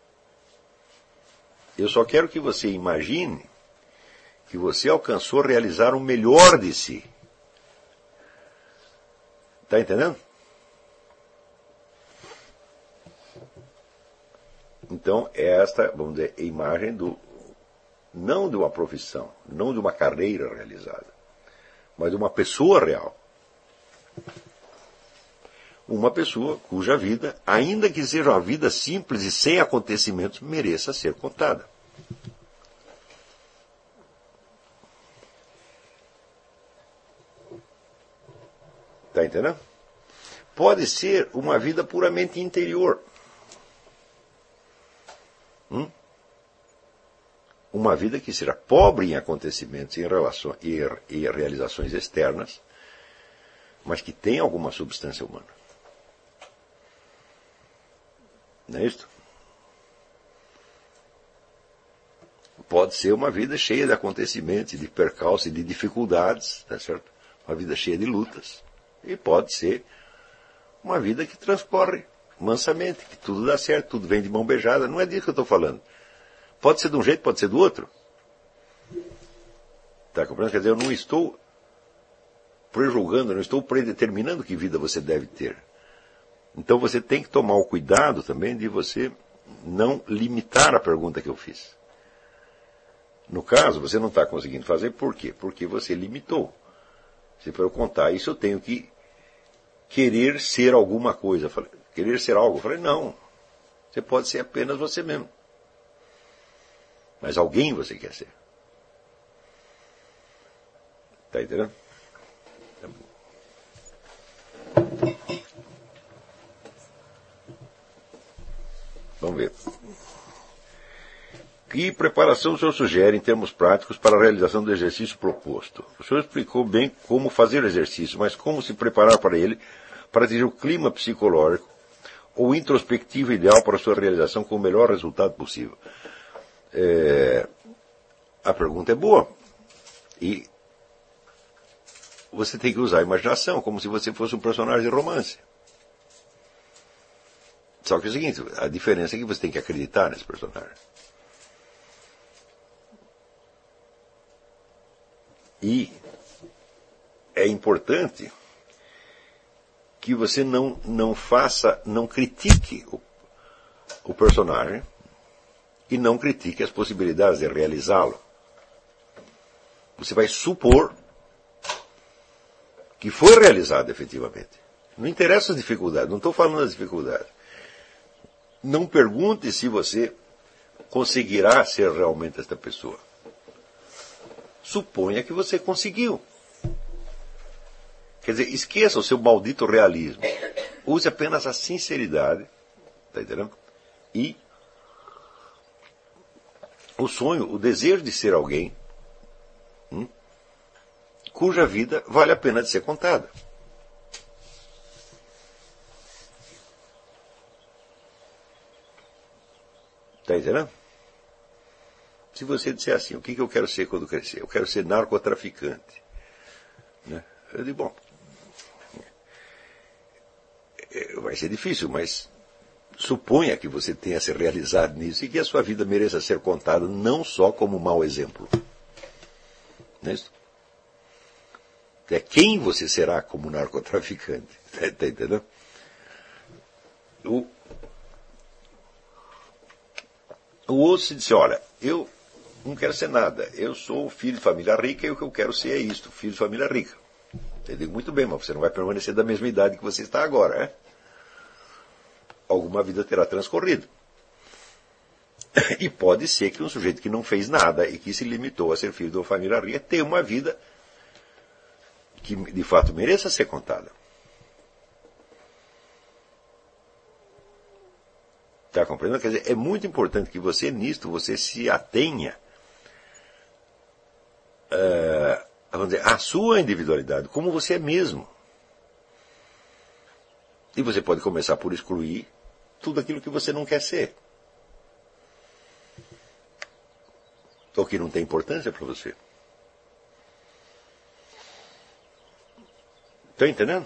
Eu só quero que você imagine que você alcançou realizar o melhor de si. Está entendendo? Então, é esta, vamos dizer, a imagem do, não de uma profissão, não de uma carreira realizada, mas de uma pessoa real. Uma pessoa cuja vida, ainda que seja uma vida simples e sem acontecimentos, mereça ser contada. Está entendendo? Pode ser uma vida puramente interior. Hum? Uma vida que seja pobre em acontecimentos e em, relações, e, e realizações externas, mas que tenha alguma substância humana. Não é isso? Pode ser uma vida cheia de acontecimentos, de percalços e de dificuldades, tá certo? Uma vida cheia de lutas. E pode ser uma vida que transcorre mansamente, que tudo dá certo, tudo vem de mão beijada. Não é disso que eu estou falando. Pode ser de um jeito, pode ser do outro. Está compreendendo? Quer dizer, eu não estou prejulgando, eu não estou predeterminando que vida você deve ter. Então você tem que tomar o cuidado também de você não limitar a pergunta que eu fiz. No caso, você não está conseguindo fazer por quê? Porque você limitou. Se for eu contar isso, eu tenho que querer ser alguma coisa. Falei, querer ser algo? Eu falei, não. Você pode ser apenas você mesmo. Mas alguém você quer ser. Está entendendo? Vamos ver. Que preparação o senhor sugere em termos práticos para a realização do exercício proposto? O senhor explicou bem como fazer o exercício, mas como se preparar para ele, para atingir o clima psicológico ou introspectivo ideal para a sua realização com o melhor resultado possível? É, a pergunta é boa. E você tem que usar a imaginação, como se você fosse um personagem de romance. Só que é o seguinte, a diferença é que você tem que acreditar nesse personagem. E é importante que você não, não faça, não critique o, o personagem e não critique as possibilidades de realizá-lo. Você vai supor que foi realizado efetivamente. Não interessa as dificuldades, não estou falando das dificuldades. Não pergunte se você conseguirá ser realmente esta pessoa. Suponha que você conseguiu. Quer dizer, esqueça o seu maldito realismo. Use apenas a sinceridade, está entendendo? E o sonho, o desejo de ser alguém hum, cuja vida vale a pena de ser contada. Está entendendo? Se você disser assim, o que eu quero ser quando crescer? Eu quero ser narcotraficante. Né? Eu digo, bom, vai ser difícil, mas suponha que você tenha se realizado nisso e que a sua vida mereça ser contada não só como um mau exemplo. Não é isso? É quem você será como narcotraficante. Está entendendo? O, o outro se disse, olha, eu não quero ser nada. Eu sou filho de família rica e o que eu quero ser é isto, filho de família rica. Eu digo, muito bem, mas você não vai permanecer da mesma idade que você está agora, né? Alguma vida terá transcorrido. E pode ser que um sujeito que não fez nada e que se limitou a ser filho de uma família rica tenha uma vida que de fato mereça ser contada. Está compreendendo? Quer dizer, é muito importante que você, nisto, você se atenha uh, vamos dizer, à sua individualidade, como você é mesmo. E você pode começar por excluir tudo aquilo que você não quer ser. Ou que não tem importância para você. Está entendendo?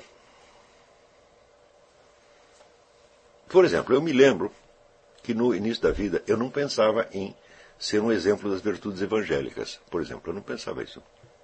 Por exemplo, eu me lembro que no início da vida eu não pensava em ser um exemplo das virtudes evangélicas. Por exemplo, eu não pensava isso.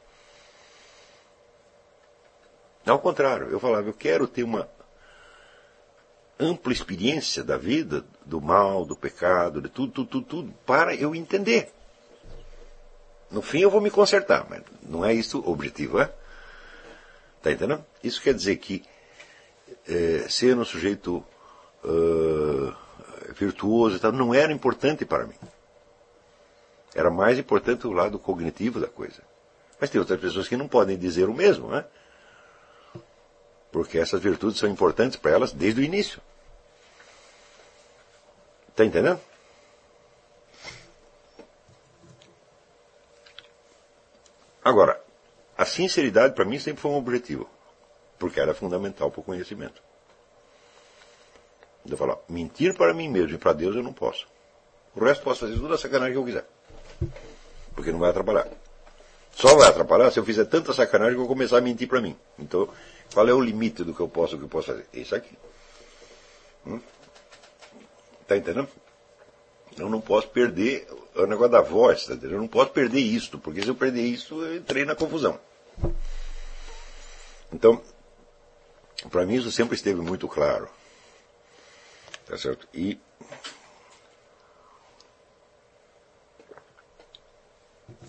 Ao contrário, eu falava, eu quero ter uma ampla experiência da vida, do mal, do pecado, de tudo, tudo, tudo, tudo, para eu entender. No fim eu vou me consertar, mas não é isso o objetivo, é? Está entendendo? Isso quer dizer que é, ser um sujeito uh, virtuoso e tal, não era importante para mim. Era mais importante o lado cognitivo da coisa. Mas tem outras pessoas que não podem dizer o mesmo, né? Porque essas virtudes são importantes para elas desde o início. Está entendendo? Agora, a sinceridade para mim sempre foi um objetivo. Porque era fundamental para o conhecimento. Eu falo, mentir para mim mesmo e para Deus eu não posso. O resto posso fazer toda a sacanagem que eu quiser. Porque não vai atrapalhar. Só vai atrapalhar se eu fizer tanta sacanagem que eu vou começar a mentir para mim. Então, qual é o limite do que eu posso, do que eu posso fazer? Isso aqui. Hum? Tá entendendo? Eu não posso perder o negócio da voz, tá entendendo? Eu não posso perder isto, porque se eu perder isso, eu entrei na confusão. Então, para mim isso sempre esteve muito claro. Tá certo? E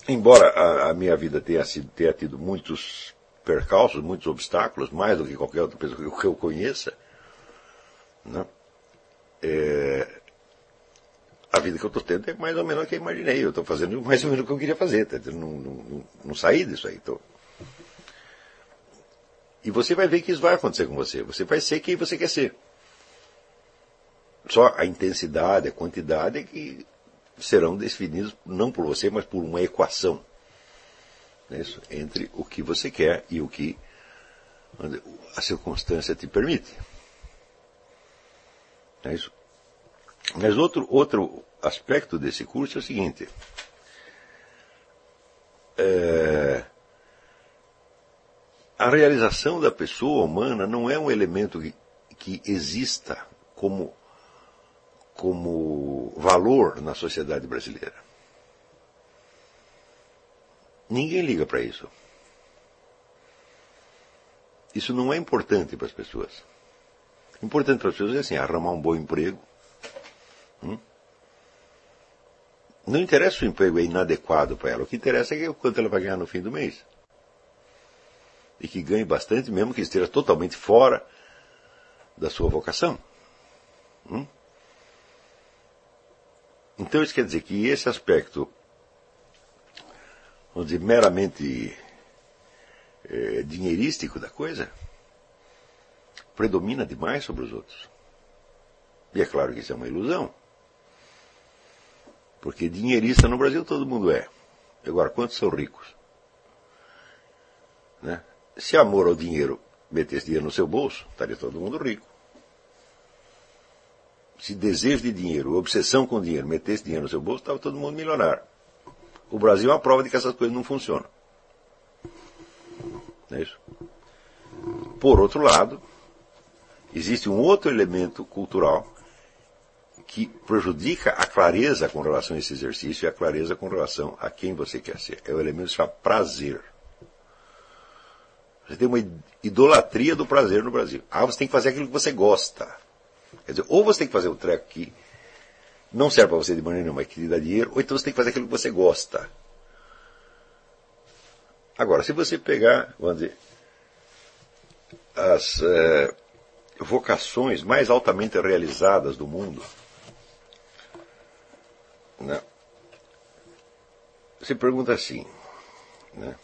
embora a, a minha vida tenha, sido, tenha tido muitos percalços, muitos obstáculos, mais do que qualquer outra pessoa que eu conheça, né? É, a vida que eu estou tendo é mais ou menos o que eu imaginei. Eu estou fazendo mais ou menos o que eu queria fazer. Tá? Não, não, não, não saí disso aí. Tô... E você vai ver que isso vai acontecer com você. Você vai ser quem você quer ser. Só a intensidade, a quantidade é que serão definidos não por você, mas por uma equação. É isso? Entre o que você quer e o que a circunstância te permite. É isso? Mas outro, outro aspecto desse curso é o seguinte. É, a realização da pessoa humana não é um elemento que, que exista como, como valor na sociedade brasileira. Ninguém liga para isso. Isso não é importante para as pessoas. Importante para as pessoas é assim, arrumar um bom emprego. Hum? Não interessa se o emprego é inadequado para ela. O que interessa é o quanto ela vai ganhar no fim do mês. E que ganhe bastante, mesmo que esteja totalmente fora da sua vocação. Hum? Então isso quer dizer que esse aspecto, vamos dizer, meramente é, dinheirístico da coisa, predomina demais sobre os outros. E é claro que isso é uma ilusão. Porque dinheirista no Brasil todo mundo é. Agora, quantos são ricos? Né? Se amor ao dinheiro metesse dinheiro no seu bolso, estaria todo mundo rico. Se desejo de dinheiro, obsessão com dinheiro, metesse dinheiro no seu bolso, estava todo mundo milionário. O Brasil é uma prova de que essas coisas não funcionam. Não é isso? Por outro lado, existe um outro elemento cultural que prejudica a clareza com relação a esse exercício e a clareza com relação a quem você quer ser. É o elemento chamado prazer. Você tem uma idolatria do prazer no Brasil. Ah, você tem que fazer aquilo que você gosta. Quer dizer, ou você tem que fazer um treco que não serve para você de maneira nenhuma, que lhe dá dinheiro, ou então você tem que fazer aquilo que você gosta. Agora, se você pegar, vamos dizer, as é, vocações mais altamente realizadas do mundo, né? Você pergunta assim, né?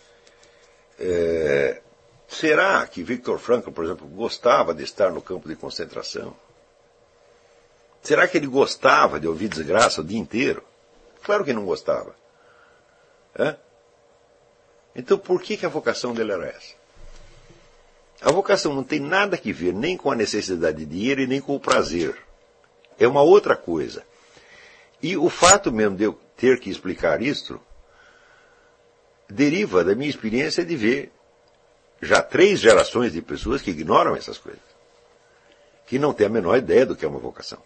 É, será que Viktor Frankl, por exemplo, gostava de estar no campo de concentração? Será que ele gostava de ouvir desgraça o dia inteiro? Claro que não gostava. É? Então por que, que a vocação dele era essa? A vocação não tem nada a ver nem com a necessidade de dinheiro e nem com o prazer. É uma outra coisa. E o fato mesmo de eu ter que explicar isto deriva da minha experiência de ver já três gerações de pessoas que ignoram essas coisas. Que não têm a menor ideia do que é uma vocação.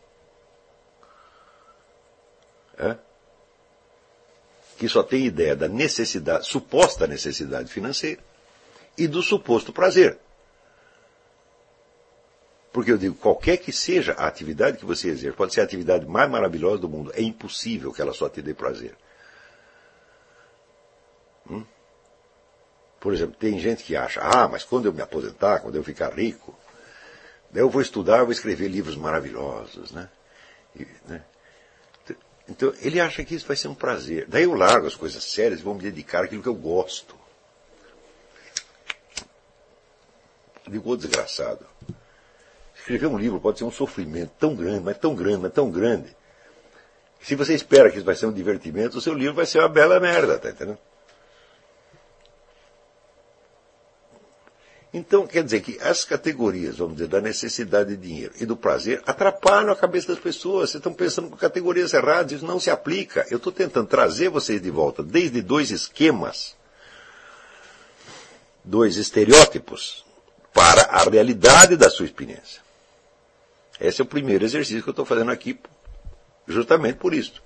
É? Que só tem ideia da necessidade, suposta necessidade financeira e do suposto prazer. Porque eu digo, qualquer que seja a atividade que você exerce, pode ser a atividade mais maravilhosa do mundo, é impossível que ela só te dê prazer. Hum? Por exemplo, tem gente que acha, ah, mas quando eu me aposentar, quando eu ficar rico, daí eu vou estudar, eu vou escrever livros maravilhosos, né? E, né? Então, ele acha que isso vai ser um prazer. Daí eu largo as coisas sérias e vou me dedicar àquilo que eu gosto. Digo, ô desgraçado. Escrever um livro pode ser um sofrimento tão grande, mas tão grande, mas tão grande. Se você espera que isso vai ser um divertimento, o seu livro vai ser uma bela merda, tá entendendo? Então, quer dizer que as categorias, vamos dizer, da necessidade de dinheiro e do prazer atrapalham a cabeça das pessoas. Vocês estão pensando com categorias erradas, isso não se aplica. Eu estou tentando trazer vocês de volta desde dois esquemas, dois estereótipos, para a realidade da sua experiência. Esse é o primeiro exercício que eu estou fazendo aqui, justamente por isso.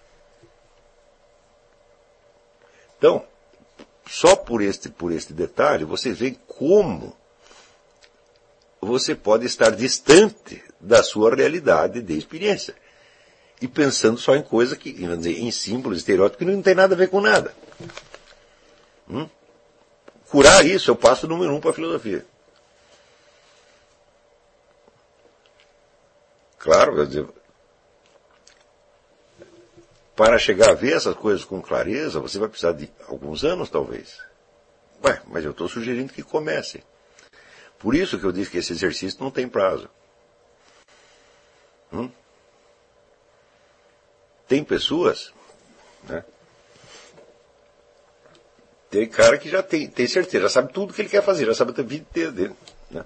Então, só por este, por este detalhe, vocês veem como você pode estar distante da sua realidade de experiência. E pensando só em coisas que, vamos dizer, em símbolos, estereótipos, que não tem nada a ver com nada. Hum? Curar isso é o passo número um para a filosofia. Claro, quer dizer, para chegar a ver essas coisas com clareza, você vai precisar de alguns anos, talvez. Ué, mas eu estou sugerindo que comece. Por isso que eu disse que esse exercício não tem prazo. Hum? Tem pessoas, né? Tem cara que já tem, tem certeza, já sabe tudo que ele quer fazer, já sabe a vida inteira dele. Né?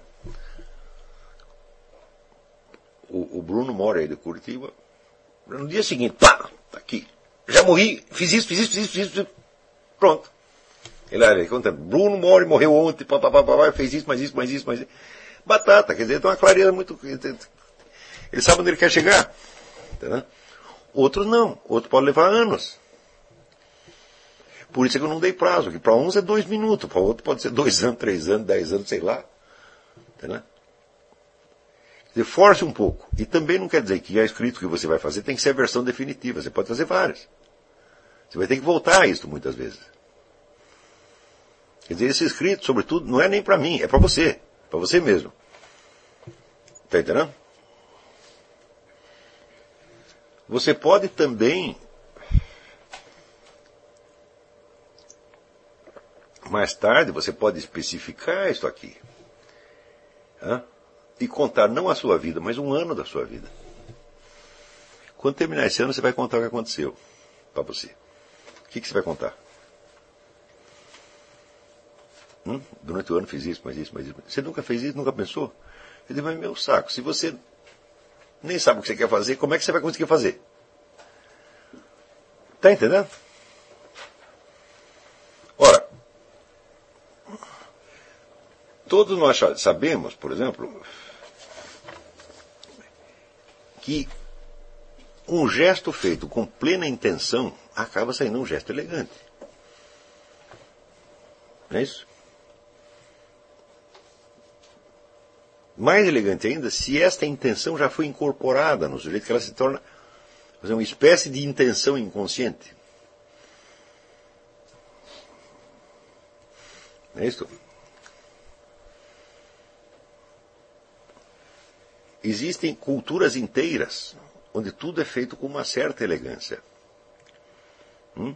O, o Bruno mora aí de Curitiba. No dia seguinte, pá, tá aqui. Já morri, fiz isso, fiz isso, fiz isso, fiz isso. Pronto. Ele olha, contando, Bruno mora e morreu ontem, pá, pá, pá, pá, fez isso, mais isso, mais isso, mais isso. Batata, quer dizer, tem uma clareza muito... Ele sabe onde ele quer chegar. Entendeu? Outros não, outros pode levar anos. Por isso é que eu não dei prazo, que para uns é dois minutos, para outro pode ser dois anos, três anos, dez anos, sei lá. Entendeu? Quer dizer, force um pouco. E também não quer dizer que já escrito o que você vai fazer tem que ser a versão definitiva. Você pode fazer várias. Você vai ter que voltar a isso muitas vezes. Quer dizer, esse escrito, sobretudo, não é nem para mim, é para você. Para você mesmo. Está entendendo? Você pode também, mais tarde, você pode especificar isso aqui. Hein? E contar não a sua vida, mas um ano da sua vida. Quando terminar esse ano, você vai contar o que aconteceu para você. O que, que você vai contar? Hum? Durante o ano fiz isso, mas isso, mas isso. Você nunca fez isso, nunca pensou? Eu digo, mas meu saco, se você nem sabe o que você quer fazer, como é que você vai conseguir fazer? Está entendendo? Ora, todos nós sabemos, por exemplo, que um gesto feito com plena intenção acaba saindo um gesto elegante. Não é isso? Mais elegante ainda, se esta intenção já foi incorporada no sujeito, que ela se torna uma espécie de intenção inconsciente. Não é isso? Existem culturas inteiras onde tudo é feito com uma certa elegância. Hum?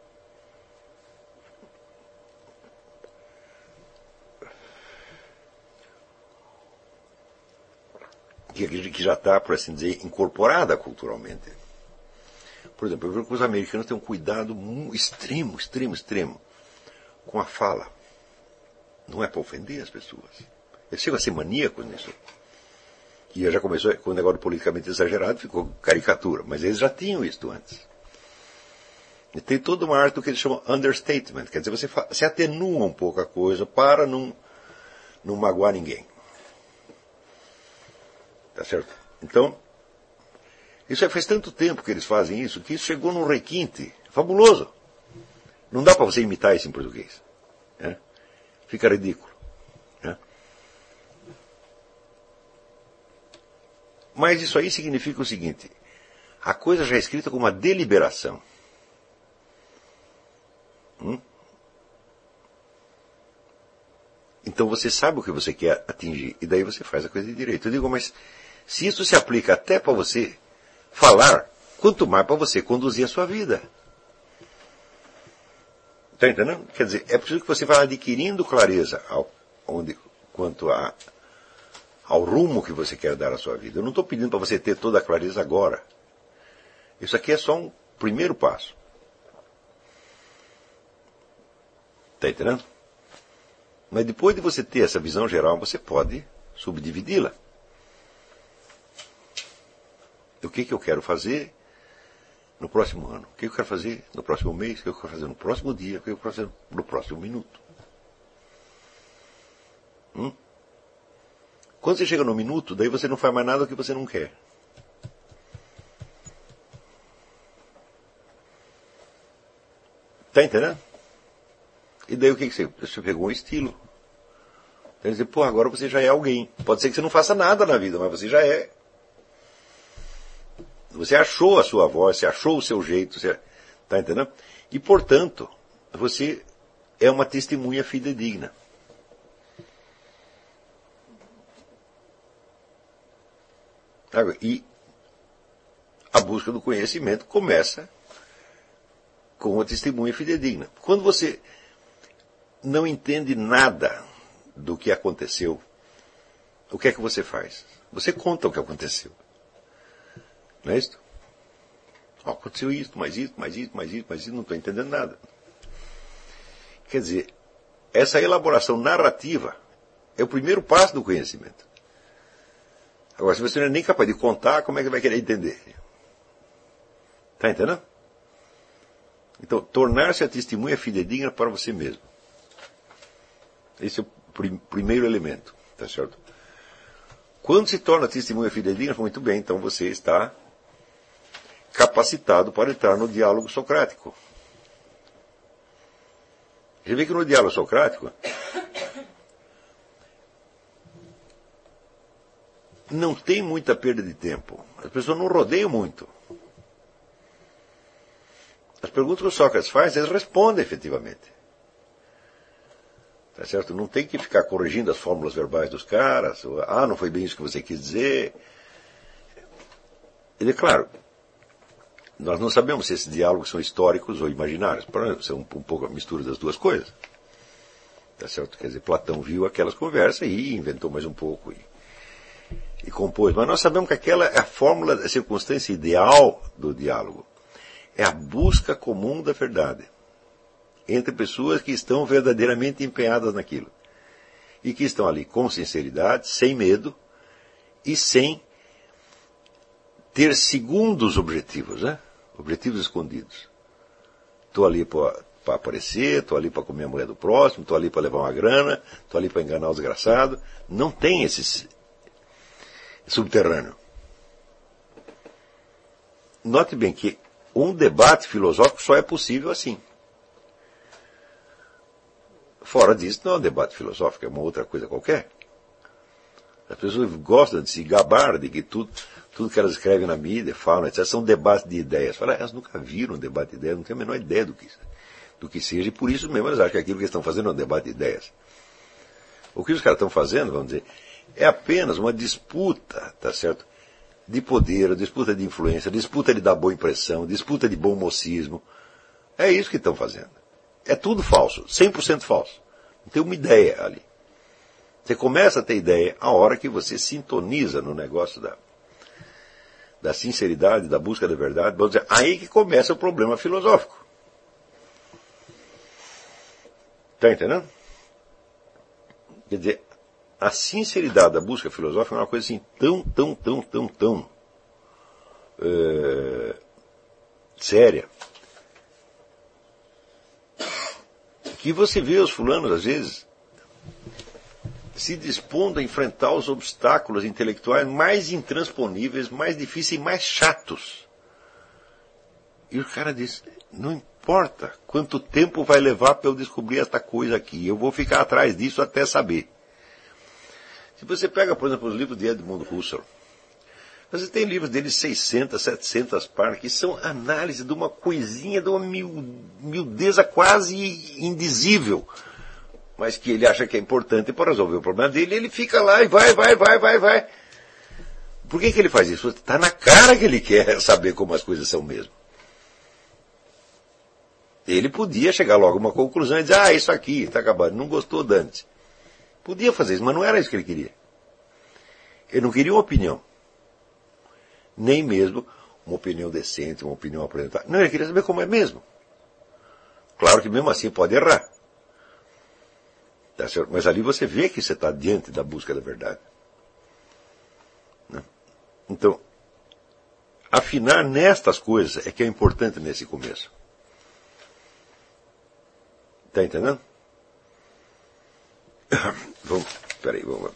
Que já está, por assim dizer, incorporada culturalmente. Por exemplo, eu vejo que os americanos têm um cuidado extremo, extremo, extremo com a fala. Não é para ofender as pessoas. Eles chegam a ser maníacos nisso. E já começou, com o negócio politicamente exagerado, ficou caricatura. Mas eles já tinham isso antes. E tem toda uma arte do que eles chamam understatement. Quer dizer, você se atenua um pouco a coisa para não, não magoar ninguém. Tá certo? Então, isso é, faz tanto tempo que eles fazem isso, que isso chegou num requinte fabuloso. Não dá para você imitar isso em português. Né? Fica ridículo. Né? Mas isso aí significa o seguinte, a coisa já é escrita com uma deliberação. Hum? Então você sabe o que você quer atingir, e daí você faz a coisa de direito. Eu digo, mas se isso se aplica até para você falar, quanto mais para você conduzir a sua vida. Está entendendo? Quer dizer, é preciso que você vá adquirindo clareza ao, onde, quanto a, ao rumo que você quer dar à sua vida. Eu não estou pedindo para você ter toda a clareza agora. Isso aqui é só um primeiro passo. Está entendendo? Mas depois de você ter essa visão geral, você pode subdividi-la. O que, que eu quero fazer no próximo ano? O que eu quero fazer no próximo mês? O que eu quero fazer no próximo dia? O que eu quero fazer no próximo minuto? Hum? Quando você chega no minuto, daí você não faz mais nada do que você não quer. Está entendendo? E daí o que, que você... Você pegou um estilo. Quer dizer, pô, agora você já é alguém. Pode ser que você não faça nada na vida, mas você já é. Você achou a sua voz, você achou o seu jeito, você... Tá entendendo? E, portanto, você é uma testemunha fidedigna. E a busca do conhecimento começa com a testemunha fidedigna. Quando você não entende nada do que aconteceu, o que é que você faz? Você conta o que aconteceu. Não é isso? Oh, aconteceu isso, mais isso, mais isso, mais isso, mais isso, não estou entendendo nada. Quer dizer, essa elaboração narrativa é o primeiro passo do conhecimento. Agora, se você não é nem capaz de contar, como é que vai querer entender? Está entendendo? Então, tornar-se a testemunha fidedigna para você mesmo. Esse é o prim- primeiro elemento, tá certo? Quando se torna testemunha fidedigna, muito bem, então você está capacitado para entrar no diálogo socrático. Você vê que no diálogo socrático não tem muita perda de tempo. As pessoas não rodeiam muito. As perguntas que o Sócrates faz, eles respondem efetivamente. Tá certo? Não tem que ficar corrigindo as fórmulas verbais dos caras. Ou, ah, não foi bem isso que você quis dizer. Ele, claro, nós não sabemos se esses diálogos são históricos ou imaginários. São um pouco a mistura das duas coisas. Tá certo? Quer dizer, Platão viu aquelas conversas e inventou mais um pouco e, e compôs. Mas nós sabemos que aquela é a fórmula, a circunstância ideal do diálogo. É a busca comum da verdade. Entre pessoas que estão verdadeiramente empenhadas naquilo. E que estão ali com sinceridade, sem medo e sem ter segundos objetivos, né? Objetivos escondidos. Estou ali para aparecer, estou ali para comer a mulher do próximo, estou ali para levar uma grana, estou ali para enganar o desgraçado. Não tem esse subterrâneo. Note bem que um debate filosófico só é possível assim. Fora disso, não é um debate filosófico, é uma outra coisa qualquer. As pessoas gostam de se gabar de que tudo, tudo que elas escrevem na mídia, falam, etcétera, são debates de ideias. Fala, elas nunca viram um debate de ideias, não têm a menor ideia do que, do que seja, e por isso mesmo elas acham que aquilo que eles estão fazendo é um debate de ideias. O que os caras estão fazendo, vamos dizer, é apenas uma disputa, tá certo? De poder, disputa de influência, disputa de dar boa impressão, disputa de bom mocismo. É isso que estão fazendo. É tudo falso, cem por cento falso. Não tem uma ideia ali. Você começa a ter ideia a hora que você sintoniza no negócio da, da sinceridade, da busca da verdade. Vamos dizer, aí que começa o problema filosófico. Está entendendo? Quer dizer, a sinceridade da busca filosófica é uma coisa assim tão, tão, tão, tão, tão é, séria, que você vê os fulanos, às vezes, se dispondo a enfrentar os obstáculos intelectuais mais intransponíveis, mais difíceis e mais chatos. E o cara diz, não importa quanto tempo vai levar para eu descobrir esta coisa aqui, eu vou ficar atrás disso até saber. Se você pega, por exemplo, os livros de Edmund Husserl, você tem livros dele de seiscentas, setecentas páginas, que são análise de uma coisinha, de uma miudeza quase indizível, mas que ele acha que é importante para resolver o problema dele, ele fica lá e vai, vai, vai, vai, vai. Por que que ele faz isso? Está na cara que ele quer saber como as coisas são mesmo. Ele podia chegar logo a uma conclusão e dizer, ah, isso aqui está acabado, não gostou, dane-se. Podia fazer isso, mas não era isso que ele queria. Ele não queria uma opinião. Nem mesmo uma opinião decente, uma opinião apresentada. Não, ele queria saber como é mesmo. Claro que mesmo assim pode errar. Tá certo? Mas ali você vê que você está diante da busca da verdade. Né? Então, afinar nestas coisas é que é importante nesse começo. Está entendendo? Vamos, peraí, vamos.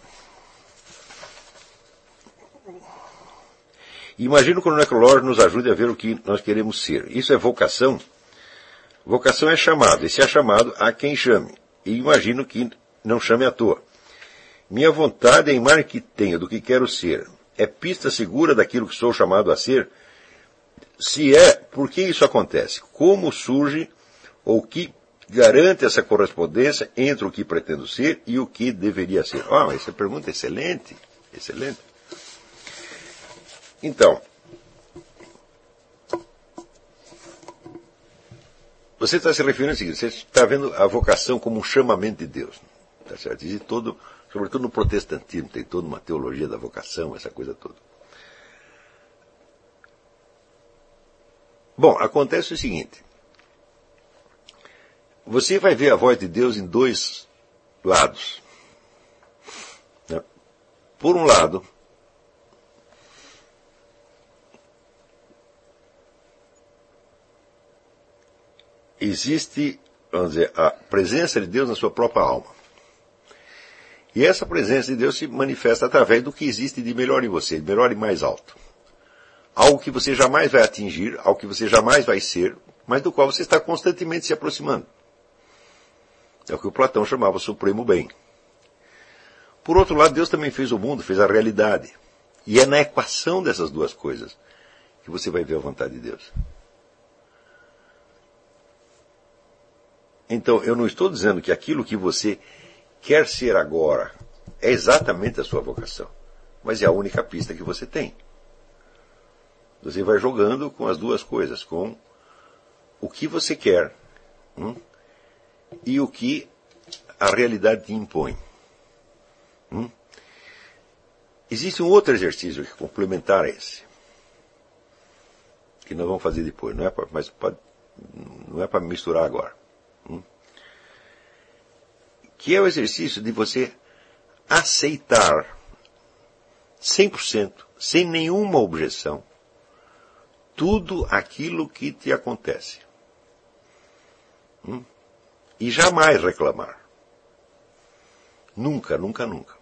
Imagino que o necrológio nos ajude a ver o que nós queremos ser. Isso é vocação. Vocação é chamado, e se é chamado, há quem chame. E imagino que não chame à toa. Minha vontade é a imagem que tenho do que quero ser. É pista segura daquilo que sou chamado a ser? Se é, por que isso acontece? Como surge, ou que garante essa correspondência entre o que pretendo ser e o que deveria ser. Ah, oh, essa pergunta é excelente, excelente. Então, você está se referindo ao seguinte, você está vendo a vocação como um chamamento de Deus. Tá certo? Existe todo, sobretudo no protestantismo, tem toda uma teologia da vocação, essa coisa toda. Bom, acontece o seguinte. Você vai ver a voz de Deus em dois lados. Por um lado, existe, vamos dizer, a presença de Deus na sua própria alma. E essa presença de Deus se manifesta através do que existe de melhor em você, de melhor e mais alto. Algo que você jamais vai atingir, algo que você jamais vai ser, mas do qual você está constantemente se aproximando. É o que o Platão chamava supremo bem. Por outro lado, Deus também fez o mundo, fez a realidade. E é na equação dessas duas coisas que você vai ver a vontade de Deus. Então, eu não estou dizendo que aquilo que você quer ser agora é exatamente a sua vocação, mas é a única pista que você tem. Você vai jogando com as duas coisas, com o que você quer hum, e o que a realidade te impõe. Hum? Existe um outro exercício que é complementar a esse, que nós vamos fazer depois, não é pra, mas pode, não é para misturar agora. Hum? Que é o exercício de você aceitar cem por cento, sem nenhuma objeção, tudo aquilo que te acontece. Hum? E jamais reclamar. Nunca, nunca, nunca.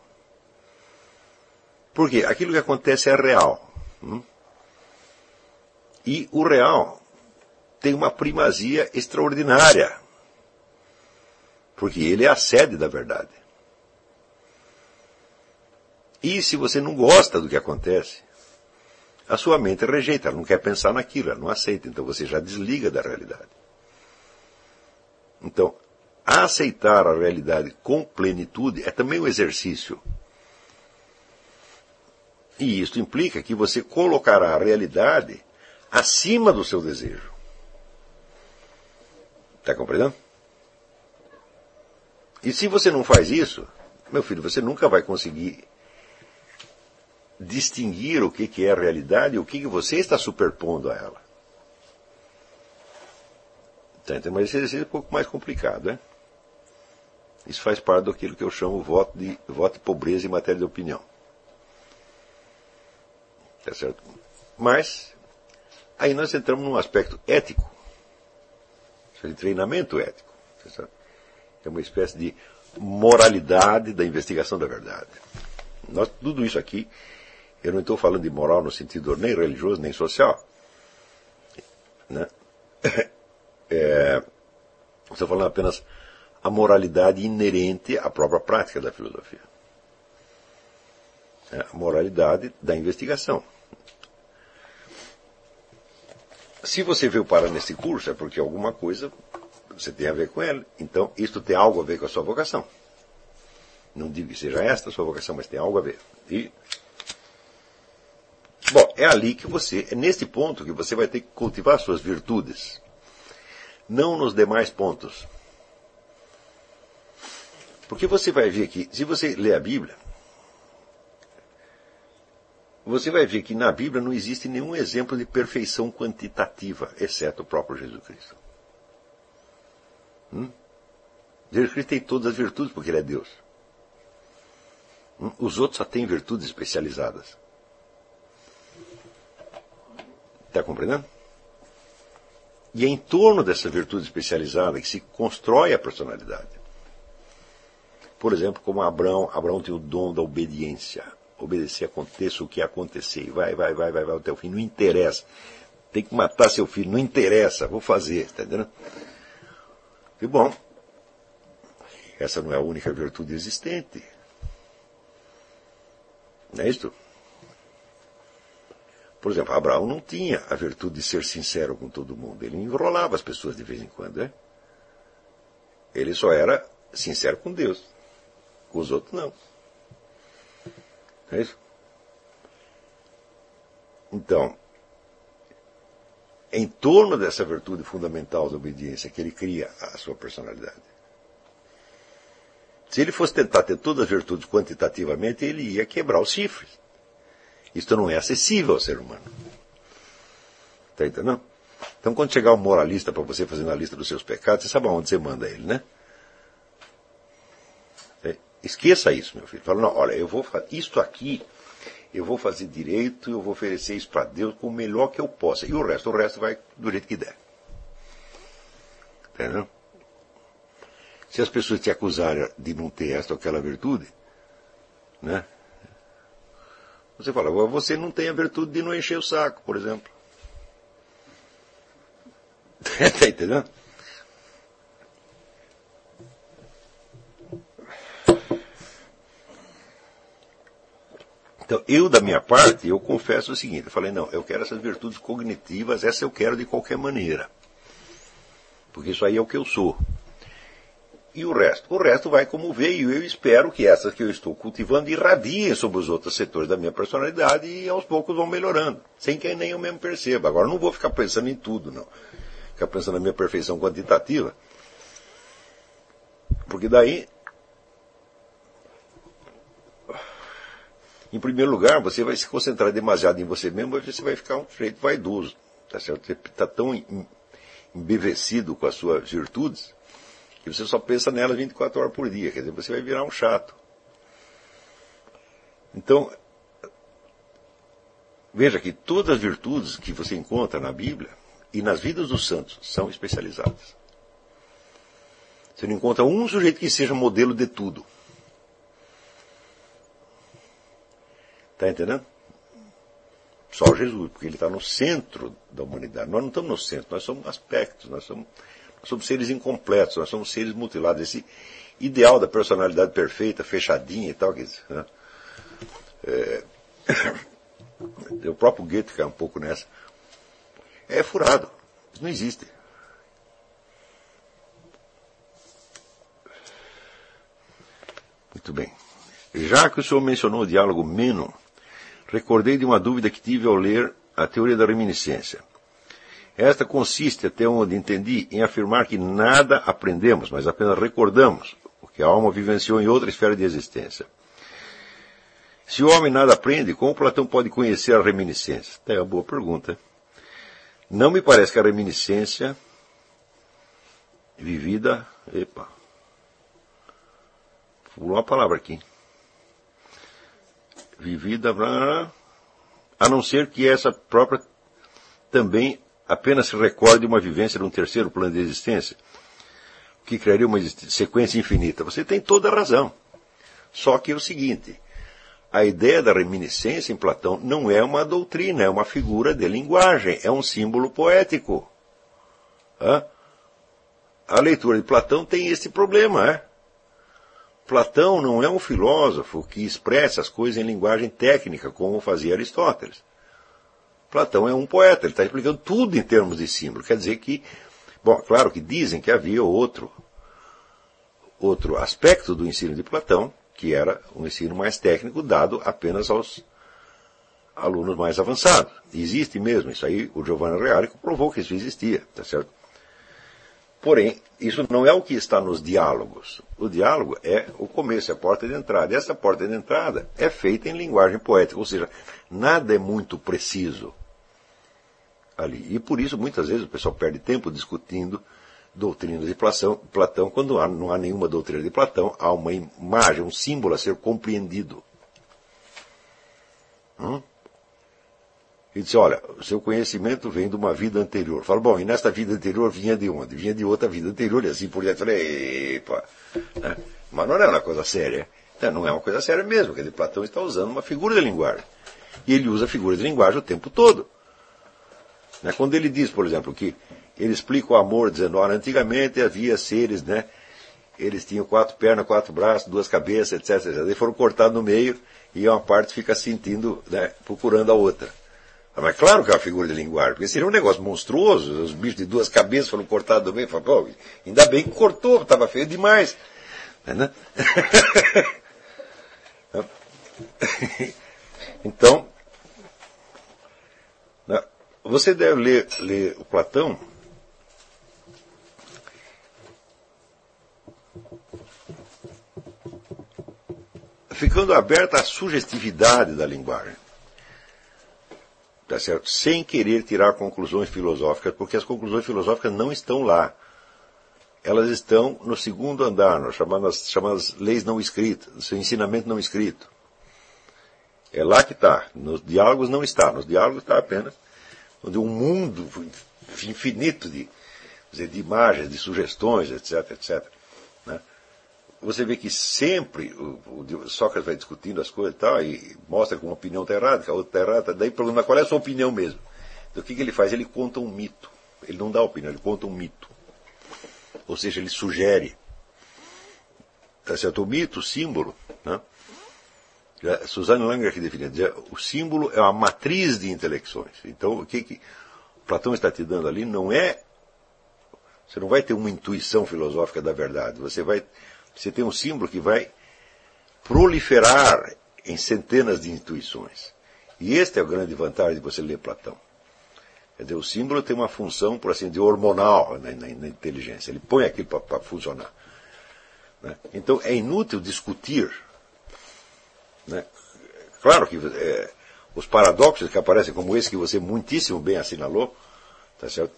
Porque aquilo que acontece é real. Hum? E o real tem uma primazia extraordinária. Porque ele é a sede da verdade. E se você não gosta do que acontece, a sua mente rejeita, ela não quer pensar naquilo, ela não aceita, então você já desliga da realidade. Então, aceitar a realidade com plenitude é também um exercício. E isso implica que você colocará a realidade acima do seu desejo. Está compreendendo? E se você não faz isso, meu filho, você nunca vai conseguir distinguir o que, que é a realidade e o que, que você está superpondo a ela. Então, mas esse exercício é um pouco mais complicado, né? Isso faz parte daquilo que eu chamo voto de, voto de pobreza em matéria de opinião. Tá certo? Mas, aí nós entramos num aspecto ético, de treinamento ético. Tá certo? É uma espécie de moralidade da investigação da verdade. Nós, tudo isso aqui, eu não estou falando de moral no sentido nem religioso, nem social. Né? É, estou falando apenas a moralidade inerente à própria prática da filosofia. É, a moralidade da investigação. Se você veio parar nesse curso, é porque alguma coisa você tem a ver com ela. Então, isto tem algo a ver com a sua vocação. Não digo que seja esta a sua vocação, mas tem algo a ver. E, bom, é ali que você, é neste ponto que você vai ter que cultivar suas virtudes. Não nos demais pontos. Porque você vai ver que, se você ler a Bíblia, você vai ver que na Bíblia não existe nenhum exemplo de perfeição quantitativa, exceto o próprio Jesus Cristo. Hum? Jesus Cristo tem todas as virtudes porque Ele é Deus. Hum? Os outros só têm virtudes especializadas. Está compreendendo? E é em torno dessa virtude especializada que se constrói a personalidade. Por exemplo, como Abraão, Abraão tem o dom da obediência. Obedecer, aconteça o que acontecer. E vai, vai, vai, vai, vai até o fim. Não interessa. Tem que matar seu filho. Não interessa. Vou fazer. Está entendendo? E bom, essa não é a única virtude existente. Não é isso? Por exemplo, Abraão não tinha a virtude de ser sincero com todo mundo. Ele enrolava as pessoas de vez em quando, né? Ele só era sincero com Deus. Com os outros, não. É isso? Então, em torno dessa virtude fundamental da obediência que ele cria a sua personalidade. Se ele fosse tentar ter todas as virtudes quantitativamente, ele ia quebrar os chifres. Isto não é acessível ao ser humano. Está entendendo? Então, quando chegar um moralista para você fazendo a lista dos seus pecados, você sabe aonde você manda ele, né? É, esqueça isso, meu filho. Fala, não, olha, eu vou fazer isto aqui, eu vou fazer direito, eu vou oferecer isso para Deus com o melhor que eu possa. E o resto, o resto vai do jeito que der. Entendeu? Se as pessoas te acusarem de não ter esta ou aquela virtude, né? Você fala, você não tem a virtude de não encher o saco, por exemplo. Está entendendo? Então, eu, da minha parte, eu confesso o seguinte, eu falei, não, eu quero essas virtudes cognitivas, essa eu quero de qualquer maneira. Porque isso aí é o que eu sou. E o resto? O resto vai como veio. Eu espero que essas que eu estou cultivando irradiem sobre os outros setores da minha personalidade e aos poucos vão melhorando, sem que nem eu mesmo perceba. Agora, não vou ficar pensando em tudo, não. Ficar pensando na minha perfeição quantitativa. Porque daí, em primeiro lugar, você vai se concentrar demasiado em você mesmo, e você vai ficar um sujeito vaidoso. Tá certo? Você está tão embevecido com as suas virtudes que você só pensa nelas vinte e quatro horas por dia. Quer dizer, você vai virar um chato. Então, veja que todas as virtudes que você encontra na Bíblia e nas vidas dos santos são especializadas. Você não encontra um sujeito que seja modelo de tudo. Está entendendo? Só Jesus, porque ele está no centro da humanidade. Nós não estamos no centro, nós somos aspectos, nós somos... Nós somos seres incompletos, nós somos seres mutilados. Esse ideal da personalidade perfeita, fechadinha e tal, que, né? é, o próprio Goethe cai um pouco nessa. É furado. Isso não existe. Muito bem. Já que o senhor mencionou o diálogo Menon, recordei de uma dúvida que tive ao ler a teoria da reminiscência. Esta consiste, até onde entendi, em afirmar que nada aprendemos, mas apenas recordamos o que a alma vivenciou em outra esfera de existência. Se o homem nada aprende, como Platão pode conhecer a reminiscência? É uma boa pergunta. Não me parece que a reminiscência vivida... Epa. Pulou uma palavra aqui. Vivida... A não ser que essa própria também... apenas se recorde uma vivência de um terceiro plano de existência, que criaria uma sequência infinita. Você tem toda a razão. Só que é o seguinte, a ideia da reminiscência em Platão não é uma doutrina, é uma figura de linguagem, é um símbolo poético. Hã? A leitura de Platão tem esse problema. É? Platão não é um filósofo que expressa as coisas em linguagem técnica, como fazia Aristóteles. Platão é um poeta, ele está explicando tudo em termos de símbolo. Quer dizer que, bom, claro que dizem que havia outro, outro aspecto do ensino de Platão, que era um ensino mais técnico dado apenas aos alunos mais avançados. Existe mesmo, isso aí o Giovanni Reale comprovou que isso existia, tá certo? Porém, isso não é o que está nos diálogos. O diálogo é o começo, é a porta de entrada. E essa porta de entrada é feita em linguagem poética, ou seja, nada é muito preciso ali. E por isso, muitas vezes, o pessoal perde tempo discutindo doutrinas de Platão, Platão quando não há nenhuma doutrina de Platão, há uma imagem, um símbolo a ser compreendido. Hum? Ele disse, olha, o seu conhecimento vem de uma vida anterior. Fala, bom, e nesta vida anterior vinha de onde? Vinha de outra vida anterior, e assim por diante. Falei, epa. Né? Mas não é uma coisa séria. Não é uma coisa séria mesmo, quer dizer, Platão está usando uma figura de linguagem. E ele usa a figura de linguagem o tempo todo. Né? Quando ele diz, por exemplo, que ele explica o amor, dizendo, olha, antigamente havia seres, né? Eles tinham quatro pernas, quatro braços, duas cabeças, etcétera etcétera. Eles foram cortados no meio e uma parte fica sentindo, né, procurando a outra. Mas claro que é uma figura de linguagem, porque seria um negócio monstruoso, os bichos de duas cabeças foram cortados do meio, fala, pô, ainda bem que cortou, estava feio demais. Né? Então, você deve ler, ler o Platão ficando aberta à sugestividade da linguagem. Tá certo? Sem querer tirar conclusões filosóficas, porque as conclusões filosóficas não estão lá. Elas estão no segundo andar, nas chamadas, chamadas leis não escritas, no seu ensinamento não escrito. É lá que está. Nos diálogos não está. Nos diálogos está apenas onde um mundo infinito de, de imagens, de sugestões, etc, etcétera. Né? Você vê que sempre o, o Sócrates vai discutindo as coisas e tal, e mostra que uma opinião está errada, que a outra está errada. Daí pergunta qual é a sua opinião mesmo. Então o que, que ele faz? Ele conta um mito. Ele não dá opinião, ele conta um mito. Ou seja, ele sugere. Tá certo? O mito, o símbolo, né? Suzanne Langer que define, dizer, o símbolo é uma matriz de intelecções. Então, o que, que Platão está te dando ali não é... Você não vai ter uma intuição filosófica da verdade. Você vai... Você tem um símbolo que vai proliferar em centenas de intuições. E esta é a grande vantagem de você ler Platão. Quer dizer, o símbolo tem uma função, por assim dizer, hormonal na, na, na inteligência. Ele põe aquilo para funcionar. Né? Então, é inútil discutir. Né? Claro que é, os paradoxos que aparecem, como esse que você muitíssimo bem assinalou, tá certo?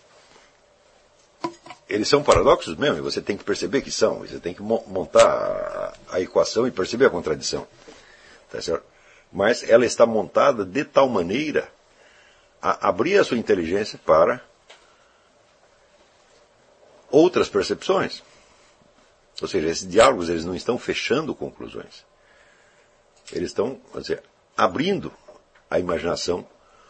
Eles são paradoxos mesmo, e você tem que perceber que são. Você tem que montar a, a equação e perceber a contradição. Tá certo? Mas ela está montada de tal maneira a abrir a sua inteligência para outras percepções. Ou seja, esses diálogos eles não estão fechando conclusões. Eles estão, quer dizer, abrindo a imaginação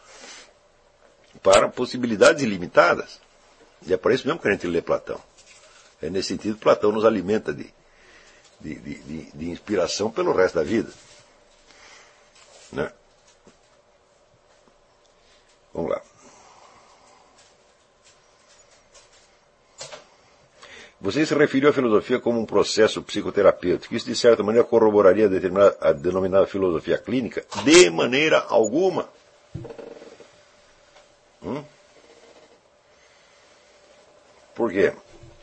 para possibilidades ilimitadas. E é por isso mesmo que a gente lê Platão. É nesse sentido que Platão nos alimenta de, de, de, de, de inspiração pelo resto da vida. Né? Vamos lá. Você se referiu à filosofia como um processo psicoterapêutico. Isso, de certa maneira, corroboraria a, a denominada filosofia clínica? De maneira alguma. Hum? Por quê?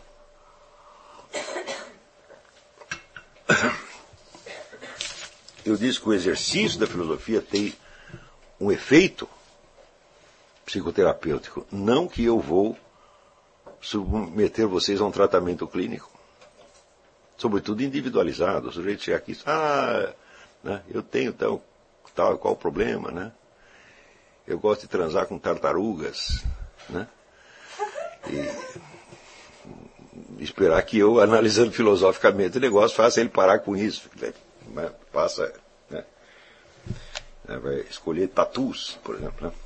Eu disse que o exercício da filosofia tem um efeito psicoterapêutico. Não que eu vou submeter vocês a um tratamento clínico. Sobretudo individualizado. O sujeito chega aqui e diz, ah, né, eu tenho tal, tal, qual o problema, né? Eu gosto de transar com tartarugas, né? E esperar que eu, analisando filosoficamente o negócio, faça ele parar com isso. Né? Passa, né? Vai escolher tatus, por exemplo, né?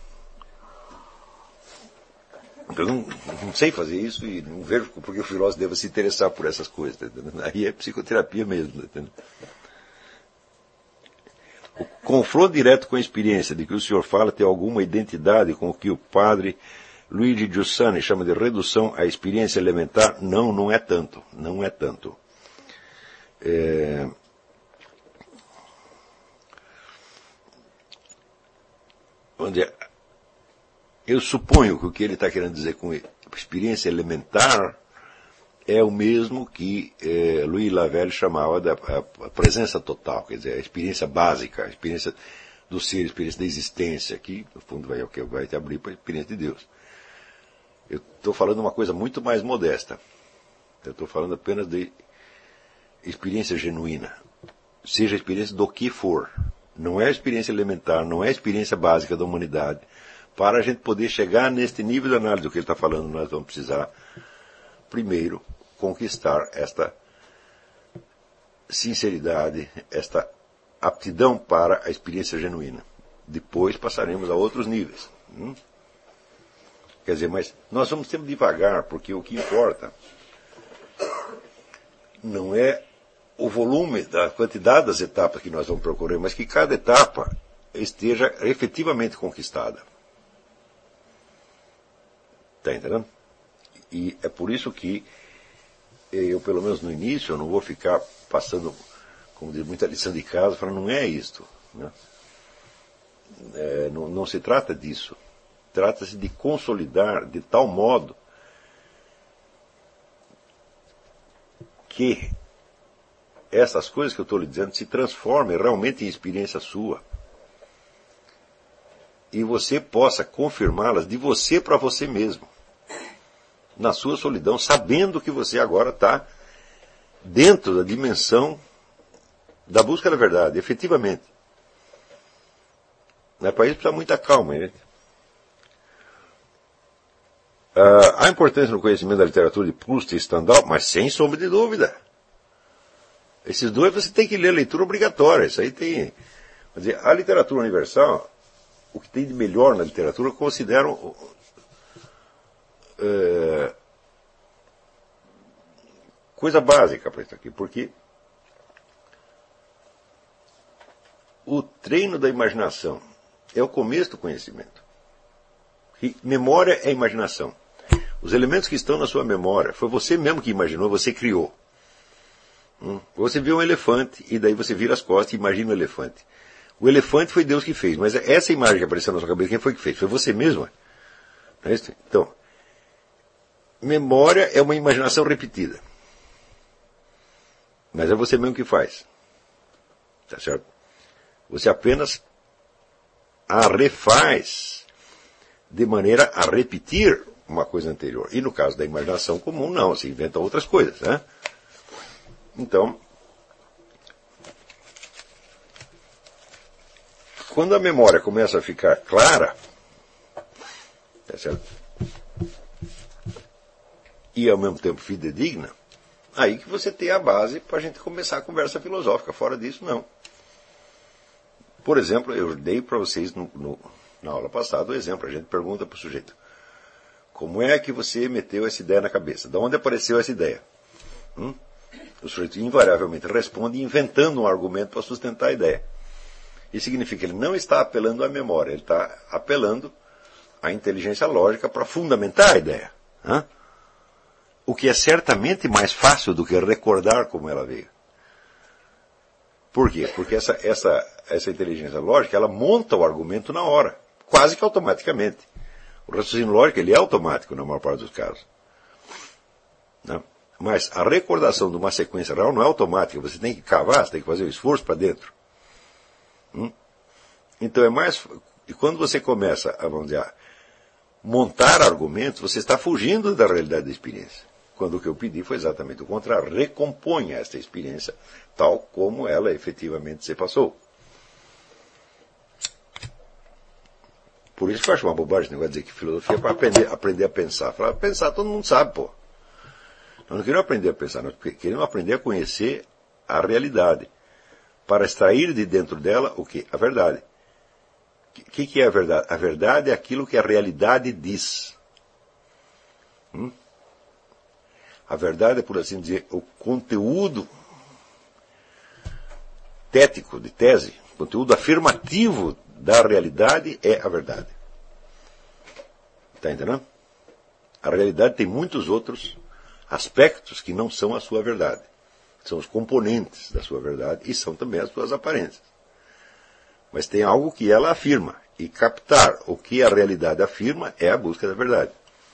Eu não, não sei fazer isso e não vejo porque o filósofo deva se interessar por essas coisas. Tá entendendo? Aí é psicoterapia mesmo. Tá entendendo? O confronto direto com a experiência de que o senhor fala tem alguma identidade com o que o padre Luigi Giussani chama de redução à experiência elementar? Não, não é tanto. Não é tanto. É... Onde é... Eu suponho que o que ele está querendo dizer com experiência elementar é o mesmo que eh, Louis Lavelle chamava da a, a presença total, quer dizer, a experiência básica, a experiência do ser, a experiência da existência, que no fundo vai, vai te abrir para a experiência de Deus. Eu estou falando uma coisa muito mais modesta. Eu estou falando apenas de experiência genuína. Seja a experiência do que for. Não é a experiência elementar, não é a experiência básica da humanidade. Para a gente poder chegar neste nível de análise do que ele está falando, nós vamos precisar, primeiro, conquistar esta sinceridade, esta aptidão para a experiência genuína. Depois passaremos a outros níveis. Hum? Quer dizer, mas nós vamos sempre devagar, porque o que importa não é o volume, da quantidade das etapas que nós vamos procurar, mas que cada etapa esteja efetivamente conquistada. Está entendendo? E é por isso que eu, pelo menos no início, eu não vou ficar passando, como diz, muita lição de casa, falando, não é isto. Né? É, não, não se trata disso. Trata-se de consolidar de tal modo que essas coisas que eu estou lhe dizendo se transformem realmente em experiência sua. E você possa confirmá-las de você para você mesmo. Na sua solidão, sabendo que você agora está dentro da dimensão da busca da verdade, efetivamente. Não é para isso precisa muita calma, gente. Uh, a importância no conhecimento da literatura de Proust e Stendhal, mas sem sombra de dúvida. Esses dois você tem que ler leitura obrigatória. Isso aí tem. Quer dizer, a literatura universal, o que tem de melhor na literatura, eu considero uh, coisa básica para isso aqui, porque o treino da imaginação é o começo do conhecimento. E memória é imaginação. Os elementos que estão na sua memória, foi você mesmo que imaginou, você criou. Hum? Você viu um elefante, e daí você vira as costas e imagina o elefante. O elefante foi Deus que fez, mas essa imagem que apareceu na sua cabeça, quem foi que fez? Foi você mesmo. Não é isso? Então, memória é uma imaginação repetida. Mas é você mesmo que faz. Tá certo? Você apenas a refaz de maneira a repetir uma coisa anterior. E no caso da imaginação comum, não, se inventa outras coisas, né? Então, quando a memória começa a ficar clara, tá certo? E ao mesmo tempo fidedigna, aí que você tem a base para a gente começar a conversa filosófica. Fora disso, não. Por exemplo, eu dei para vocês no, no, na aula passada o exemplo. A gente pergunta para o sujeito: como é que você meteu essa ideia na cabeça? De onde apareceu essa ideia? Hum? O sujeito invariavelmente responde inventando um argumento para sustentar a ideia. Isso significa que ele não está apelando à memória, ele está apelando à inteligência lógica para fundamentar a ideia. Hã? O que é certamente mais fácil do que recordar como ela veio. Por quê? Porque essa, essa, essa inteligência lógica, ela monta o argumento na hora, quase que automaticamente. O raciocínio lógico, ele é automático na maior parte dos casos. Não? Mas a recordação de uma sequência real não é automática, você tem que cavar, você tem que fazer o esforço para dentro. Hum? Então é mais... E quando você começa a, vamos dizer, a montar argumentos, você está fugindo da realidade da experiência. Quando o que eu pedi foi exatamente o contrário. Recomponha esta experiência tal como ela efetivamente se passou. Por isso que eu acho uma bobagem o negócio de dizer que filosofia é para aprender, aprender a pensar. Para pensar todo mundo sabe, pô. Nós não queremos aprender a pensar, nós queremos aprender a conhecer a realidade. Para extrair de dentro dela o quê? A verdade. O que, que é a verdade? A verdade é aquilo que a realidade diz. Hum? A verdade é, por assim dizer, o conteúdo tético de tese, o conteúdo afirmativo da realidade é a verdade. Está entendendo? A realidade tem muitos outros aspectos que não são a sua verdade. São os componentes da sua verdade e são também as suas aparências. Mas tem algo que ela afirma. E captar o que a realidade afirma é a busca da verdade.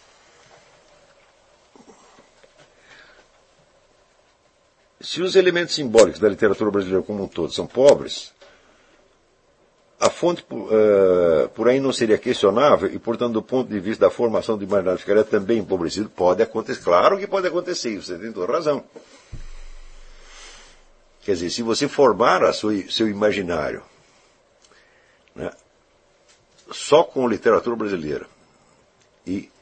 Se os elementos simbólicos da literatura brasileira como um todo são pobres, a fonte, uh, por aí, não seria questionável e, portanto, do ponto de vista da formação do imaginário ficaria também empobrecido? Pode acontecer. Claro que pode acontecer. Você tem toda razão. Quer dizer, se você formar a sua, seu imaginário, né, só com literatura brasileira e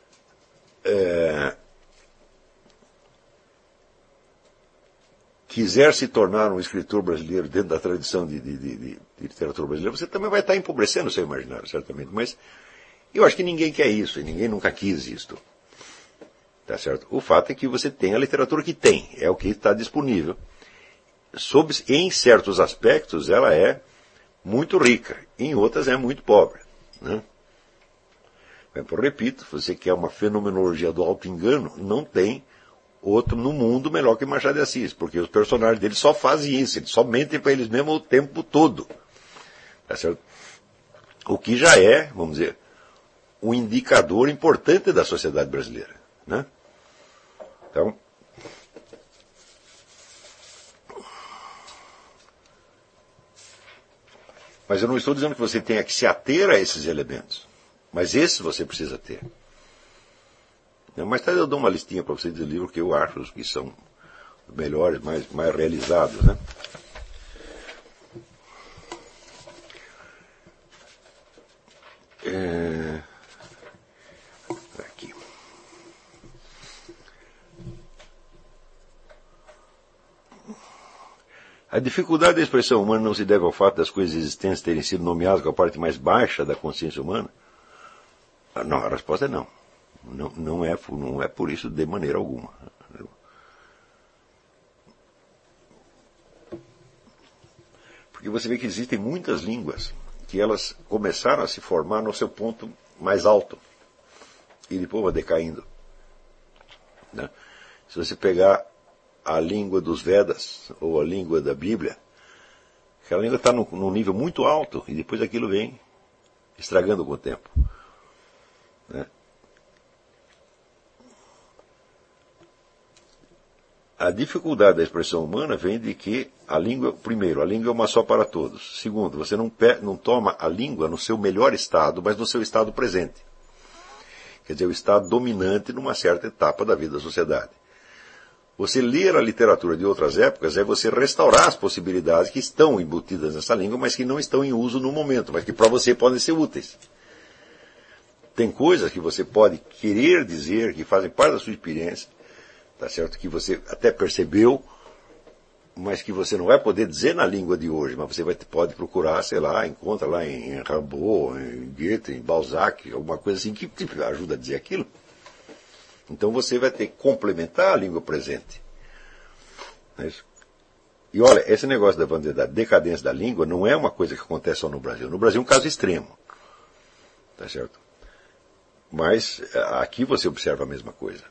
é, quiser se tornar um escritor brasileiro dentro da tradição de, de, de, de literatura brasileira, você também vai estar empobrecendo o seu imaginário, certamente. Mas eu acho que ninguém quer isso, e ninguém nunca quis isto. Tá certo? O fato é que você tem a literatura que tem, é o que está disponível. Sob, em certos aspectos, ela é muito rica, em outras é muito pobre. Né? Eu repito, você quer uma fenomenologia do auto-engano, não tem outro no mundo melhor que Machado de Assis, porque os personagens dele só fazem isso, eles só mentem para eles mesmos o tempo todo. Tá certo? O que já é, vamos dizer, um indicador importante da sociedade brasileira, né? Então, mas eu não estou dizendo que você tenha que se ater a esses elementos, mas esses você precisa ter. Mais tarde eu dou uma listinha para vocês de livros que eu acho que são melhores, mais, mais realizados, né? É... Aqui. A dificuldade da expressão humana não se deve ao fato das coisas existentes terem sido nomeadas com a parte mais baixa da consciência humana? Não, a resposta é não. Não, não, é, não é por isso de maneira alguma. Porque você vê que existem muitas línguas que elas começaram a se formar no seu ponto mais alto e depois vai decaindo. Né? Se você pegar a língua dos Vedas ou a língua da Bíblia, aquela língua está num, num nível muito alto e depois aquilo vem estragando com o tempo. Né? A dificuldade da expressão humana vem de que a língua, primeiro, a língua é uma só para todos. Segundo, você não, não toma a língua no seu melhor estado, mas no seu estado presente. Quer dizer, o estado dominante numa certa etapa da vida da sociedade. Você ler a literatura de outras épocas é você restaurar as possibilidades que estão embutidas nessa língua, mas que não estão em uso no momento, mas que para você podem ser úteis. Tem coisas que você pode querer dizer, que fazem parte da sua experiência, tá certo? Que você até percebeu, mas que você não vai poder dizer na língua de hoje, mas você vai, pode procurar, sei lá, encontra lá em, em Rimbaud, em Goethe, em Balzac, alguma coisa assim que, que ajuda a dizer aquilo. Então você vai ter que complementar a língua presente. É isso? E olha, esse negócio da, da decadência da língua não é uma coisa que acontece só no Brasil. No Brasil é um caso extremo. Tá certo? Mas aqui você observa a mesma coisa.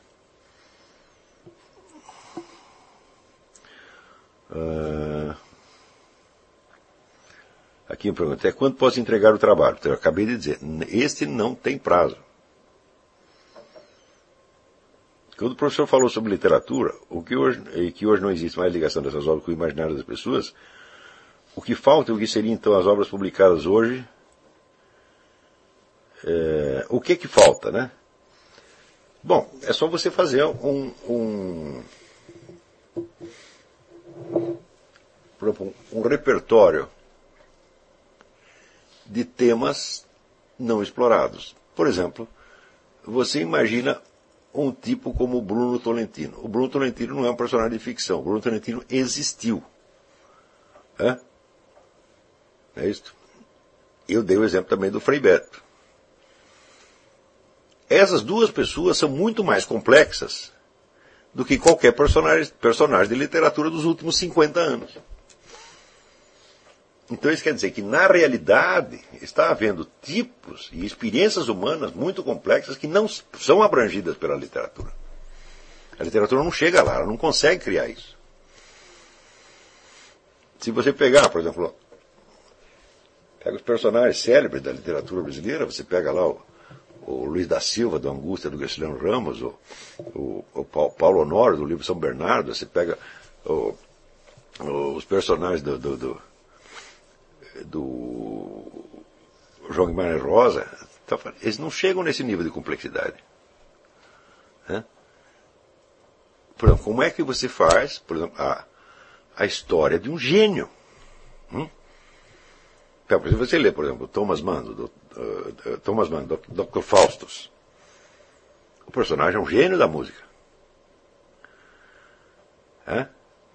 Uh, aqui eu pergunto, até quando posso entregar o trabalho? Eu acabei de dizer, este não tem prazo. Quando o professor falou sobre literatura, o que hoje, e que hoje não existe mais ligação dessas obras com o imaginário das pessoas, o que falta, o que seriam então as obras publicadas hoje, é, o que que falta, né? Bom, é só você fazer um, um, um, um repertório de temas não explorados. Por exemplo, você imagina um tipo como o Bruno Tolentino. O Bruno Tolentino não é um personagem de ficção. O Bruno Tolentino existiu. É, é isso. Eu dei o exemplo também do Frei Beto. Essas duas pessoas são muito mais complexas do que qualquer personagem, personagem de literatura dos últimos cinquenta anos. Então isso quer dizer que, na realidade, está havendo tipos e experiências humanas muito complexas que não são abrangidas pela literatura. A literatura não chega lá, ela não consegue criar isso. Se você pegar, por exemplo, pega os personagens célebres da literatura brasileira, você pega lá o, o Luiz da Silva, do Angústia, do Graciliano Ramos, o, o, o Paulo Honório, do livro São Bernardo, você pega o, os personagens do... do, do do João Guimarães Rosa, eles não chegam nesse nível de complexidade. Né? Por exemplo, como é que você faz, por exemplo, a, a história de um gênio? Hum? Então, se você lê, por exemplo, Thomas Mann, do, uh, Thomas Mann, doutor Faustus, o personagem é um gênio da música. Né?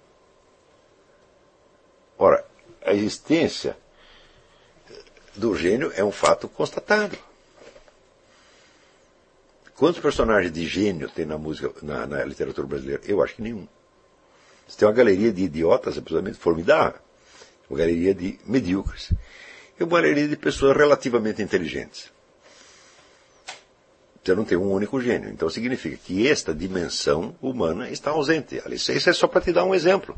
Ora, a existência do gênio é um fato constatado. Quantos personagens de gênio tem na música, na, na literatura brasileira? Eu acho que nenhum. Você tem uma galeria de idiotas absolutamente formidável, uma galeria de medíocres e uma galeria de pessoas relativamente inteligentes. Você não tem um único gênio. Então significa que esta dimensão humana está ausente. Isso é só para te dar um exemplo.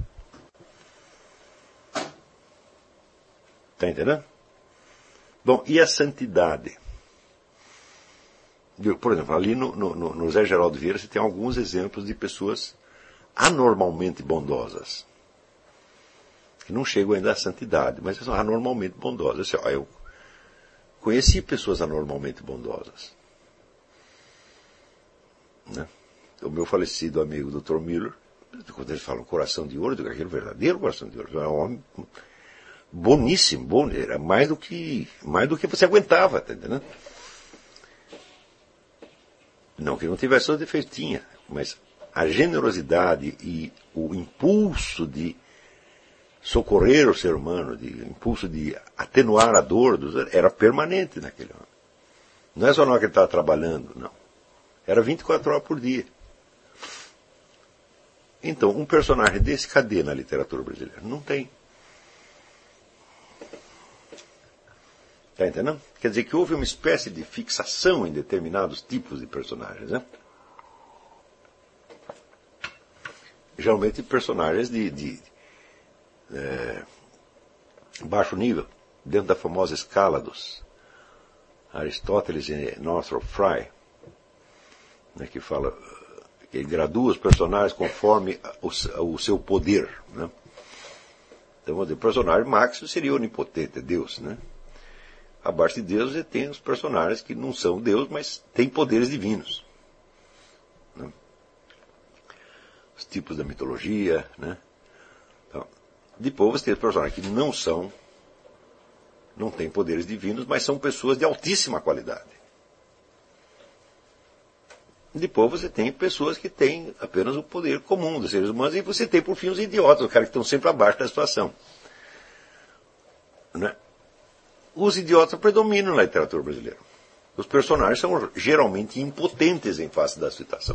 Está entendendo? Bom, e a santidade? Por exemplo, ali no, no, no Zé Geraldo Vieira você tem alguns exemplos de pessoas anormalmente bondosas. Que não chegam ainda à santidade, mas são anormalmente bondosas. Assim, ó, eu conheci pessoas anormalmente bondosas. Né? O meu falecido amigo doutor Miller, quando eles falam coração de ouro, eu digo, aquele verdadeiro coração de ouro. Era um homem boníssimo, bom, era mais do que, mais do que você aguentava, tá entendendo? Não que não tivesse seus defeitos, tinha, mas a generosidade e o impulso de socorrer o ser humano, de impulso de atenuar a dor dos, era permanente naquele homem. Não é só na hora que ele estava trabalhando, não. Era vinte e quatro horas por dia. Então, um personagem desse, cadê na literatura brasileira? Não tem. Está entendendo? Quer dizer que houve uma espécie de fixação em determinados tipos de personagens, né? Geralmente personagens de, de é, baixo nível, dentro da famosa escala dos Aristóteles e Northrop Frye, né, que fala que gradua os personagens conforme o, o seu poder, né? Então, vamos dizer, o personagem máximo seria onipotente, Deus, né? Abaixo de Deus você tem os personagens que não são Deus, mas têm poderes divinos, né? Os tipos da mitologia, né? Então, depois você tem os personagens que não são, não têm poderes divinos, mas são pessoas de altíssima qualidade. Depois você tem pessoas que têm apenas o poder comum dos seres humanos, e você tem, por fim, os idiotas, os caras que estão sempre abaixo da situação, né? Os idiotas predominam na literatura brasileira. Os personagens são geralmente impotentes em face da situação.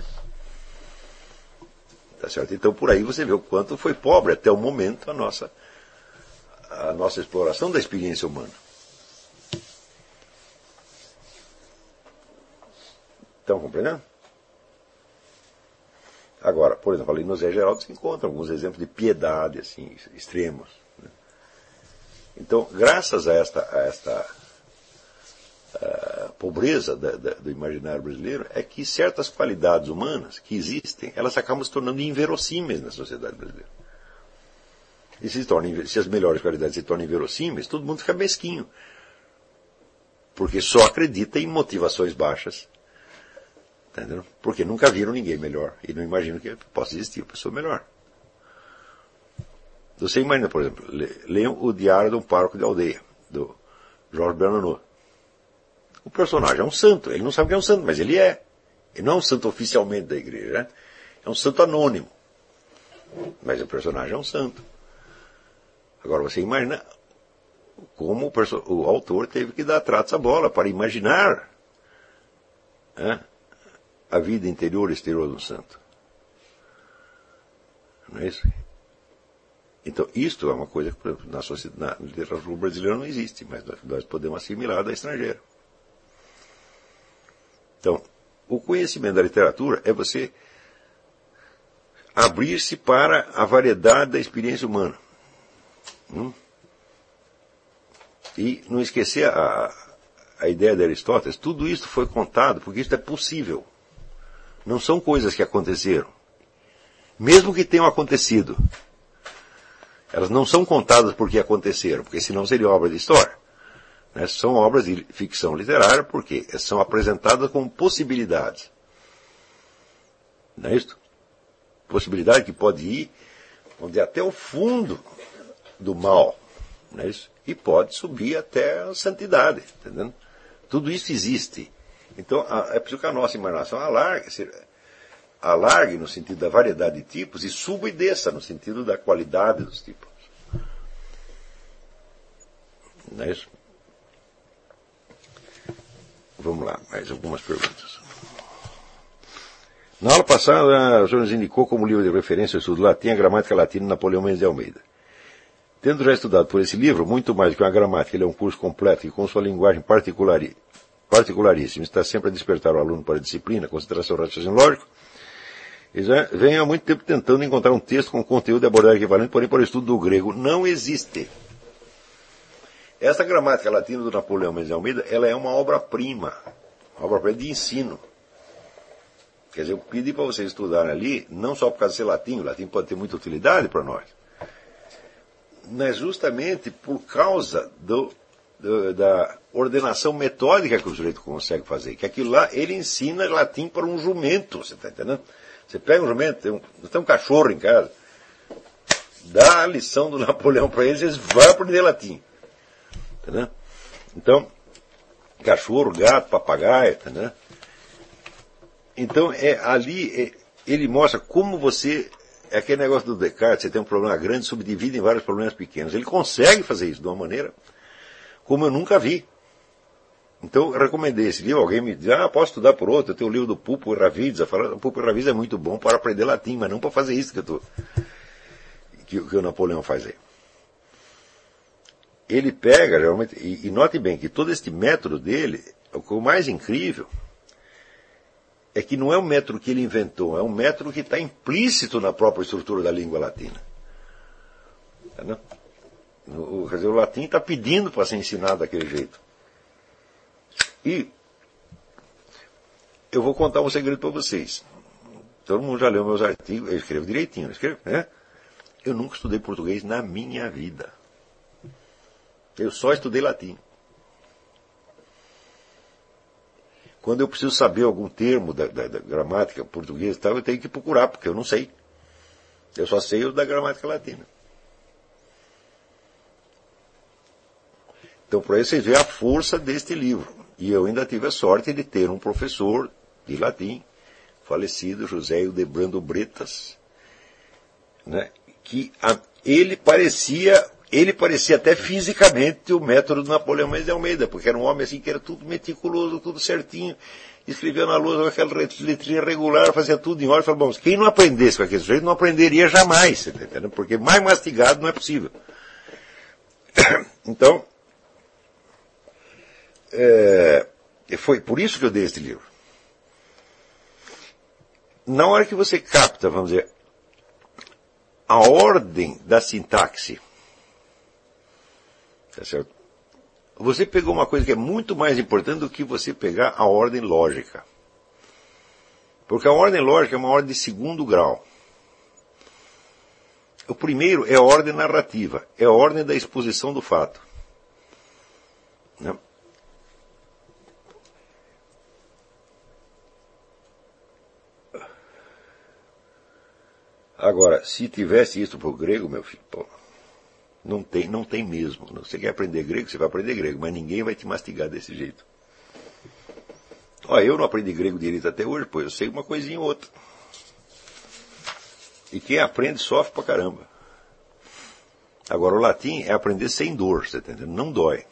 Tá certo? Então por aí você vê o quanto foi pobre até o momento a nossa, a nossa exploração da experiência humana. Estão compreendendo? Agora, por exemplo, ali no Zé Geraldo se encontram alguns exemplos de piedade assim, extremos. Então, graças a esta, a esta a pobreza da, da, do imaginário brasileiro, é que certas qualidades humanas que existem, elas acabam se tornando inverossímeis na sociedade brasileira. E se, tornam, se as melhores qualidades se tornam inverossímeis, todo mundo fica mesquinho. Porque só acredita em motivações baixas. Entendeu? Porque nunca viram ninguém melhor. E não imaginam que possa existir uma pessoa melhor. Você imagina, por exemplo, leiam o Diário de um Pároco de Aldeia, do Jorge Bernanos. O personagem é um santo, ele não sabe que é um santo, mas ele é. Ele não é um santo oficialmente da igreja, né? É um santo anônimo. Mas o personagem é um santo. Agora você imagina como o, perso- o autor teve que dar tratos à bola para imaginar, né, a vida interior e exterior de um santo. Não é isso? Então, isto é uma coisa que, por exemplo, na, sociedade, na literatura brasileira não existe, mas nós, nós podemos assimilar da estrangeira. Então, o conhecimento da literatura é você abrir-se para a variedade da experiência humana. Hum? E não esquecer a, a ideia de Aristóteles, tudo isso foi contado porque isso é possível. Não são coisas que aconteceram. Mesmo que tenham acontecido, elas não são contadas porque aconteceram, porque senão seria obra de história. Né? São obras de ficção literária porque são apresentadas como possibilidades. Não é isso? Possibilidade que pode ir onde até o fundo do mal, não é isso? E pode subir até a santidade, entendendo? Tudo isso existe. Então é preciso que a nossa imaginação alargue, alargue no sentido da variedade de tipos e suba e desça no sentido da qualidade dos tipos. Não é isso? Vamos lá, mais algumas perguntas. Na aula passada, o senhor nos indicou como livro de referência ao estudo latim a gramática latina de Napoleão Mendes de Almeida. Tendo já estudado por esse livro, muito mais do que uma gramática, ele é um curso completo que com sua linguagem particular, particularíssimo, está sempre a despertar o aluno para a disciplina, concentração, raciocínio lógico. E já vem há muito tempo tentando encontrar um texto com conteúdo e abordagem equivalente, porém para o estudo do grego não existe. Essa gramática latina do Napoleão Mendes de Almeida, ela é uma obra-prima, uma obra-prima de ensino. Quer dizer, eu pedi para vocês estudarem ali, não só por causa de ser latim, o latim pode ter muita utilidade para nós, mas justamente por causa do, do, da ordenação metódica que o sujeito consegue fazer, que aquilo lá, ele ensina latim para um jumento, você está entendendo? Você pega um jumento, tem um, tem um cachorro em casa, dá a lição do Napoleão para eles, eles vão aprender latim. Entendeu? Então, cachorro, gato, papagaio, entendeu? Então, é, ali, é, ele mostra como você, é aquele negócio do Descartes, você tem um problema grande, subdivide em vários problemas pequenos. Ele consegue fazer isso de uma maneira como eu nunca vi. Então, eu recomendei esse livro, alguém me diz, ah, posso estudar por outro, eu tenho o livro do Pulpo e Ravizza, falando, o Pulpo e Ravizza é muito bom para aprender latim, mas não para fazer isso que, eu tô, que, que o Napoleão faz aí. Ele pega, geralmente, e, e note bem que todo este método dele, o mais incrível, é que não é um método que ele inventou, é um método que está implícito na própria estrutura da língua latina. Entendeu? O, quer dizer, o latim está pedindo para ser ensinado daquele jeito. E eu vou contar um segredo para vocês. Todo mundo já leu meus artigos, eu escrevo direitinho, escrevo, né? Eu nunca estudei português na minha vida. Eu só estudei latim. Quando eu preciso saber algum termo da, da, da gramática portuguesa e tal, eu tenho que procurar, porque eu não sei. Eu só sei o da gramática latina. Então, por aí vocês veem a força deste livro. E eu ainda tive a sorte de ter um professor de latim, falecido, José Hildebrando Bretas, né, que a, ele parecia, ele parecia até fisicamente o método do Napoleão Mendes de Almeida, porque era um homem assim que era tudo meticuloso, tudo certinho, escrevia na lousa com aquela letrinha regular, fazia tudo em ordem. Falava, bom, quem não aprendesse com aquele sujeito não aprenderia jamais, você tá entendendo? Porque mais mastigado não é possível. Então, É, foi por isso que eu dei este livro. Na hora que você capta, vamos dizer, a ordem da sintaxe, tá certo? Você pegou uma coisa que é muito mais importante do que você pegar a ordem lógica. Porque a ordem lógica é uma ordem de segundo grau. O primeiro é a ordem narrativa, é a ordem da exposição do fato. Né? Agora, se tivesse isso para o grego, meu filho, pô, não tem, não tem mesmo. Você quer aprender grego, você vai aprender grego, mas ninguém vai te mastigar desse jeito. Ó, eu não aprendi grego direito até hoje, pô, eu sei uma coisinha ou outra. E quem aprende sofre pra caramba. Agora, o latim é aprender sem dor, você tá entendendo? Não dói.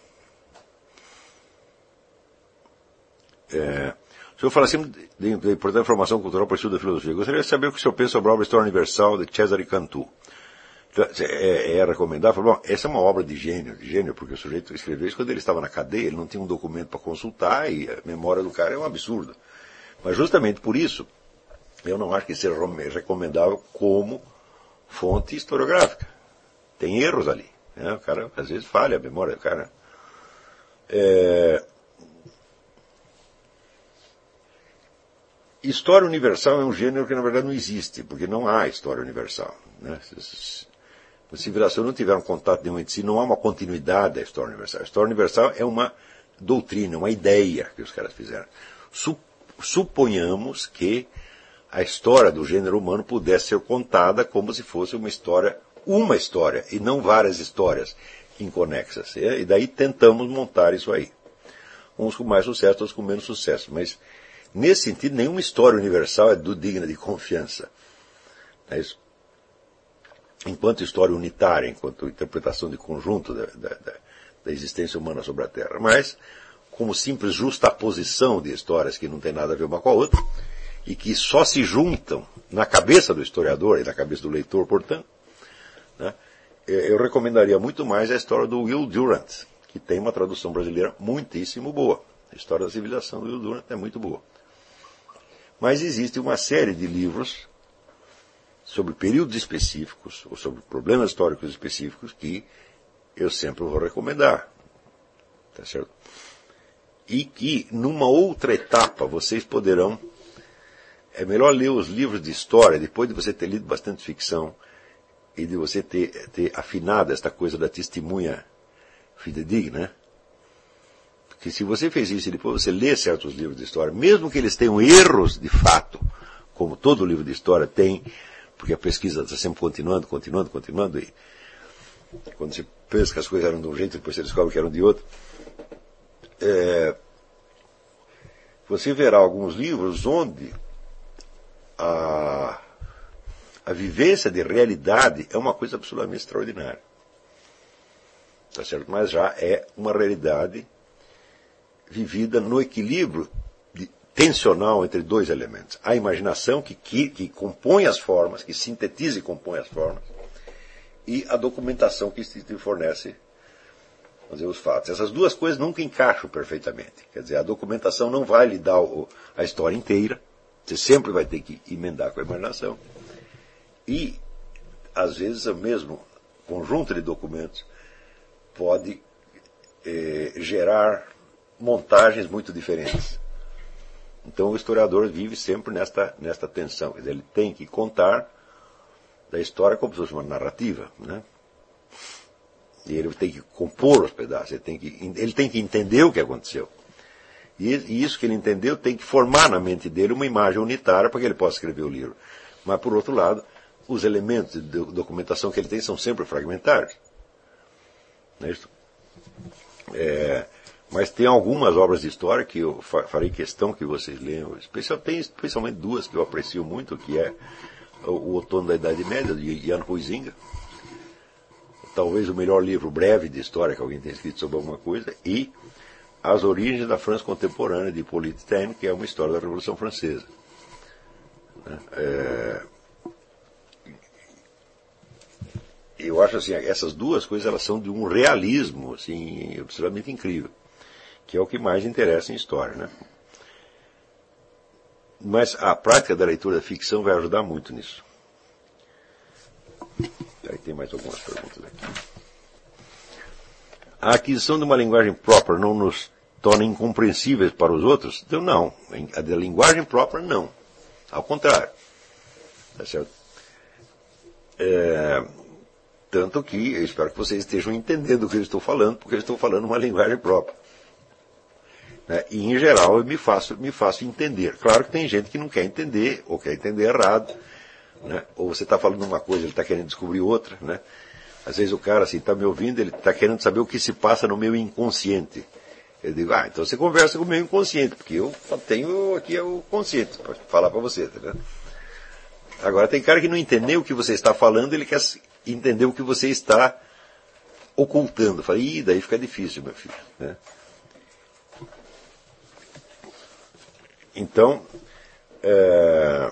É... O senhor fala sempre da importante formação cultural para o estudo da filosofia. Eu gostaria de saber o que o senhor pensa sobre a obra História Universal de Cesare Cantù. É, é recomendável? Bom, essa é uma obra de gênio, de gênio, porque o sujeito escreveu isso quando ele estava na cadeia, ele não tinha um documento para consultar e a memória do cara é um absurdo. Mas justamente por isso, eu não acho que seja recomendável como fonte historiográfica. Tem erros ali. Né? O cara, às vezes, falha a memória do cara. É... História universal é um gênero que, na verdade, não existe, porque não há história universal. Né? Se a civilização não tiver um contato nenhum entre si, não há uma continuidade da história universal. A história universal é uma doutrina, uma ideia que os caras fizeram. Suponhamos que a história do gênero humano pudesse ser contada como se fosse uma história, uma história, e não várias histórias inconexas. E daí tentamos montar isso aí. Uns com mais sucesso, outros com menos sucesso. Mas, nesse sentido, nenhuma história universal é digna de confiança. É isso. Enquanto história unitária, enquanto interpretação de conjunto da, da, da existência humana sobre a Terra. Mas, como simples justaposição de histórias que não tem nada a ver uma com a outra, e que só se juntam na cabeça do historiador e na cabeça do leitor, portanto, né, eu recomendaria muito mais a história do Will Durant, que tem uma tradução brasileira muitíssimo boa. A história da civilização do Will Durant é muito boa. Mas existe uma série de livros sobre períodos específicos, ou sobre problemas históricos específicos, que eu sempre vou recomendar. Tá certo? E que, numa outra etapa, vocês poderão... É melhor ler os livros de história, depois de você ter lido bastante ficção, e de você ter, ter afinado esta coisa da testemunha fidedigna, né? Porque se você fez isso e depois você lê certos livros de história, mesmo que eles tenham erros de fato, como todo livro de história tem, porque a pesquisa está sempre continuando, continuando, continuando, e quando você pensa que as coisas eram de um jeito, depois você descobre que eram de outro, é, você verá alguns livros onde a, a vivência de realidade é uma coisa absolutamente extraordinária. Tá certo? Mas já é uma realidade vivida no equilíbrio de, tensional entre dois elementos. A imaginação que, que, que compõe as formas, que sintetiza e compõe as formas, e a documentação que te fornece, vamos dizer, os fatos. Essas duas coisas nunca encaixam perfeitamente. Quer dizer, a documentação não vai lhe dar o, a história inteira, você sempre vai ter que emendar com a imaginação. E, às vezes, o mesmo conjunto de documentos pode eh, gerar montagens muito diferentes. Então o historiador vive sempre nesta, nesta tensão. Quer dizer, ele tem que contar da história como se fosse uma narrativa, né? E ele tem que compor os pedaços, ele tem que, ele tem que entender o que aconteceu. E, e isso que ele entendeu tem que formar na mente dele uma imagem unitária para que ele possa escrever o livro. Mas, por outro lado, os elementos de documentação que ele tem são sempre fragmentários. Não é isso? É... Mas tem algumas obras de história que eu farei questão que vocês leiam. Especial, tem especialmente duas que eu aprecio muito, que é O Outono da Idade Média, de Jan Huizinga. Talvez o melhor livro breve de história que alguém tenha escrito sobre alguma coisa. E As Origens da França Contemporânea, de Hippolyte Taine, que é uma história da Revolução Francesa. É... Eu acho assim, essas duas coisas elas são de um realismo assim, absolutamente incrível, que é o que mais interessa em história, né? Mas a prática da leitura da ficção vai ajudar muito nisso. Aí tem mais algumas perguntas aqui. A aquisição de uma linguagem própria não nos torna incompreensíveis para os outros? Então, não. A da linguagem própria, não. Ao contrário. Tá certo? É... Tanto que eu espero que vocês estejam entendendo o que eu estou falando, porque eu estou falando uma linguagem própria. Né? E, em geral, eu me faço, me faço entender. Claro que tem gente que não quer entender, ou quer entender errado. Né? Ou você está falando uma coisa, ele está querendo descobrir outra. Né? Às vezes o cara assim, está me ouvindo, ele está querendo saber o que se passa no meu inconsciente. Eu digo, ah, então você conversa com o meu inconsciente, porque eu tenho aqui o consciente para falar para você. Tá? Agora, tem cara que não entendeu o que você está falando, ele quer entender o que você está ocultando. Fala, ih, daí fica difícil, meu filho. Né? Então, é,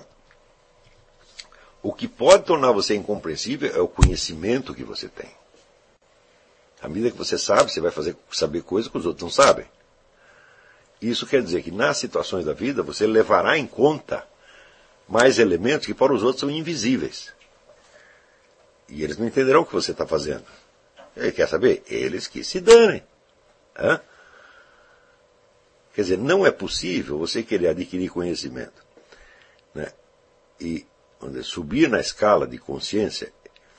o que pode tornar você incompreensível é o conhecimento que você tem. À medida que você sabe, você vai fazer, saber coisas que os outros não sabem. Isso quer dizer que nas situações da vida você levará em conta mais elementos que para os outros são invisíveis. E eles não entenderão o que você está fazendo. Ele quer saber? Eles que se danem. Hã? Quer dizer, não é possível você querer adquirir conhecimento, né? E vamos dizer, subir na escala de consciência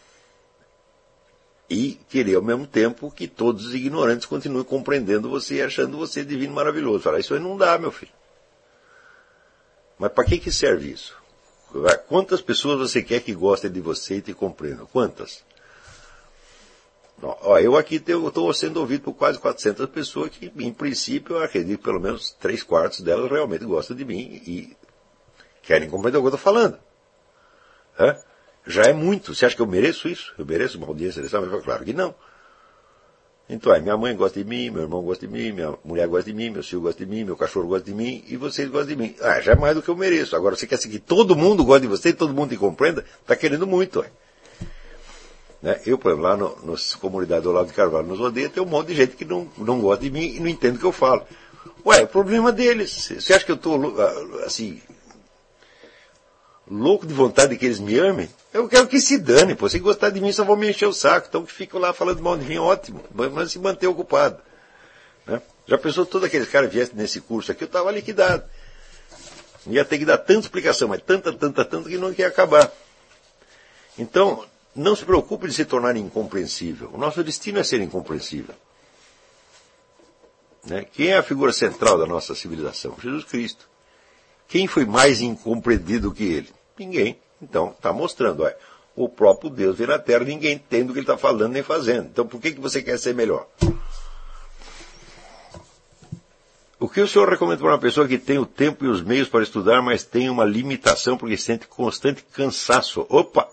e querer ao mesmo tempo que todos os ignorantes continuem compreendendo você e achando você divino maravilhoso. Falar, isso aí não dá, meu filho. Mas para que, que serve isso? Quantas pessoas você quer que gostem de você e te compreendam? Quantas? Não, ó, eu aqui estou sendo ouvido por quase quatrocentas pessoas que, em princípio, eu acredito que pelo menos três quartos delas realmente gostam de mim e querem compreender o que eu estou falando. Hã? Já é muito. Você acha que eu mereço isso? Eu mereço uma audiência dessa? Mas claro que não. Então, é, minha mãe gosta de mim, meu irmão gosta de mim, minha mulher gosta de mim, meu filho gosta de mim, meu cachorro gosta de mim, e vocês gostam de mim. Ah, já é mais do que eu mereço. Agora, você quer que todo mundo goste de você e todo mundo te compreenda? Está querendo muito, ué. Né? Eu, por exemplo, lá no, na comunidade do Olavo de Carvalho, nos odeia, tem um monte de gente que não, não gosta de mim e não entende o que eu falo. Ué, é o problema deles. Você acha que eu estou, assim, louco de vontade de que eles me amem? Eu quero que se dane, pô. Se gostar de mim, só vão me encher o saco. Então que ficam lá falando mal de mim, ótimo. Mas se manter ocupado. Né? Já pensou, todos aqueles caras viessem nesse curso aqui, eu estava liquidado. Ia ter que dar tanta explicação, mas tanta, tanta, tanta, que não ia acabar. Então, não se preocupe de se tornar incompreensível. O nosso destino é ser incompreensível. Né? Quem é a figura central da nossa civilização? Jesus Cristo. Quem foi mais incompreendido que ele? Ninguém. Então, está mostrando. Ó, o próprio Deus veio na Terra, ninguém entende o que ele está falando nem fazendo. Então, por que, que você quer ser melhor? O que o senhor recomenda para uma pessoa que tem o tempo e os meios para estudar, mas tem uma limitação porque sente constante cansaço? Opa!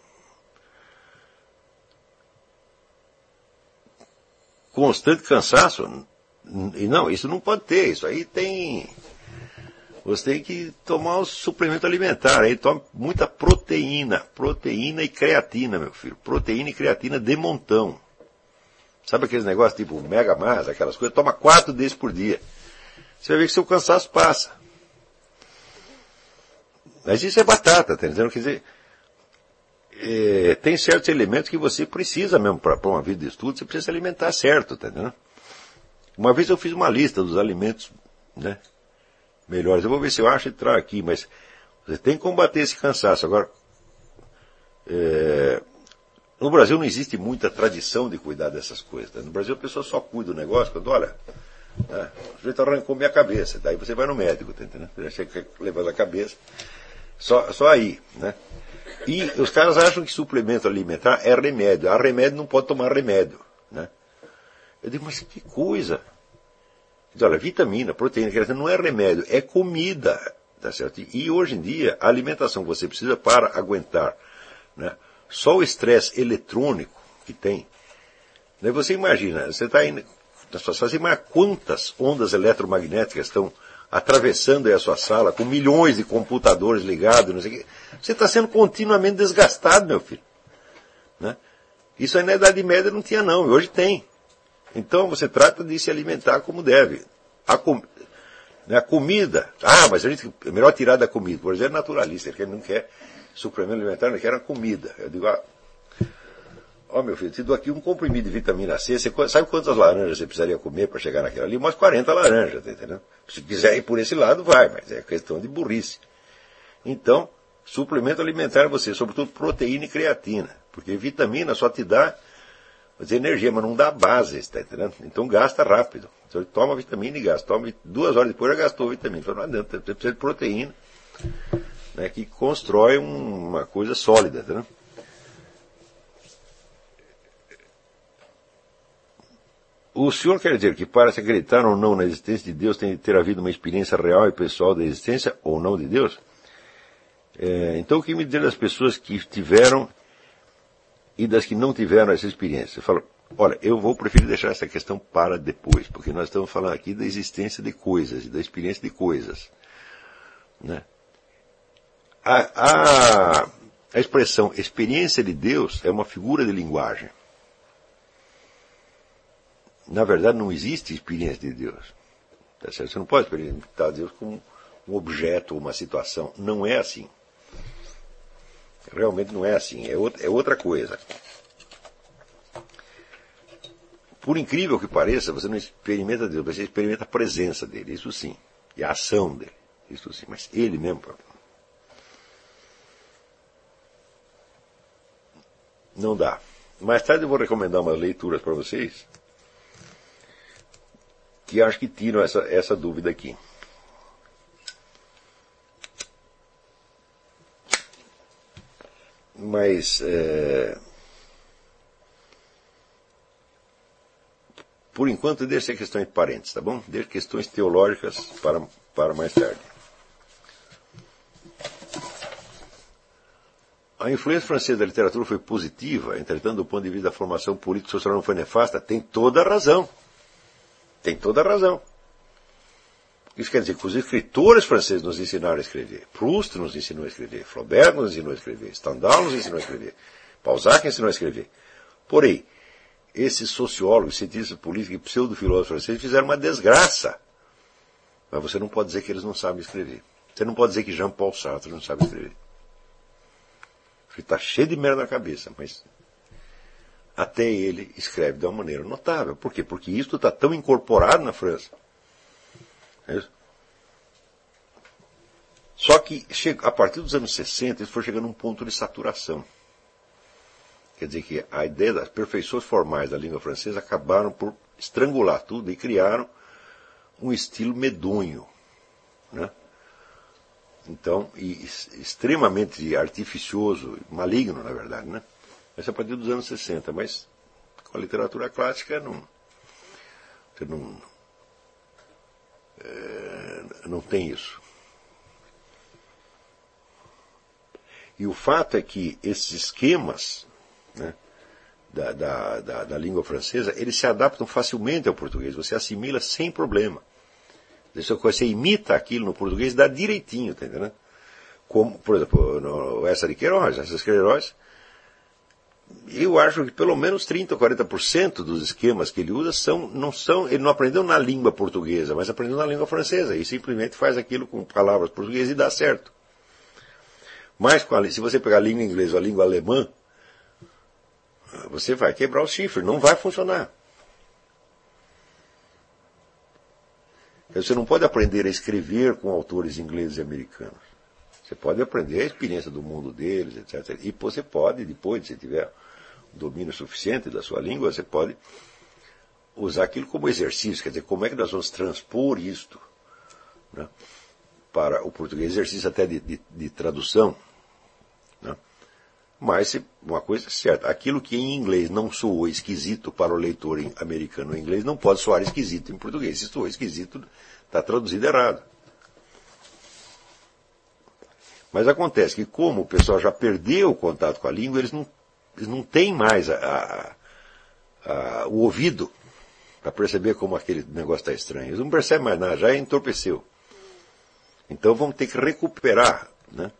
Constante cansaço? E não, isso não pode ter. Isso aí tem... Você tem que tomar um suplemento alimentar. Aí toma muita proteína. Proteína e creatina, meu filho. Proteína e creatina de montão. Sabe aqueles negócios tipo Mega Mais, aquelas coisas? Toma quatro desses por dia. Você vai ver que seu cansaço passa. Mas isso é batata, tá entendendo? Quer dizer, é, tem certos elementos que você precisa mesmo para uma vida de estudo, você precisa se alimentar certo, tá entendendo? Uma vez eu fiz uma lista dos alimentos, né, melhores. Eu vou ver se eu acho e trago aqui, mas você tem que combater esse cansaço. Agora, é, no Brasil não existe muita tradição de cuidar dessas coisas. Tá? No Brasil a pessoa só cuida do negócio quando, olha, né, o sujeito arrancou minha cabeça, daí você vai no médico, tá entendendo? Você levanta a cabeça, só, só aí, né? E os caras acham que suplemento alimentar é remédio. Ah, remédio não pode tomar remédio, né? Eu digo, mas que coisa! Olha, vitamina, proteína, creatina não é remédio, é comida, tá certo? E hoje em dia, a alimentação que você precisa para aguentar, né, só o estresse eletrônico que tem, né, você imagina, você está indo na sua sala, você imagina quantas ondas eletromagnéticas estão atravessando aí a sua sala, com milhões de computadores ligados, não sei o quê. Você está sendo continuamente desgastado, meu filho. Né? Isso aí na Idade Média não tinha não, e hoje tem. Então você trata de se alimentar como deve. A, com... a comida, ah, mas a gente é melhor tirar da comida. Por exemplo, é naturalista, ele não quer suplemento alimentar, não quer a comida. Eu digo, ah, ó, meu filho, te dou aqui um comprimido de vitamina C, você sabe quantas laranjas você precisaria comer para chegar naquela ali? Umas quarenta laranjas, tá entendendo? Se quiser ir por esse lado, vai, mas é questão de burrice. Então, suplemento alimentar é você, sobretudo proteína e creatina, porque vitamina só te dá energia, mas não dá base, tá entendendo? Então gasta rápido. Você toma vitamina e gasta. Toma, duas horas depois já gastou vitamina. Então não adianta, você precisa de proteína, né, que constrói um, uma coisa sólida, tá, né? O senhor quer dizer que para se acreditar ou não na existência de Deus tem de ter havido uma experiência real e pessoal da existência ou não de Deus? É, então o que me dizer das pessoas que tiveram e das que não tiveram essa experiência? Eu falo, olha, eu vou preferir deixar essa questão para depois, porque nós estamos falando aqui da existência de coisas, e da experiência de coisas. Né? A, a, a expressão experiência de Deus é uma figura de linguagem. Na verdade, não existe experiência de Deus. Tá certo? Você não pode experimentar Deus como um objeto ou uma situação. Não é assim. Realmente não é assim. É outra, é outra coisa. Por incrível que pareça, você não experimenta Deus, você experimenta a presença dele. Isso sim. E a ação dele. Isso sim. Mas ele mesmo... Não dá. Mais tarde eu vou recomendar umas leituras para vocês que acho que tiram essa, essa dúvida aqui. Mas, é, por enquanto, deixe questões de parentes, tá bom? Deixe questões teológicas para, para mais tarde. A influência francesa da literatura foi positiva, entretanto, do ponto de vista da formação política e social não foi nefasta. Tem toda a razão. Tem toda a razão. Isso quer dizer que os escritores franceses nos ensinaram a escrever. Proust nos ensinou a escrever. Flaubert nos ensinou a escrever. Stendhal nos ensinou a escrever. Balzac ensinou a escrever. Porém, esses sociólogos, cientistas políticos e pseudo-filósofos franceses fizeram uma desgraça Mas você não pode dizer que eles não sabem escrever. Você não pode dizer que Jean-Paul Sartre não sabe escrever. Ele está cheio de merda na cabeça, mas até ele escreve de uma maneira notável. Por quê? Porque isso está tão incorporado na França. É isso? Só que a partir dos anos sessenta, isso foi chegando a um ponto de saturação. Quer dizer que a ideia das perfeições formais da língua francesa acabaram por estrangular tudo e criaram um estilo medonho, né? Então, e extremamente artificioso, maligno, na verdade, né? Isso é a partir dos anos sessenta, mas com a literatura clássica não, você não, é, não tem isso. E o fato é que esses esquemas, né, da, da, da, da língua francesa, eles se adaptam facilmente ao português, você assimila sem problema. Você imita aquilo no português, dá direitinho, tá entendendo? Como, por exemplo, no Essa de Queiroz, essas Queiroz, eu acho que pelo menos trinta ou quarenta por cento dos esquemas que ele usa são, não são, ele não aprendeu na língua portuguesa, mas aprendeu na língua francesa, e simplesmente faz aquilo com palavras portuguesas e dá certo. Mas se você pegar a língua inglesa ou a língua alemã, você vai quebrar o chifre, não vai funcionar. Você não pode aprender a escrever com autores ingleses e americanos. Você pode aprender a experiência do mundo deles, etcétera. E você pode, depois, se tiver domínio suficiente da sua língua, você pode usar aquilo como exercício. Quer dizer, como é que nós vamos transpor isto, né, para o português? Exercício até de, de, de tradução. Né? Mas uma coisa é certa, aquilo que em inglês não soou esquisito para o leitor americano em inglês, não pode soar esquisito em português. Se soou esquisito, está traduzido errado. Mas acontece que como o pessoal já perdeu o contato com a língua, eles não, eles não têm mais a, a, a, o ouvido para perceber como aquele negócio está estranho. Eles não percebem mais nada, já entorpeceu. Então vamos ter que recuperar, né?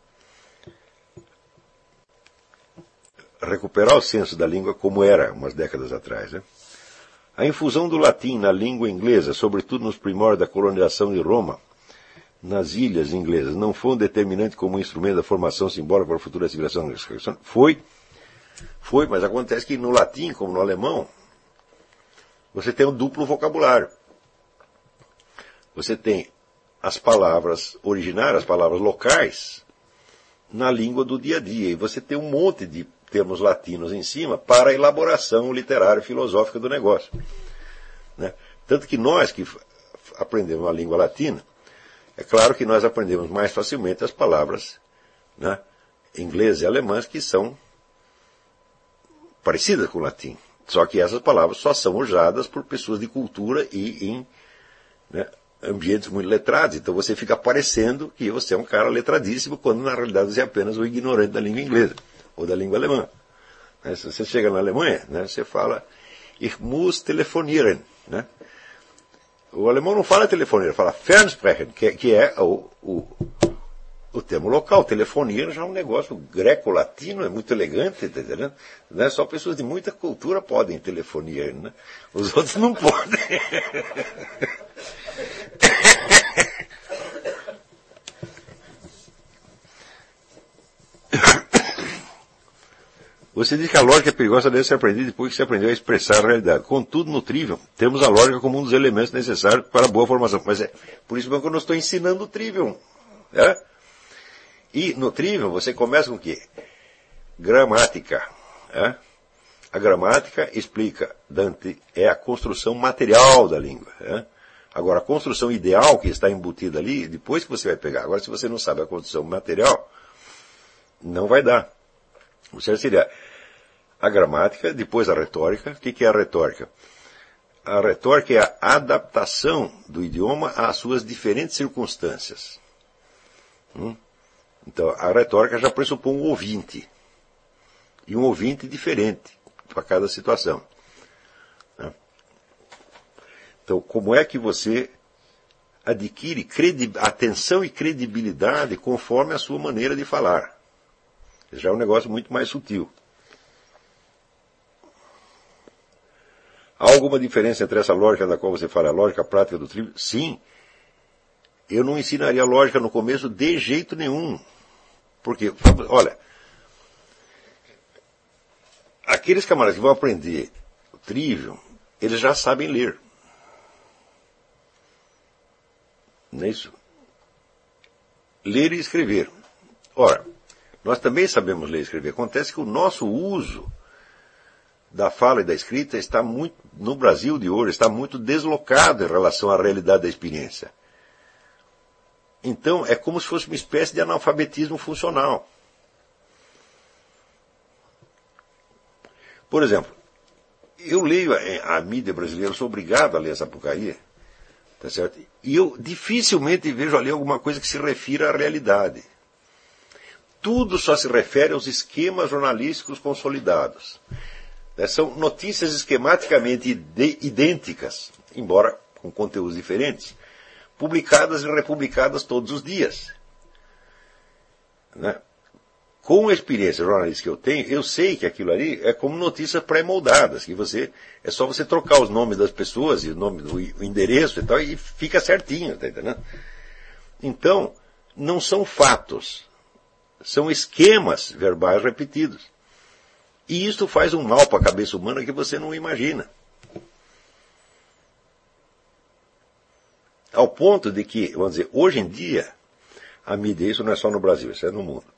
recuperar o senso da língua como era umas décadas atrás. Né? A infusão do latim na língua inglesa, sobretudo nos primórdios da colonização de Roma, nas ilhas inglesas, não foi um determinante como instrumento da formação simbólica para a futura civilização? Foi, foi, mas acontece que no latim, como no alemão, você tem um duplo vocabulário. Você tem as palavras originárias, as palavras locais, na língua do dia a dia. E você tem um monte de termos latinos em cima para a elaboração literária e filosófica do negócio. Né? Tanto que nós que aprendemos a língua latina, é claro que nós aprendemos mais facilmente as palavras, né, inglesas e alemãs que são parecidas com o latim. Só que essas palavras só são usadas por pessoas de cultura e em, né, ambientes muito letrados. Então você fica parecendo que você é um cara letradíssimo, quando na realidade você é apenas um ignorante da língua inglesa ou da língua alemã. Né? Se você chega na Alemanha, né, você fala Ich muss telefonieren. Né? O alemão não fala telefonieren, fala Fernsprechen, que, que é o, o, o termo local. Telefonieren já é um negócio greco-latino, é muito elegante, tá entendendo? Né? Só pessoas de muita cultura podem telefonieren, né? Os outros não podem. Você diz que a lógica é perigosa, deve ser aprendida depois que se aprendeu a expressar a realidade. Contudo, no Trivium, temos a lógica como um dos elementos necessários para a boa formação. Mas é por isso mesmo que eu não estou ensinando o Trivium. Né? E no Trivium você começa com o quê? Gramática. Né? A gramática, explica Dante, é a construção material da língua. Né? Agora, a construção ideal que está embutida ali, depois que você vai pegar. Agora, se você não sabe a construção material, não vai dar. O certo seria a gramática, depois a retórica. O que é a retórica? A retórica é a adaptação do idioma às suas diferentes circunstâncias. Hum? Então, a retórica já pressupõe um ouvinte. E um ouvinte diferente para cada situação. Né? Então, como é que você adquire credi- atenção e credibilidade conforme a sua maneira de falar? Já é um negócio muito mais sutil. Há alguma diferença entre essa lógica da qual você fala, a lógica prática do Trivium? Sim. eu não ensinaria lógica no começo de jeito nenhum. Porque, olha, aqueles camaradas que vão aprender o trivium, eles já sabem ler. Não é isso? Ler e escrever. Ora, nós também sabemos ler e escrever. Acontece que o nosso uso da fala e da escrita está muito, no Brasil de hoje, está muito deslocado em relação à realidade da experiência. Então, é como se fosse uma espécie de analfabetismo funcional. Por exemplo, eu leio a, a mídia brasileira, eu sou obrigado a ler essa porcaria, tá certo? E eu dificilmente vejo ali alguma coisa que se refira à realidade. Tudo só se refere aos esquemas jornalísticos consolidados. São notícias esquematicamente idênticas, embora com conteúdos diferentes, publicadas e republicadas todos os dias. Né? Com a experiência jornalística que eu tenho, eu sei que aquilo ali é como notícias pré-moldadas, que você, é só você trocar os nomes das pessoas e o nome do o endereço e tal, e fica certinho, tá entendendo? Então, não são fatos, são esquemas verbais repetidos. E isso faz um mal para a cabeça humana que você não imagina. Ao ponto de que, vamos dizer, hoje em dia, a mídia, isso não é só no Brasil, isso é no mundo.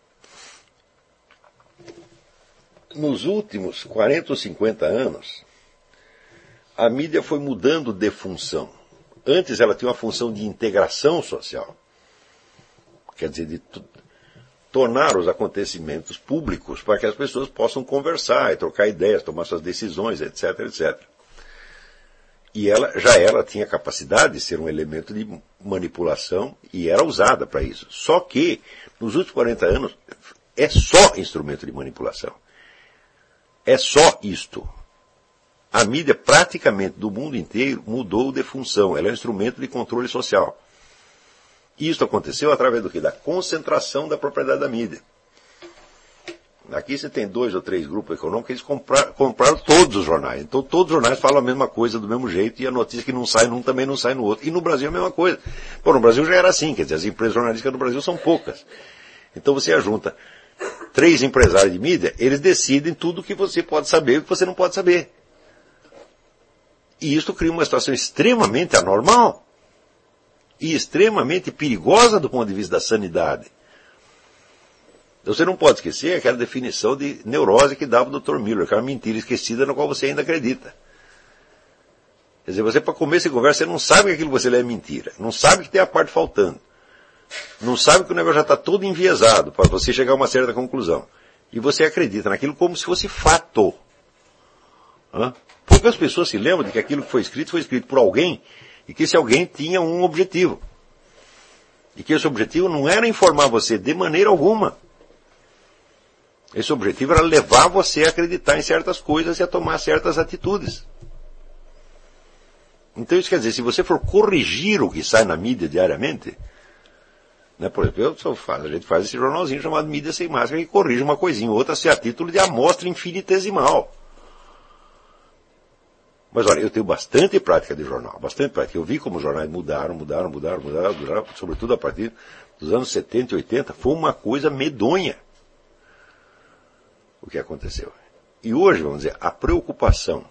Nos últimos quarenta ou cinquenta anos, a mídia foi mudando de função. Antes ela tinha uma função de integração social. Quer dizer, de tornar os acontecimentos públicos para que as pessoas possam conversar e trocar ideias, tomar suas decisões, etc, etcétera. E ela, já ela tinha capacidade de ser um elemento de manipulação e era usada para isso. Só que, nos últimos quarenta anos, é só instrumento de manipulação. É só isto. A mídia, praticamente do mundo inteiro, mudou de função. Ela é um instrumento de controle social. E isso aconteceu através do quê? Da concentração da propriedade da mídia. Aqui você tem dois ou três grupos econômicos, eles compraram, compraram todos os jornais. Então todos os jornais falam a mesma coisa do mesmo jeito, e a notícia que não sai num também não sai no outro. E no Brasil é a mesma coisa. Pô, no Brasil já era assim, quer dizer, as empresas jornalísticas no Brasil são poucas. Então você ajunta três empresários de mídia, eles decidem tudo o que você pode saber e o que você não pode saber. E isso cria uma situação extremamente anormal. E extremamente perigosa do ponto de vista da sanidade. Você não pode esquecer aquela definição de neurose que dava o doutor Miller, que é uma mentira esquecida na qual você ainda acredita. Quer dizer, você para comer essa conversa, você não sabe que aquilo que você lê é mentira. Não sabe que tem a parte faltando. Não sabe que o negócio já está todo enviesado para você chegar a uma certa conclusão. E você acredita naquilo como se fosse fato. Hã? Poucas pessoas se lembram de que aquilo que foi escrito foi escrito por alguém e que esse alguém tinha um objetivo. E que esse objetivo não era informar você de maneira alguma. Esse objetivo era levar você a acreditar em certas coisas e a tomar certas atitudes. Então isso quer dizer, se você for corrigir o que sai na mídia diariamente, né, por exemplo, eu só faço, a gente faz esse jornalzinho chamado Mídia Sem Máscara que corrige uma coisinha ou outra assim, a título de amostra infinitesimal. Mas olha, eu tenho bastante prática de jornal, bastante prática. Eu vi como os jornais mudaram, mudaram, mudaram, mudaram, mudaram, sobretudo a partir dos anos setenta e oitenta, foi uma coisa medonha o que aconteceu. E hoje, vamos dizer, a preocupação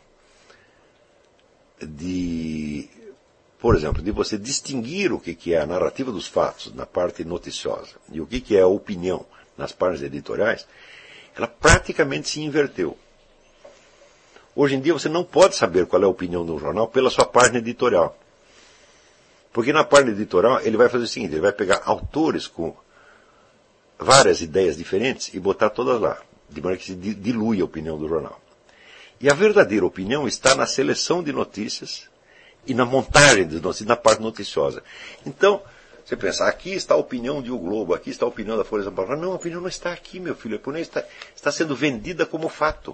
de, por exemplo, de você distinguir o que, que é a narrativa dos fatos na parte noticiosa e o que, que é a opinião nas páginas editoriais, ela praticamente se inverteu. Hoje em dia você não pode saber qual é a opinião do jornal pela sua página editorial. Porque na página editorial ele vai fazer o seguinte, ele vai pegar autores com várias ideias diferentes e botar todas lá, de maneira que se dilui a opinião do jornal. E a verdadeira opinião está na seleção de notícias e na montagem de notícias, na parte noticiosa. Então, você pensa, aqui está a opinião de O Globo, aqui está a opinião da Folha de São Paulo. Não, a opinião não está aqui, meu filho, a opinião está, está sendo vendida como fato.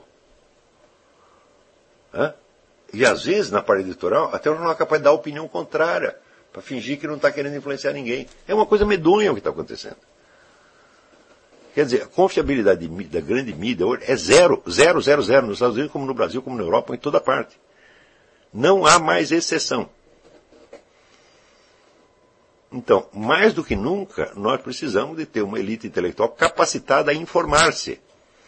Hã? E às vezes, na parte editorial, até o jornal é capaz de dar a opinião contrária, para fingir que não está querendo influenciar ninguém. É uma coisa medonha o que está acontecendo. Quer dizer, a confiabilidade de, da grande mídia hoje é zero, zero, zero, zero, nos Estados Unidos, como no Brasil, como na Europa, em toda parte. Não há mais exceção. Então, mais do que nunca, nós precisamos de ter uma elite intelectual capacitada a informar-se.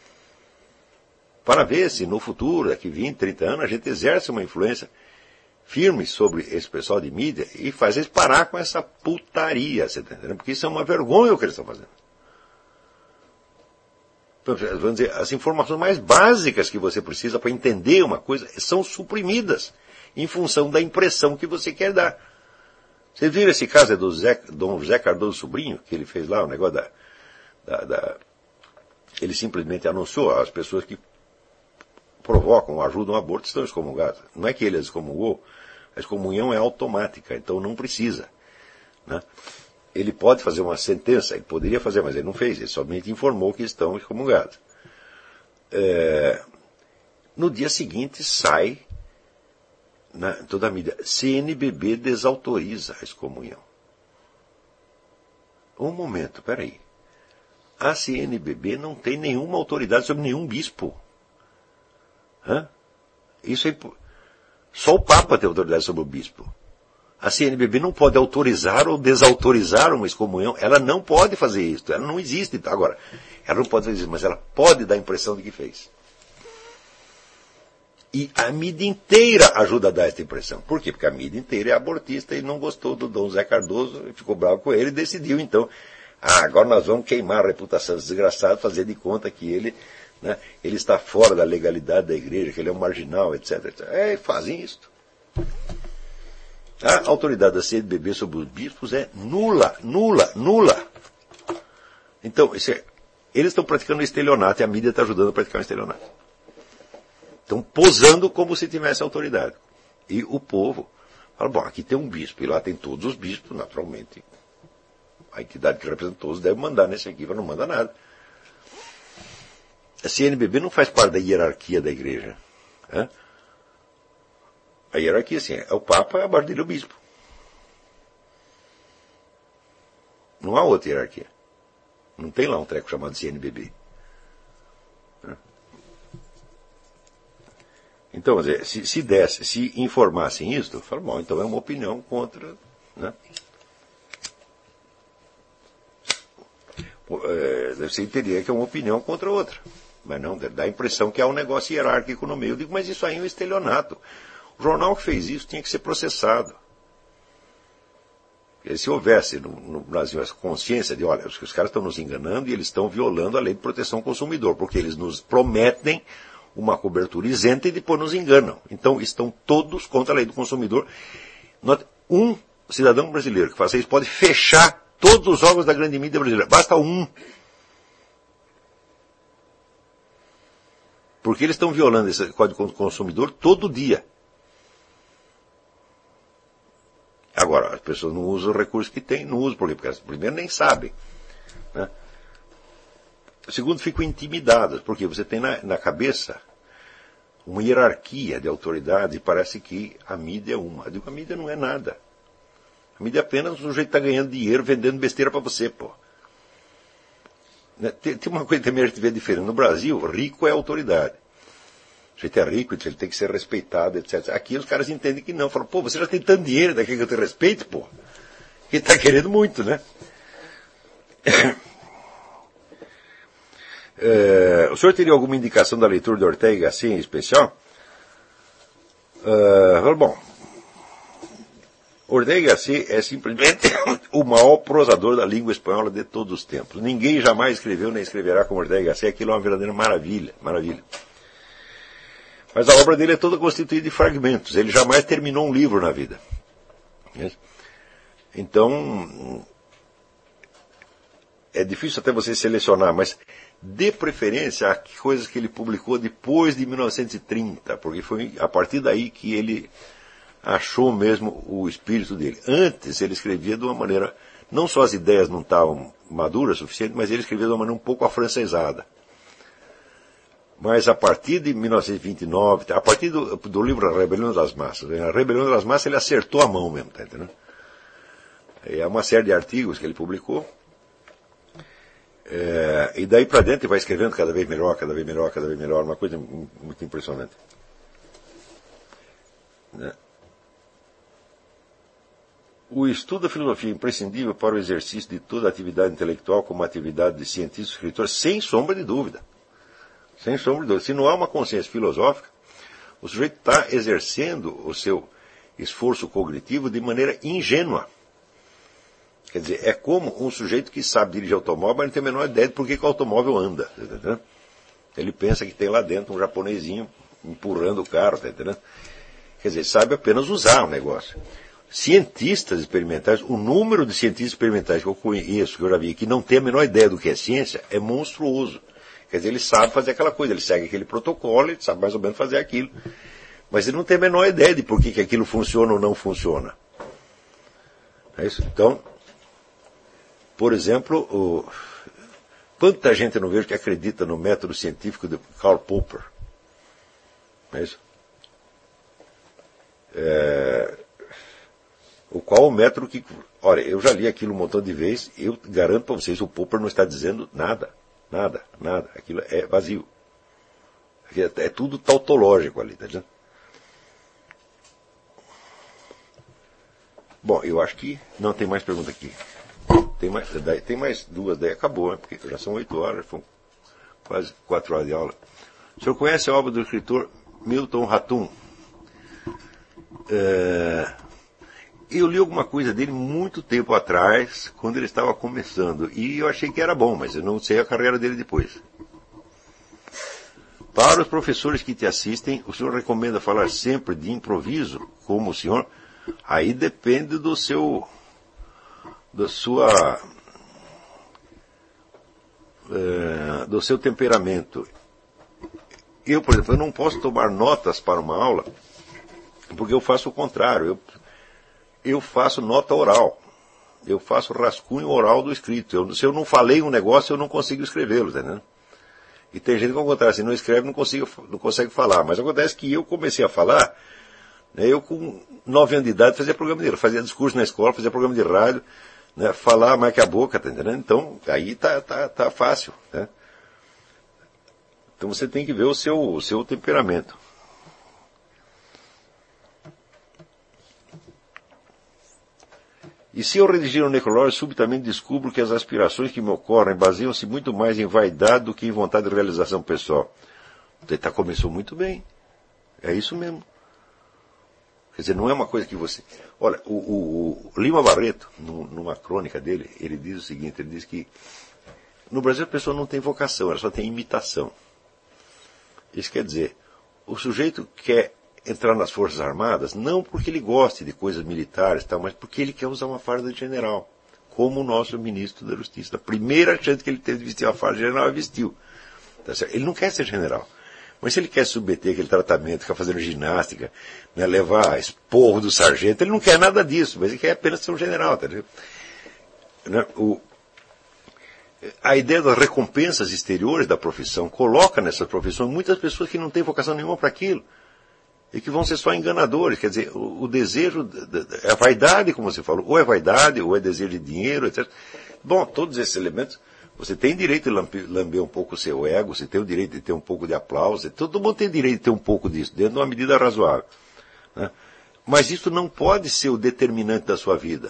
Para ver se no futuro, daqui vinte, trinta anos, a gente exerce uma influência firme sobre esse pessoal de mídia e fazer eles parar com essa putaria, você tá entendendo? Porque isso é uma vergonha o que eles estão fazendo. Então, vamos dizer, as informações mais básicas que você precisa para entender uma coisa são suprimidas em função da impressão que você quer dar. Vocês viram esse caso é do Zé, Dom José Cardoso Sobrinho, que ele fez lá o negócio da, da, da... Ele simplesmente anunciou às pessoas que provocam, ajudam o aborto, estão excomungadas. Não é que ele as excomungou, a excomunhão é automática, então não precisa. Né? Ele pode fazer uma sentença, ele poderia fazer, mas ele não fez, ele somente informou que estão excomungados. É, no dia seguinte sai na toda a mídia, C N B B desautoriza a excomunhão. Um momento, peraí. A C N B B não tem nenhuma autoridade sobre nenhum bispo. Hã? Isso é... Só o Papa tem autoridade sobre o bispo. A C N B B não pode autorizar ou desautorizar uma excomunhão. Ela não pode fazer isso. Ela não existe. Agora, ela não pode fazer isso, mas ela pode dar a impressão de que fez. E a mídia inteira ajuda a dar essa impressão. Por quê? Porque a mídia inteira é abortista e não gostou do Dom Zé Cardoso, ficou bravo com ele e decidiu, então, ah, agora nós vamos queimar a reputação desse desgraçado, fazer de conta que ele, né, ele está fora da legalidade da igreja, que ele é um marginal, etc, etcétera. É, fazem isso. A autoridade da C N B B sobre os bispos é nula, nula, nula. Então, isso é, eles estão praticando um estelionato e a mídia está ajudando a praticar um estelionato. Estão posando como se tivesse autoridade. E o povo fala, bom, aqui tem um bispo, e lá tem todos os bispos, naturalmente. A entidade que representa todos deve mandar nesse aqui, mas não manda nada. A C N B B não faz parte da hierarquia da igreja. Né? A hierarquia, assim, é o Papa, abaixo dele é o bispo. Não há outra hierarquia. Não tem lá um treco chamado C N B B. Né? Então, se, se desse, se informassem isso, eu falo, bom, então é uma opinião contra, né? É, você entenderia que é uma opinião contra outra. Mas não, dá a impressão que há um negócio hierárquico no meio. Eu digo, mas isso aí é um estelionato. O jornal que fez isso tinha que ser processado. E se houvesse no, no Brasil essa consciência de, olha, os, os caras estão nos enganando e eles estão violando a lei de proteção ao consumidor, porque eles nos prometem uma cobertura isenta e depois nos enganam. Então, estão todos contra a lei do consumidor. Um cidadão brasileiro que faça isso pode fechar todos os órgãos da grande mídia brasileira. Basta um. Porque eles estão violando esse código do consumidor todo dia. Agora, as pessoas não usam o recurso que têm, não usam, por quê? Porque elas, primeiro, nem sabem. Né? Segundo, ficam intimidadas, porque você tem na, na cabeça uma hierarquia de autoridade e parece que a mídia é uma. Eu digo, a mídia não é nada. A mídia é apenas um sujeito que está ganhando dinheiro vendendo besteira para você, pô. Tem, tem uma coisa também a gente vê diferente. No Brasil, rico é autoridade. O sujeito é rico, ele tem que ser respeitado, etcétera. Aqui os caras entendem que não. Falam, pô, você já tem tanto dinheiro, daqui que eu te respeito, pô. Ele está querendo muito, né? É, o senhor teria alguma indicação da leitura de Ortega y Gasset em especial? Uh, bom, Ortega y Gasset é simplesmente o maior prosador da língua espanhola de todos os tempos. Ninguém jamais escreveu nem escreverá como Ortega y Gasset. Aquilo é uma verdadeira maravilha, maravilha. Mas a obra dele é toda constituída de fragmentos. Ele jamais terminou um livro na vida. Então, é difícil até você selecionar, mas de preferência a coisas que ele publicou depois de mil novecentos e trinta, porque foi a partir daí que ele achou mesmo o espírito dele. Antes ele escrevia de uma maneira, não só as ideias não estavam maduras o suficiente, mas ele escrevia de uma maneira um pouco afrancesada. Mas a partir de mil novecentos e vinte e nove, a partir do, do livro A Rebelião das Massas, a Rebelião das Massas ele acertou a mão mesmo, tá entendendo? É uma série de artigos que ele publicou. É, e daí para dentro ele vai escrevendo cada vez melhor, cada vez melhor, cada vez melhor, uma coisa muito impressionante. Né? O, O estudo da filosofia é imprescindível para o exercício de toda a atividade intelectual como atividade de cientista e escritor, sem sombra de dúvida. Sem sombra de dúvida. Se não há uma consciência filosófica, o sujeito está exercendo o seu esforço cognitivo de maneira ingênua. Quer dizer, é como um sujeito que sabe dirigir automóvel, mas não tem a menor ideia de por que, que o automóvel anda. Tá entendendo? Ele pensa que tem lá dentro um japonesinho empurrando o carro. Tá entendendo? Quer dizer, sabe apenas usar o negócio. Cientistas experimentais, o número de cientistas experimentais que eu conheço, que eu já vi, que não tem a menor ideia do que é ciência, é monstruoso. Quer dizer, ele sabe fazer aquela coisa, ele segue aquele protocolo, ele sabe mais ou menos fazer aquilo. Mas ele não tem a menor ideia de por que, que aquilo funciona ou não funciona. É isso? Então, por exemplo, o... quanta gente eu não vejo que acredita no método científico de Karl Popper. É isso? É... O qual o método que... Olha, eu já li aquilo um montão de vezes, eu garanto para vocês, o Popper não está dizendo nada. Nada, nada. Aquilo é vazio. Aquilo é, é tudo tautológico ali, tá dizendo? Bom, eu acho que não tem mais pergunta aqui. Tem mais, daí, tem mais duas, daí acabou, né? Porque já são oito horas, foram quase quatro horas de aula. O senhor conhece a obra do escritor Milton Ratum? É... Eu li alguma coisa dele muito tempo atrás, quando ele estava começando, e eu achei que era bom, mas eu não sei a carreira dele depois. Para os professores que te assistem, o senhor recomenda falar sempre de improviso, como o senhor? Aí depende do seu, da sua, é, do seu temperamento. Eu, por exemplo, eu não posso tomar notas para uma aula, porque eu faço o contrário. Eu, eu faço nota oral. Eu faço rascunho oral do escrito. Eu, se eu não falei um negócio, eu não consigo escrevê-lo, tá entendendo? E tem gente que acontece, não escreve, não, consigo, não consegue falar. Mas acontece que eu comecei a falar, né, eu com nove anos de idade fazia programa de fazia discurso na escola, fazia programa de rádio, né, falar mais que a boca, tá entendendo? Então, aí tá, tá, tá fácil, né? Então você tem que ver o seu, o seu temperamento. E se eu redigir um necrológio, subitamente descubro que as aspirações que me ocorrem baseiam-se muito mais em vaidade do que em vontade de realização pessoal. Você tá, começou muito bem. É isso mesmo. Quer dizer, não é uma coisa que você... Olha, o, o, o Lima Barreto, no, numa crônica dele, ele diz o seguinte, ele diz que no Brasil a pessoa não tem vocação, ela só tem imitação. Isso quer dizer, o sujeito quer entrar nas Forças Armadas, não porque ele goste de coisas militares, tal, mas porque ele quer usar uma farda de general, como o nosso ministro da Justiça. A primeira chance que ele teve de vestir uma farda de general, ele vestiu. Tá certo? Ele não quer ser general. Mas se ele quer submeter aquele tratamento, ficar fazendo ginástica, né, levar esporro do sargento, ele não quer nada disso, mas ele quer apenas ser um general. Tá vendo? Né? O, a ideia das recompensas exteriores da profissão coloca nessa profissão muitas pessoas que não têm vocação nenhuma para aquilo. E que vão ser só enganadores. Quer dizer, o, o desejo, é a vaidade, como você falou, ou é vaidade, ou é desejo de dinheiro, etcétera. Bom, todos esses elementos, você tem direito de lamber, lamber um pouco o seu ego, você tem o direito de ter um pouco de aplauso, todo mundo tem direito de ter um pouco disso, dentro de uma medida razoável. Né? Mas isso não pode ser o determinante da sua vida.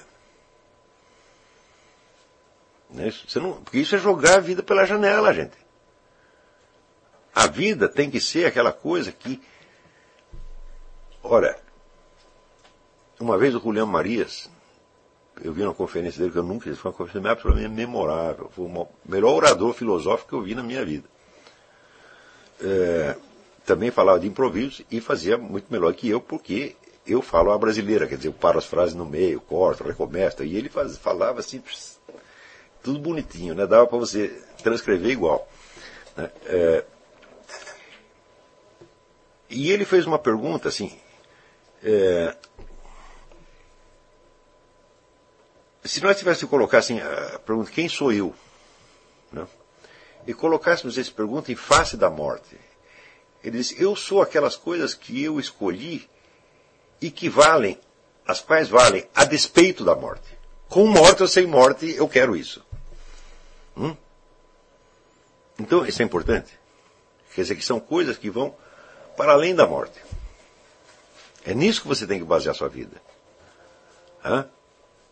Né? Você não, porque isso é jogar a vida pela janela, gente. A vida tem que ser aquela coisa que... Olha, uma vez o Julián Marias, eu vi uma conferência dele que eu nunca fiz, foi uma conferência absolutamente memorável, foi o melhor orador filosófico que eu vi na minha vida. É, também falava de improviso e fazia muito melhor que eu, porque eu falo a brasileira, quer dizer, eu paro as frases no meio, corto, recomeço, e ele faz, falava assim, tudo bonitinho, né? Dava para você transcrever igual. Né? É, e ele fez uma pergunta assim, É, se nós tivéssemos que colocar assim, a pergunta, quem sou eu? Né? E colocássemos essa pergunta em face da morte. Ele diz, eu sou aquelas coisas que eu escolhi e que valem, as quais valem a despeito da morte. Com morte ou sem morte, eu quero isso. Hum? Então, isso é importante. Quer dizer que são coisas que vão para além da morte. É nisso que você tem que basear a sua vida. Hã?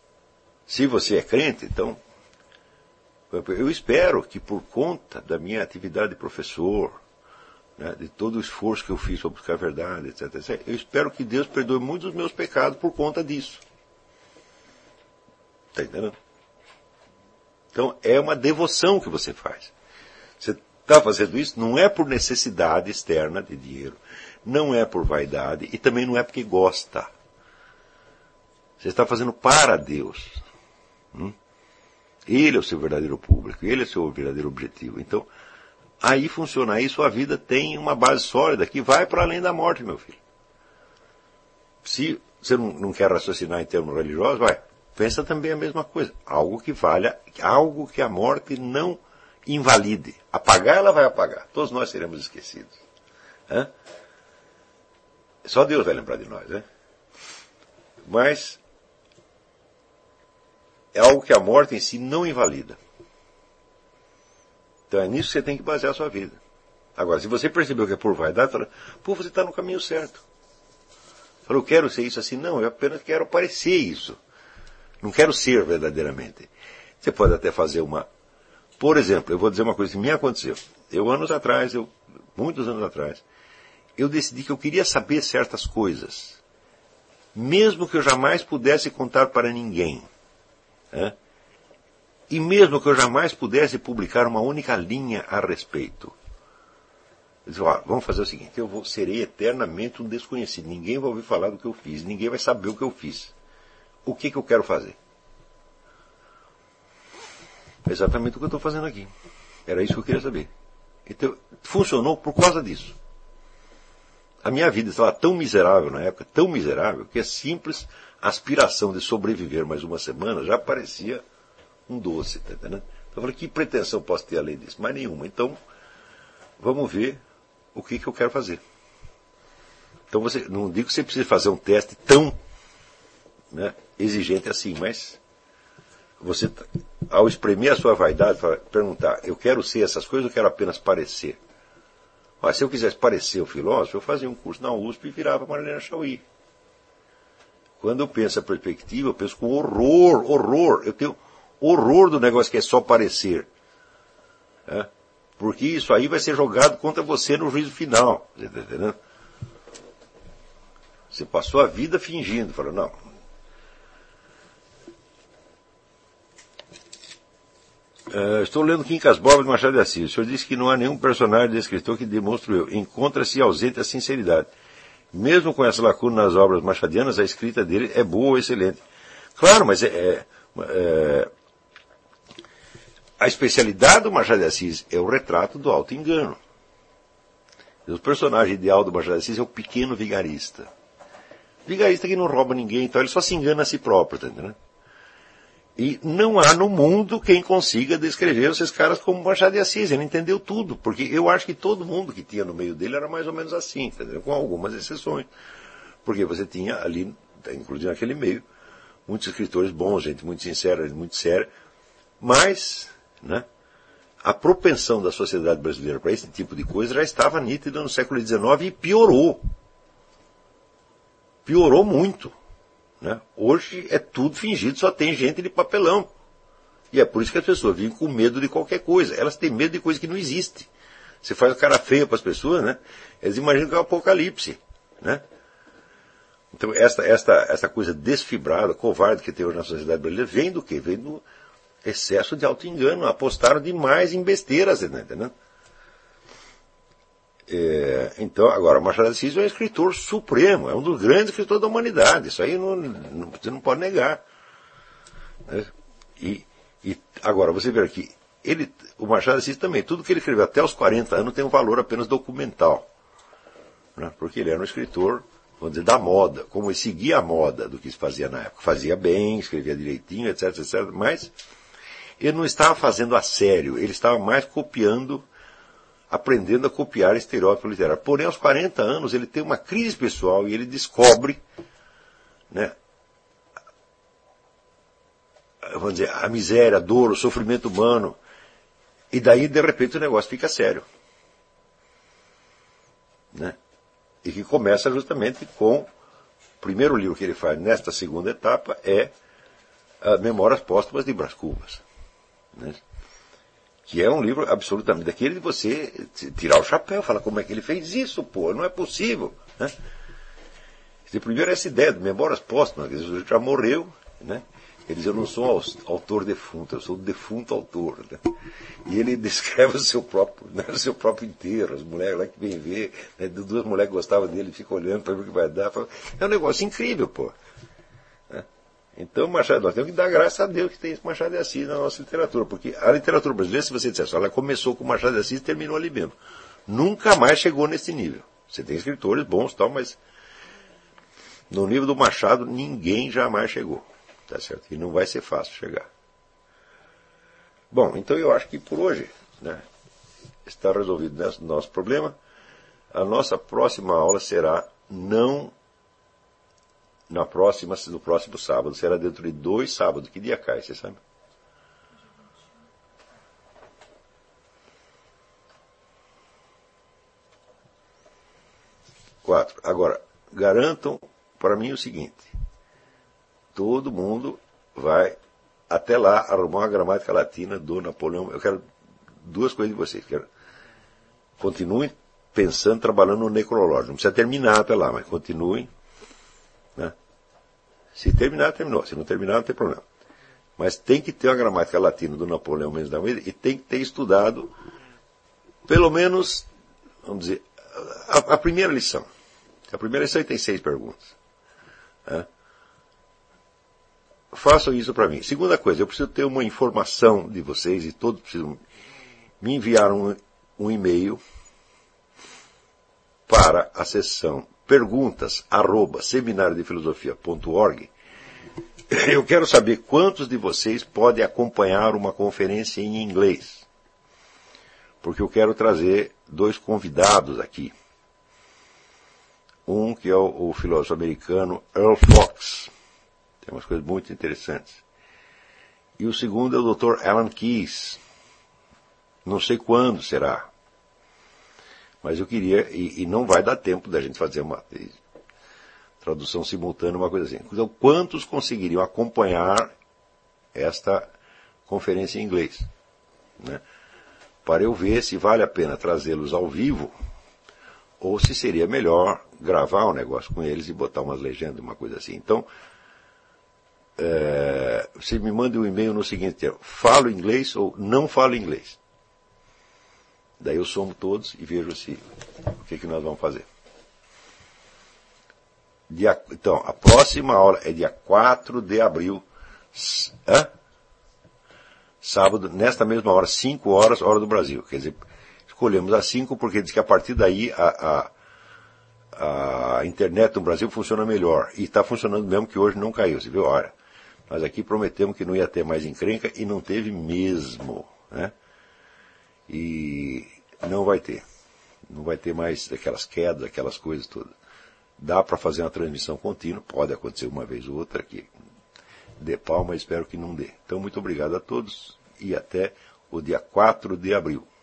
Se você é crente, então, eu espero que por conta da minha atividade de professor, né, de todo o esforço que eu fiz para buscar a verdade, etc, etcétera, eu espero que Deus perdoe muitos dos meus pecados por conta disso. Está entendendo? Então, é uma devoção que você faz. Você está fazendo isso não é por necessidade externa de dinheiro, não é por vaidade e também não é porque gosta. Você está fazendo para Deus. Hum? Ele é o seu verdadeiro público, ele é o seu verdadeiro objetivo. Então, aí funciona, aí sua vida tem uma base sólida que vai para além da morte, meu filho. Se você não, não quer raciocinar em termos religiosos, vai, pensa também a mesma coisa. Algo que valha, algo que a morte não invalide. Apagar, ela vai apagar. Todos nós seremos esquecidos. Hã? Só Deus vai lembrar de nós, né? Mas é algo que a morte em si não invalida. Então é nisso que você tem que basear a sua vida. Agora, se você percebeu que é por vaidade, fala, pô, você está no caminho certo. Fala, eu quero ser isso assim. Não, eu apenas quero parecer isso. Não quero ser verdadeiramente. Você pode até fazer uma... Por exemplo, eu vou dizer uma coisa que me aconteceu. Eu, anos atrás, eu, muitos anos atrás, eu decidi que eu queria saber certas coisas. Mesmo que eu jamais pudesse contar para ninguém. Né? E mesmo que eu jamais pudesse publicar uma única linha a respeito. Eu disse, ó, vamos fazer o seguinte, eu vou, serei eternamente um desconhecido. Ninguém vai ouvir falar do que eu fiz, ninguém vai saber o que eu fiz. O que, que eu quero fazer? É exatamente o que eu estou fazendo aqui. Era isso que eu queria saber. Então, funcionou por causa disso. A minha vida estava tão miserável na época, tão miserável, que a simples aspiração de sobreviver mais uma semana já parecia um doce, tá entendendo? Então eu falei, que pretensão posso ter além disso? Mais nenhuma. Então, vamos ver o que, que eu quero fazer. Então, você, não digo que você precisa fazer um teste tão, né, exigente assim, mas você, ao espremer a sua vaidade, perguntar, eu quero ser essas coisas ou eu quero apenas parecer? Mas se eu quisesse parecer um filósofo, eu fazia um curso na U S P e virava Marlene Chauí. Quando eu penso a perspectiva, eu penso com horror, horror. Eu tenho horror do negócio que é só parecer. É? Porque isso aí vai ser jogado contra você no juízo final. Você está entendendo? Você passou a vida fingindo. Falou, não. Uh, estou lendo Quincas Borba de Machado de Assis. O senhor disse que não há nenhum personagem de escritor que demonstre eu. Encontra-se ausente a sinceridade. Mesmo com essa lacuna nas obras machadianas, a escrita dele é boa ou excelente. Claro, mas é, é, é, a especialidade do Machado de Assis é o retrato do auto-engano. O personagem ideal do Machado de Assis é o pequeno vigarista. Vigarista que não rouba ninguém, então ele só se engana a si próprio, tá entendendo? E não há no mundo quem consiga descrever esses caras como Machado de Assis. Ele entendeu tudo, porque eu acho que todo mundo que tinha no meio dele era mais ou menos assim, entendeu? Com algumas exceções. Porque você tinha ali, inclusive naquele meio, muitos escritores bons, gente muito sincera, gente muito séria, mas, né, a propensão da sociedade brasileira para esse tipo de coisa já estava nítida no século dezenove e piorou. Piorou muito. Né? Hoje é tudo fingido, só tem gente de papelão. E é por isso que as pessoas vivem com medo de qualquer coisa. Elas têm medo de coisa que não existe. Você faz a cara feia para as pessoas, né? Eles imaginam que é um apocalipse. Né? Então, esta, esta, esta coisa desfibrada, covarde que tem hoje na sociedade brasileira, vem do quê? Vem do excesso de auto-engano. Apostaram demais em besteiras, né? Entendeu? É, então, agora, Machado de Assis é um escritor supremo, é um dos grandes escritores da humanidade, isso aí não, não, você não pode negar. Né? E, e agora, você vê aqui, ele, o Machado de Assis também, tudo que ele escreveu até os quarenta anos tem um valor apenas documental, né? Porque ele era um escritor, vamos dizer, da moda, como ele seguia a moda do que se fazia na época, fazia bem, escrevia direitinho, etc, etcétera, mas ele não estava fazendo a sério, ele estava mais copiando, aprendendo a copiar estereótipo literário. Porém, aos quarenta anos, ele tem uma crise pessoal e ele descobre, né, vamos dizer, a miséria, a dor, o sofrimento humano. E daí, de repente, o negócio fica sério. Né? E que começa justamente com o primeiro livro que ele faz nesta segunda etapa é As Memórias Póstumas de Brás Cubas, né? Que é um livro absolutamente daquele de você tirar o chapéu, falar como é que ele fez isso, pô, não é possível, né? Primeiro essa ideia de Memórias Póstumas, ele já morreu, né? Ele diz, eu não sou autor defunto, eu sou defunto autor, né? E ele descreve o seu próprio, né, o seu próprio enterro, as mulheres lá que vêm ver, né, duas mulheres que gostavam dele, ficam olhando para ver o que vai dar. É um negócio incrível, pô. Né? Então, Machado, nós temos que dar graças a Deus que tem esse Machado de Assis na nossa literatura, porque a literatura brasileira, se você dissesse, ela começou com Machado de Assis e terminou ali mesmo. Nunca mais chegou nesse nível. Você tem escritores bons e tal, mas no nível do Machado, ninguém jamais chegou. Tá certo? E não vai ser fácil chegar. Bom, então eu acho que por hoje, né, está resolvido o nosso problema. A nossa próxima aula será não na próxima, no próximo sábado, será dentro de dois sábados. Que dia cai, você sabe? Quatro. Agora, garantam para mim o seguinte. Todo mundo vai, até lá, arrumar uma gramática latina do Napoleão. Eu quero duas coisas de vocês. Quero, continuem pensando, trabalhando no necrológio. Não precisa terminar até lá, mas continuem. Né? Se terminar, terminou. Se não terminar, não tem problema. Mas tem que ter uma gramática latina do Napoleão Mendes da Almeida e tem que ter estudado, pelo menos, vamos dizer, a, a primeira lição. A primeira lição tem seis perguntas. Né? Façam isso para mim. Segunda coisa, eu preciso ter uma informação de vocês e todos precisam me enviar um, um e-mail para a seção perguntas arroba seminário de filosofia ponto org. Eu quero saber quantos de vocês podem acompanhar uma conferência em inglês. Porque eu quero trazer dois convidados aqui. Um que é o, o filósofo americano Earl Fox. Tem umas coisas muito interessantes. E o segundo é o doutor Alan Keyes. Não sei quando será. Mas eu queria, e, e não vai dar tempo da gente fazer uma tradução simultânea, uma coisa assim. Então, quantos conseguiriam acompanhar esta conferência em inglês? Né? Para eu ver se vale a pena trazê-los ao vivo, ou se seria melhor gravar um negócio com eles e botar umas legendas, uma coisa assim. Então, É, você me manda um e-mail no seguinte, falo inglês ou não falo inglês. Daí eu somo todos e vejo se, o que, que nós vamos fazer. Dia, então, a próxima aula é dia quatro de abril, hã? Sábado, nesta mesma hora, cinco horas, hora do Brasil. Quer dizer, escolhemos às cinco porque diz que a partir daí a, a, a internet no Brasil funciona melhor. E está funcionando mesmo, que hoje não caiu, você viu? Olha, nós aqui prometemos que não ia ter mais encrenca e não teve mesmo, né? E não vai ter. Não vai ter mais aquelas quedas, aquelas coisas todas. Dá para fazer uma transmissão contínua, pode acontecer uma vez ou outra que dê pau, mas espero que não dê. Então, muito obrigado a todos e até o dia quatro de abril.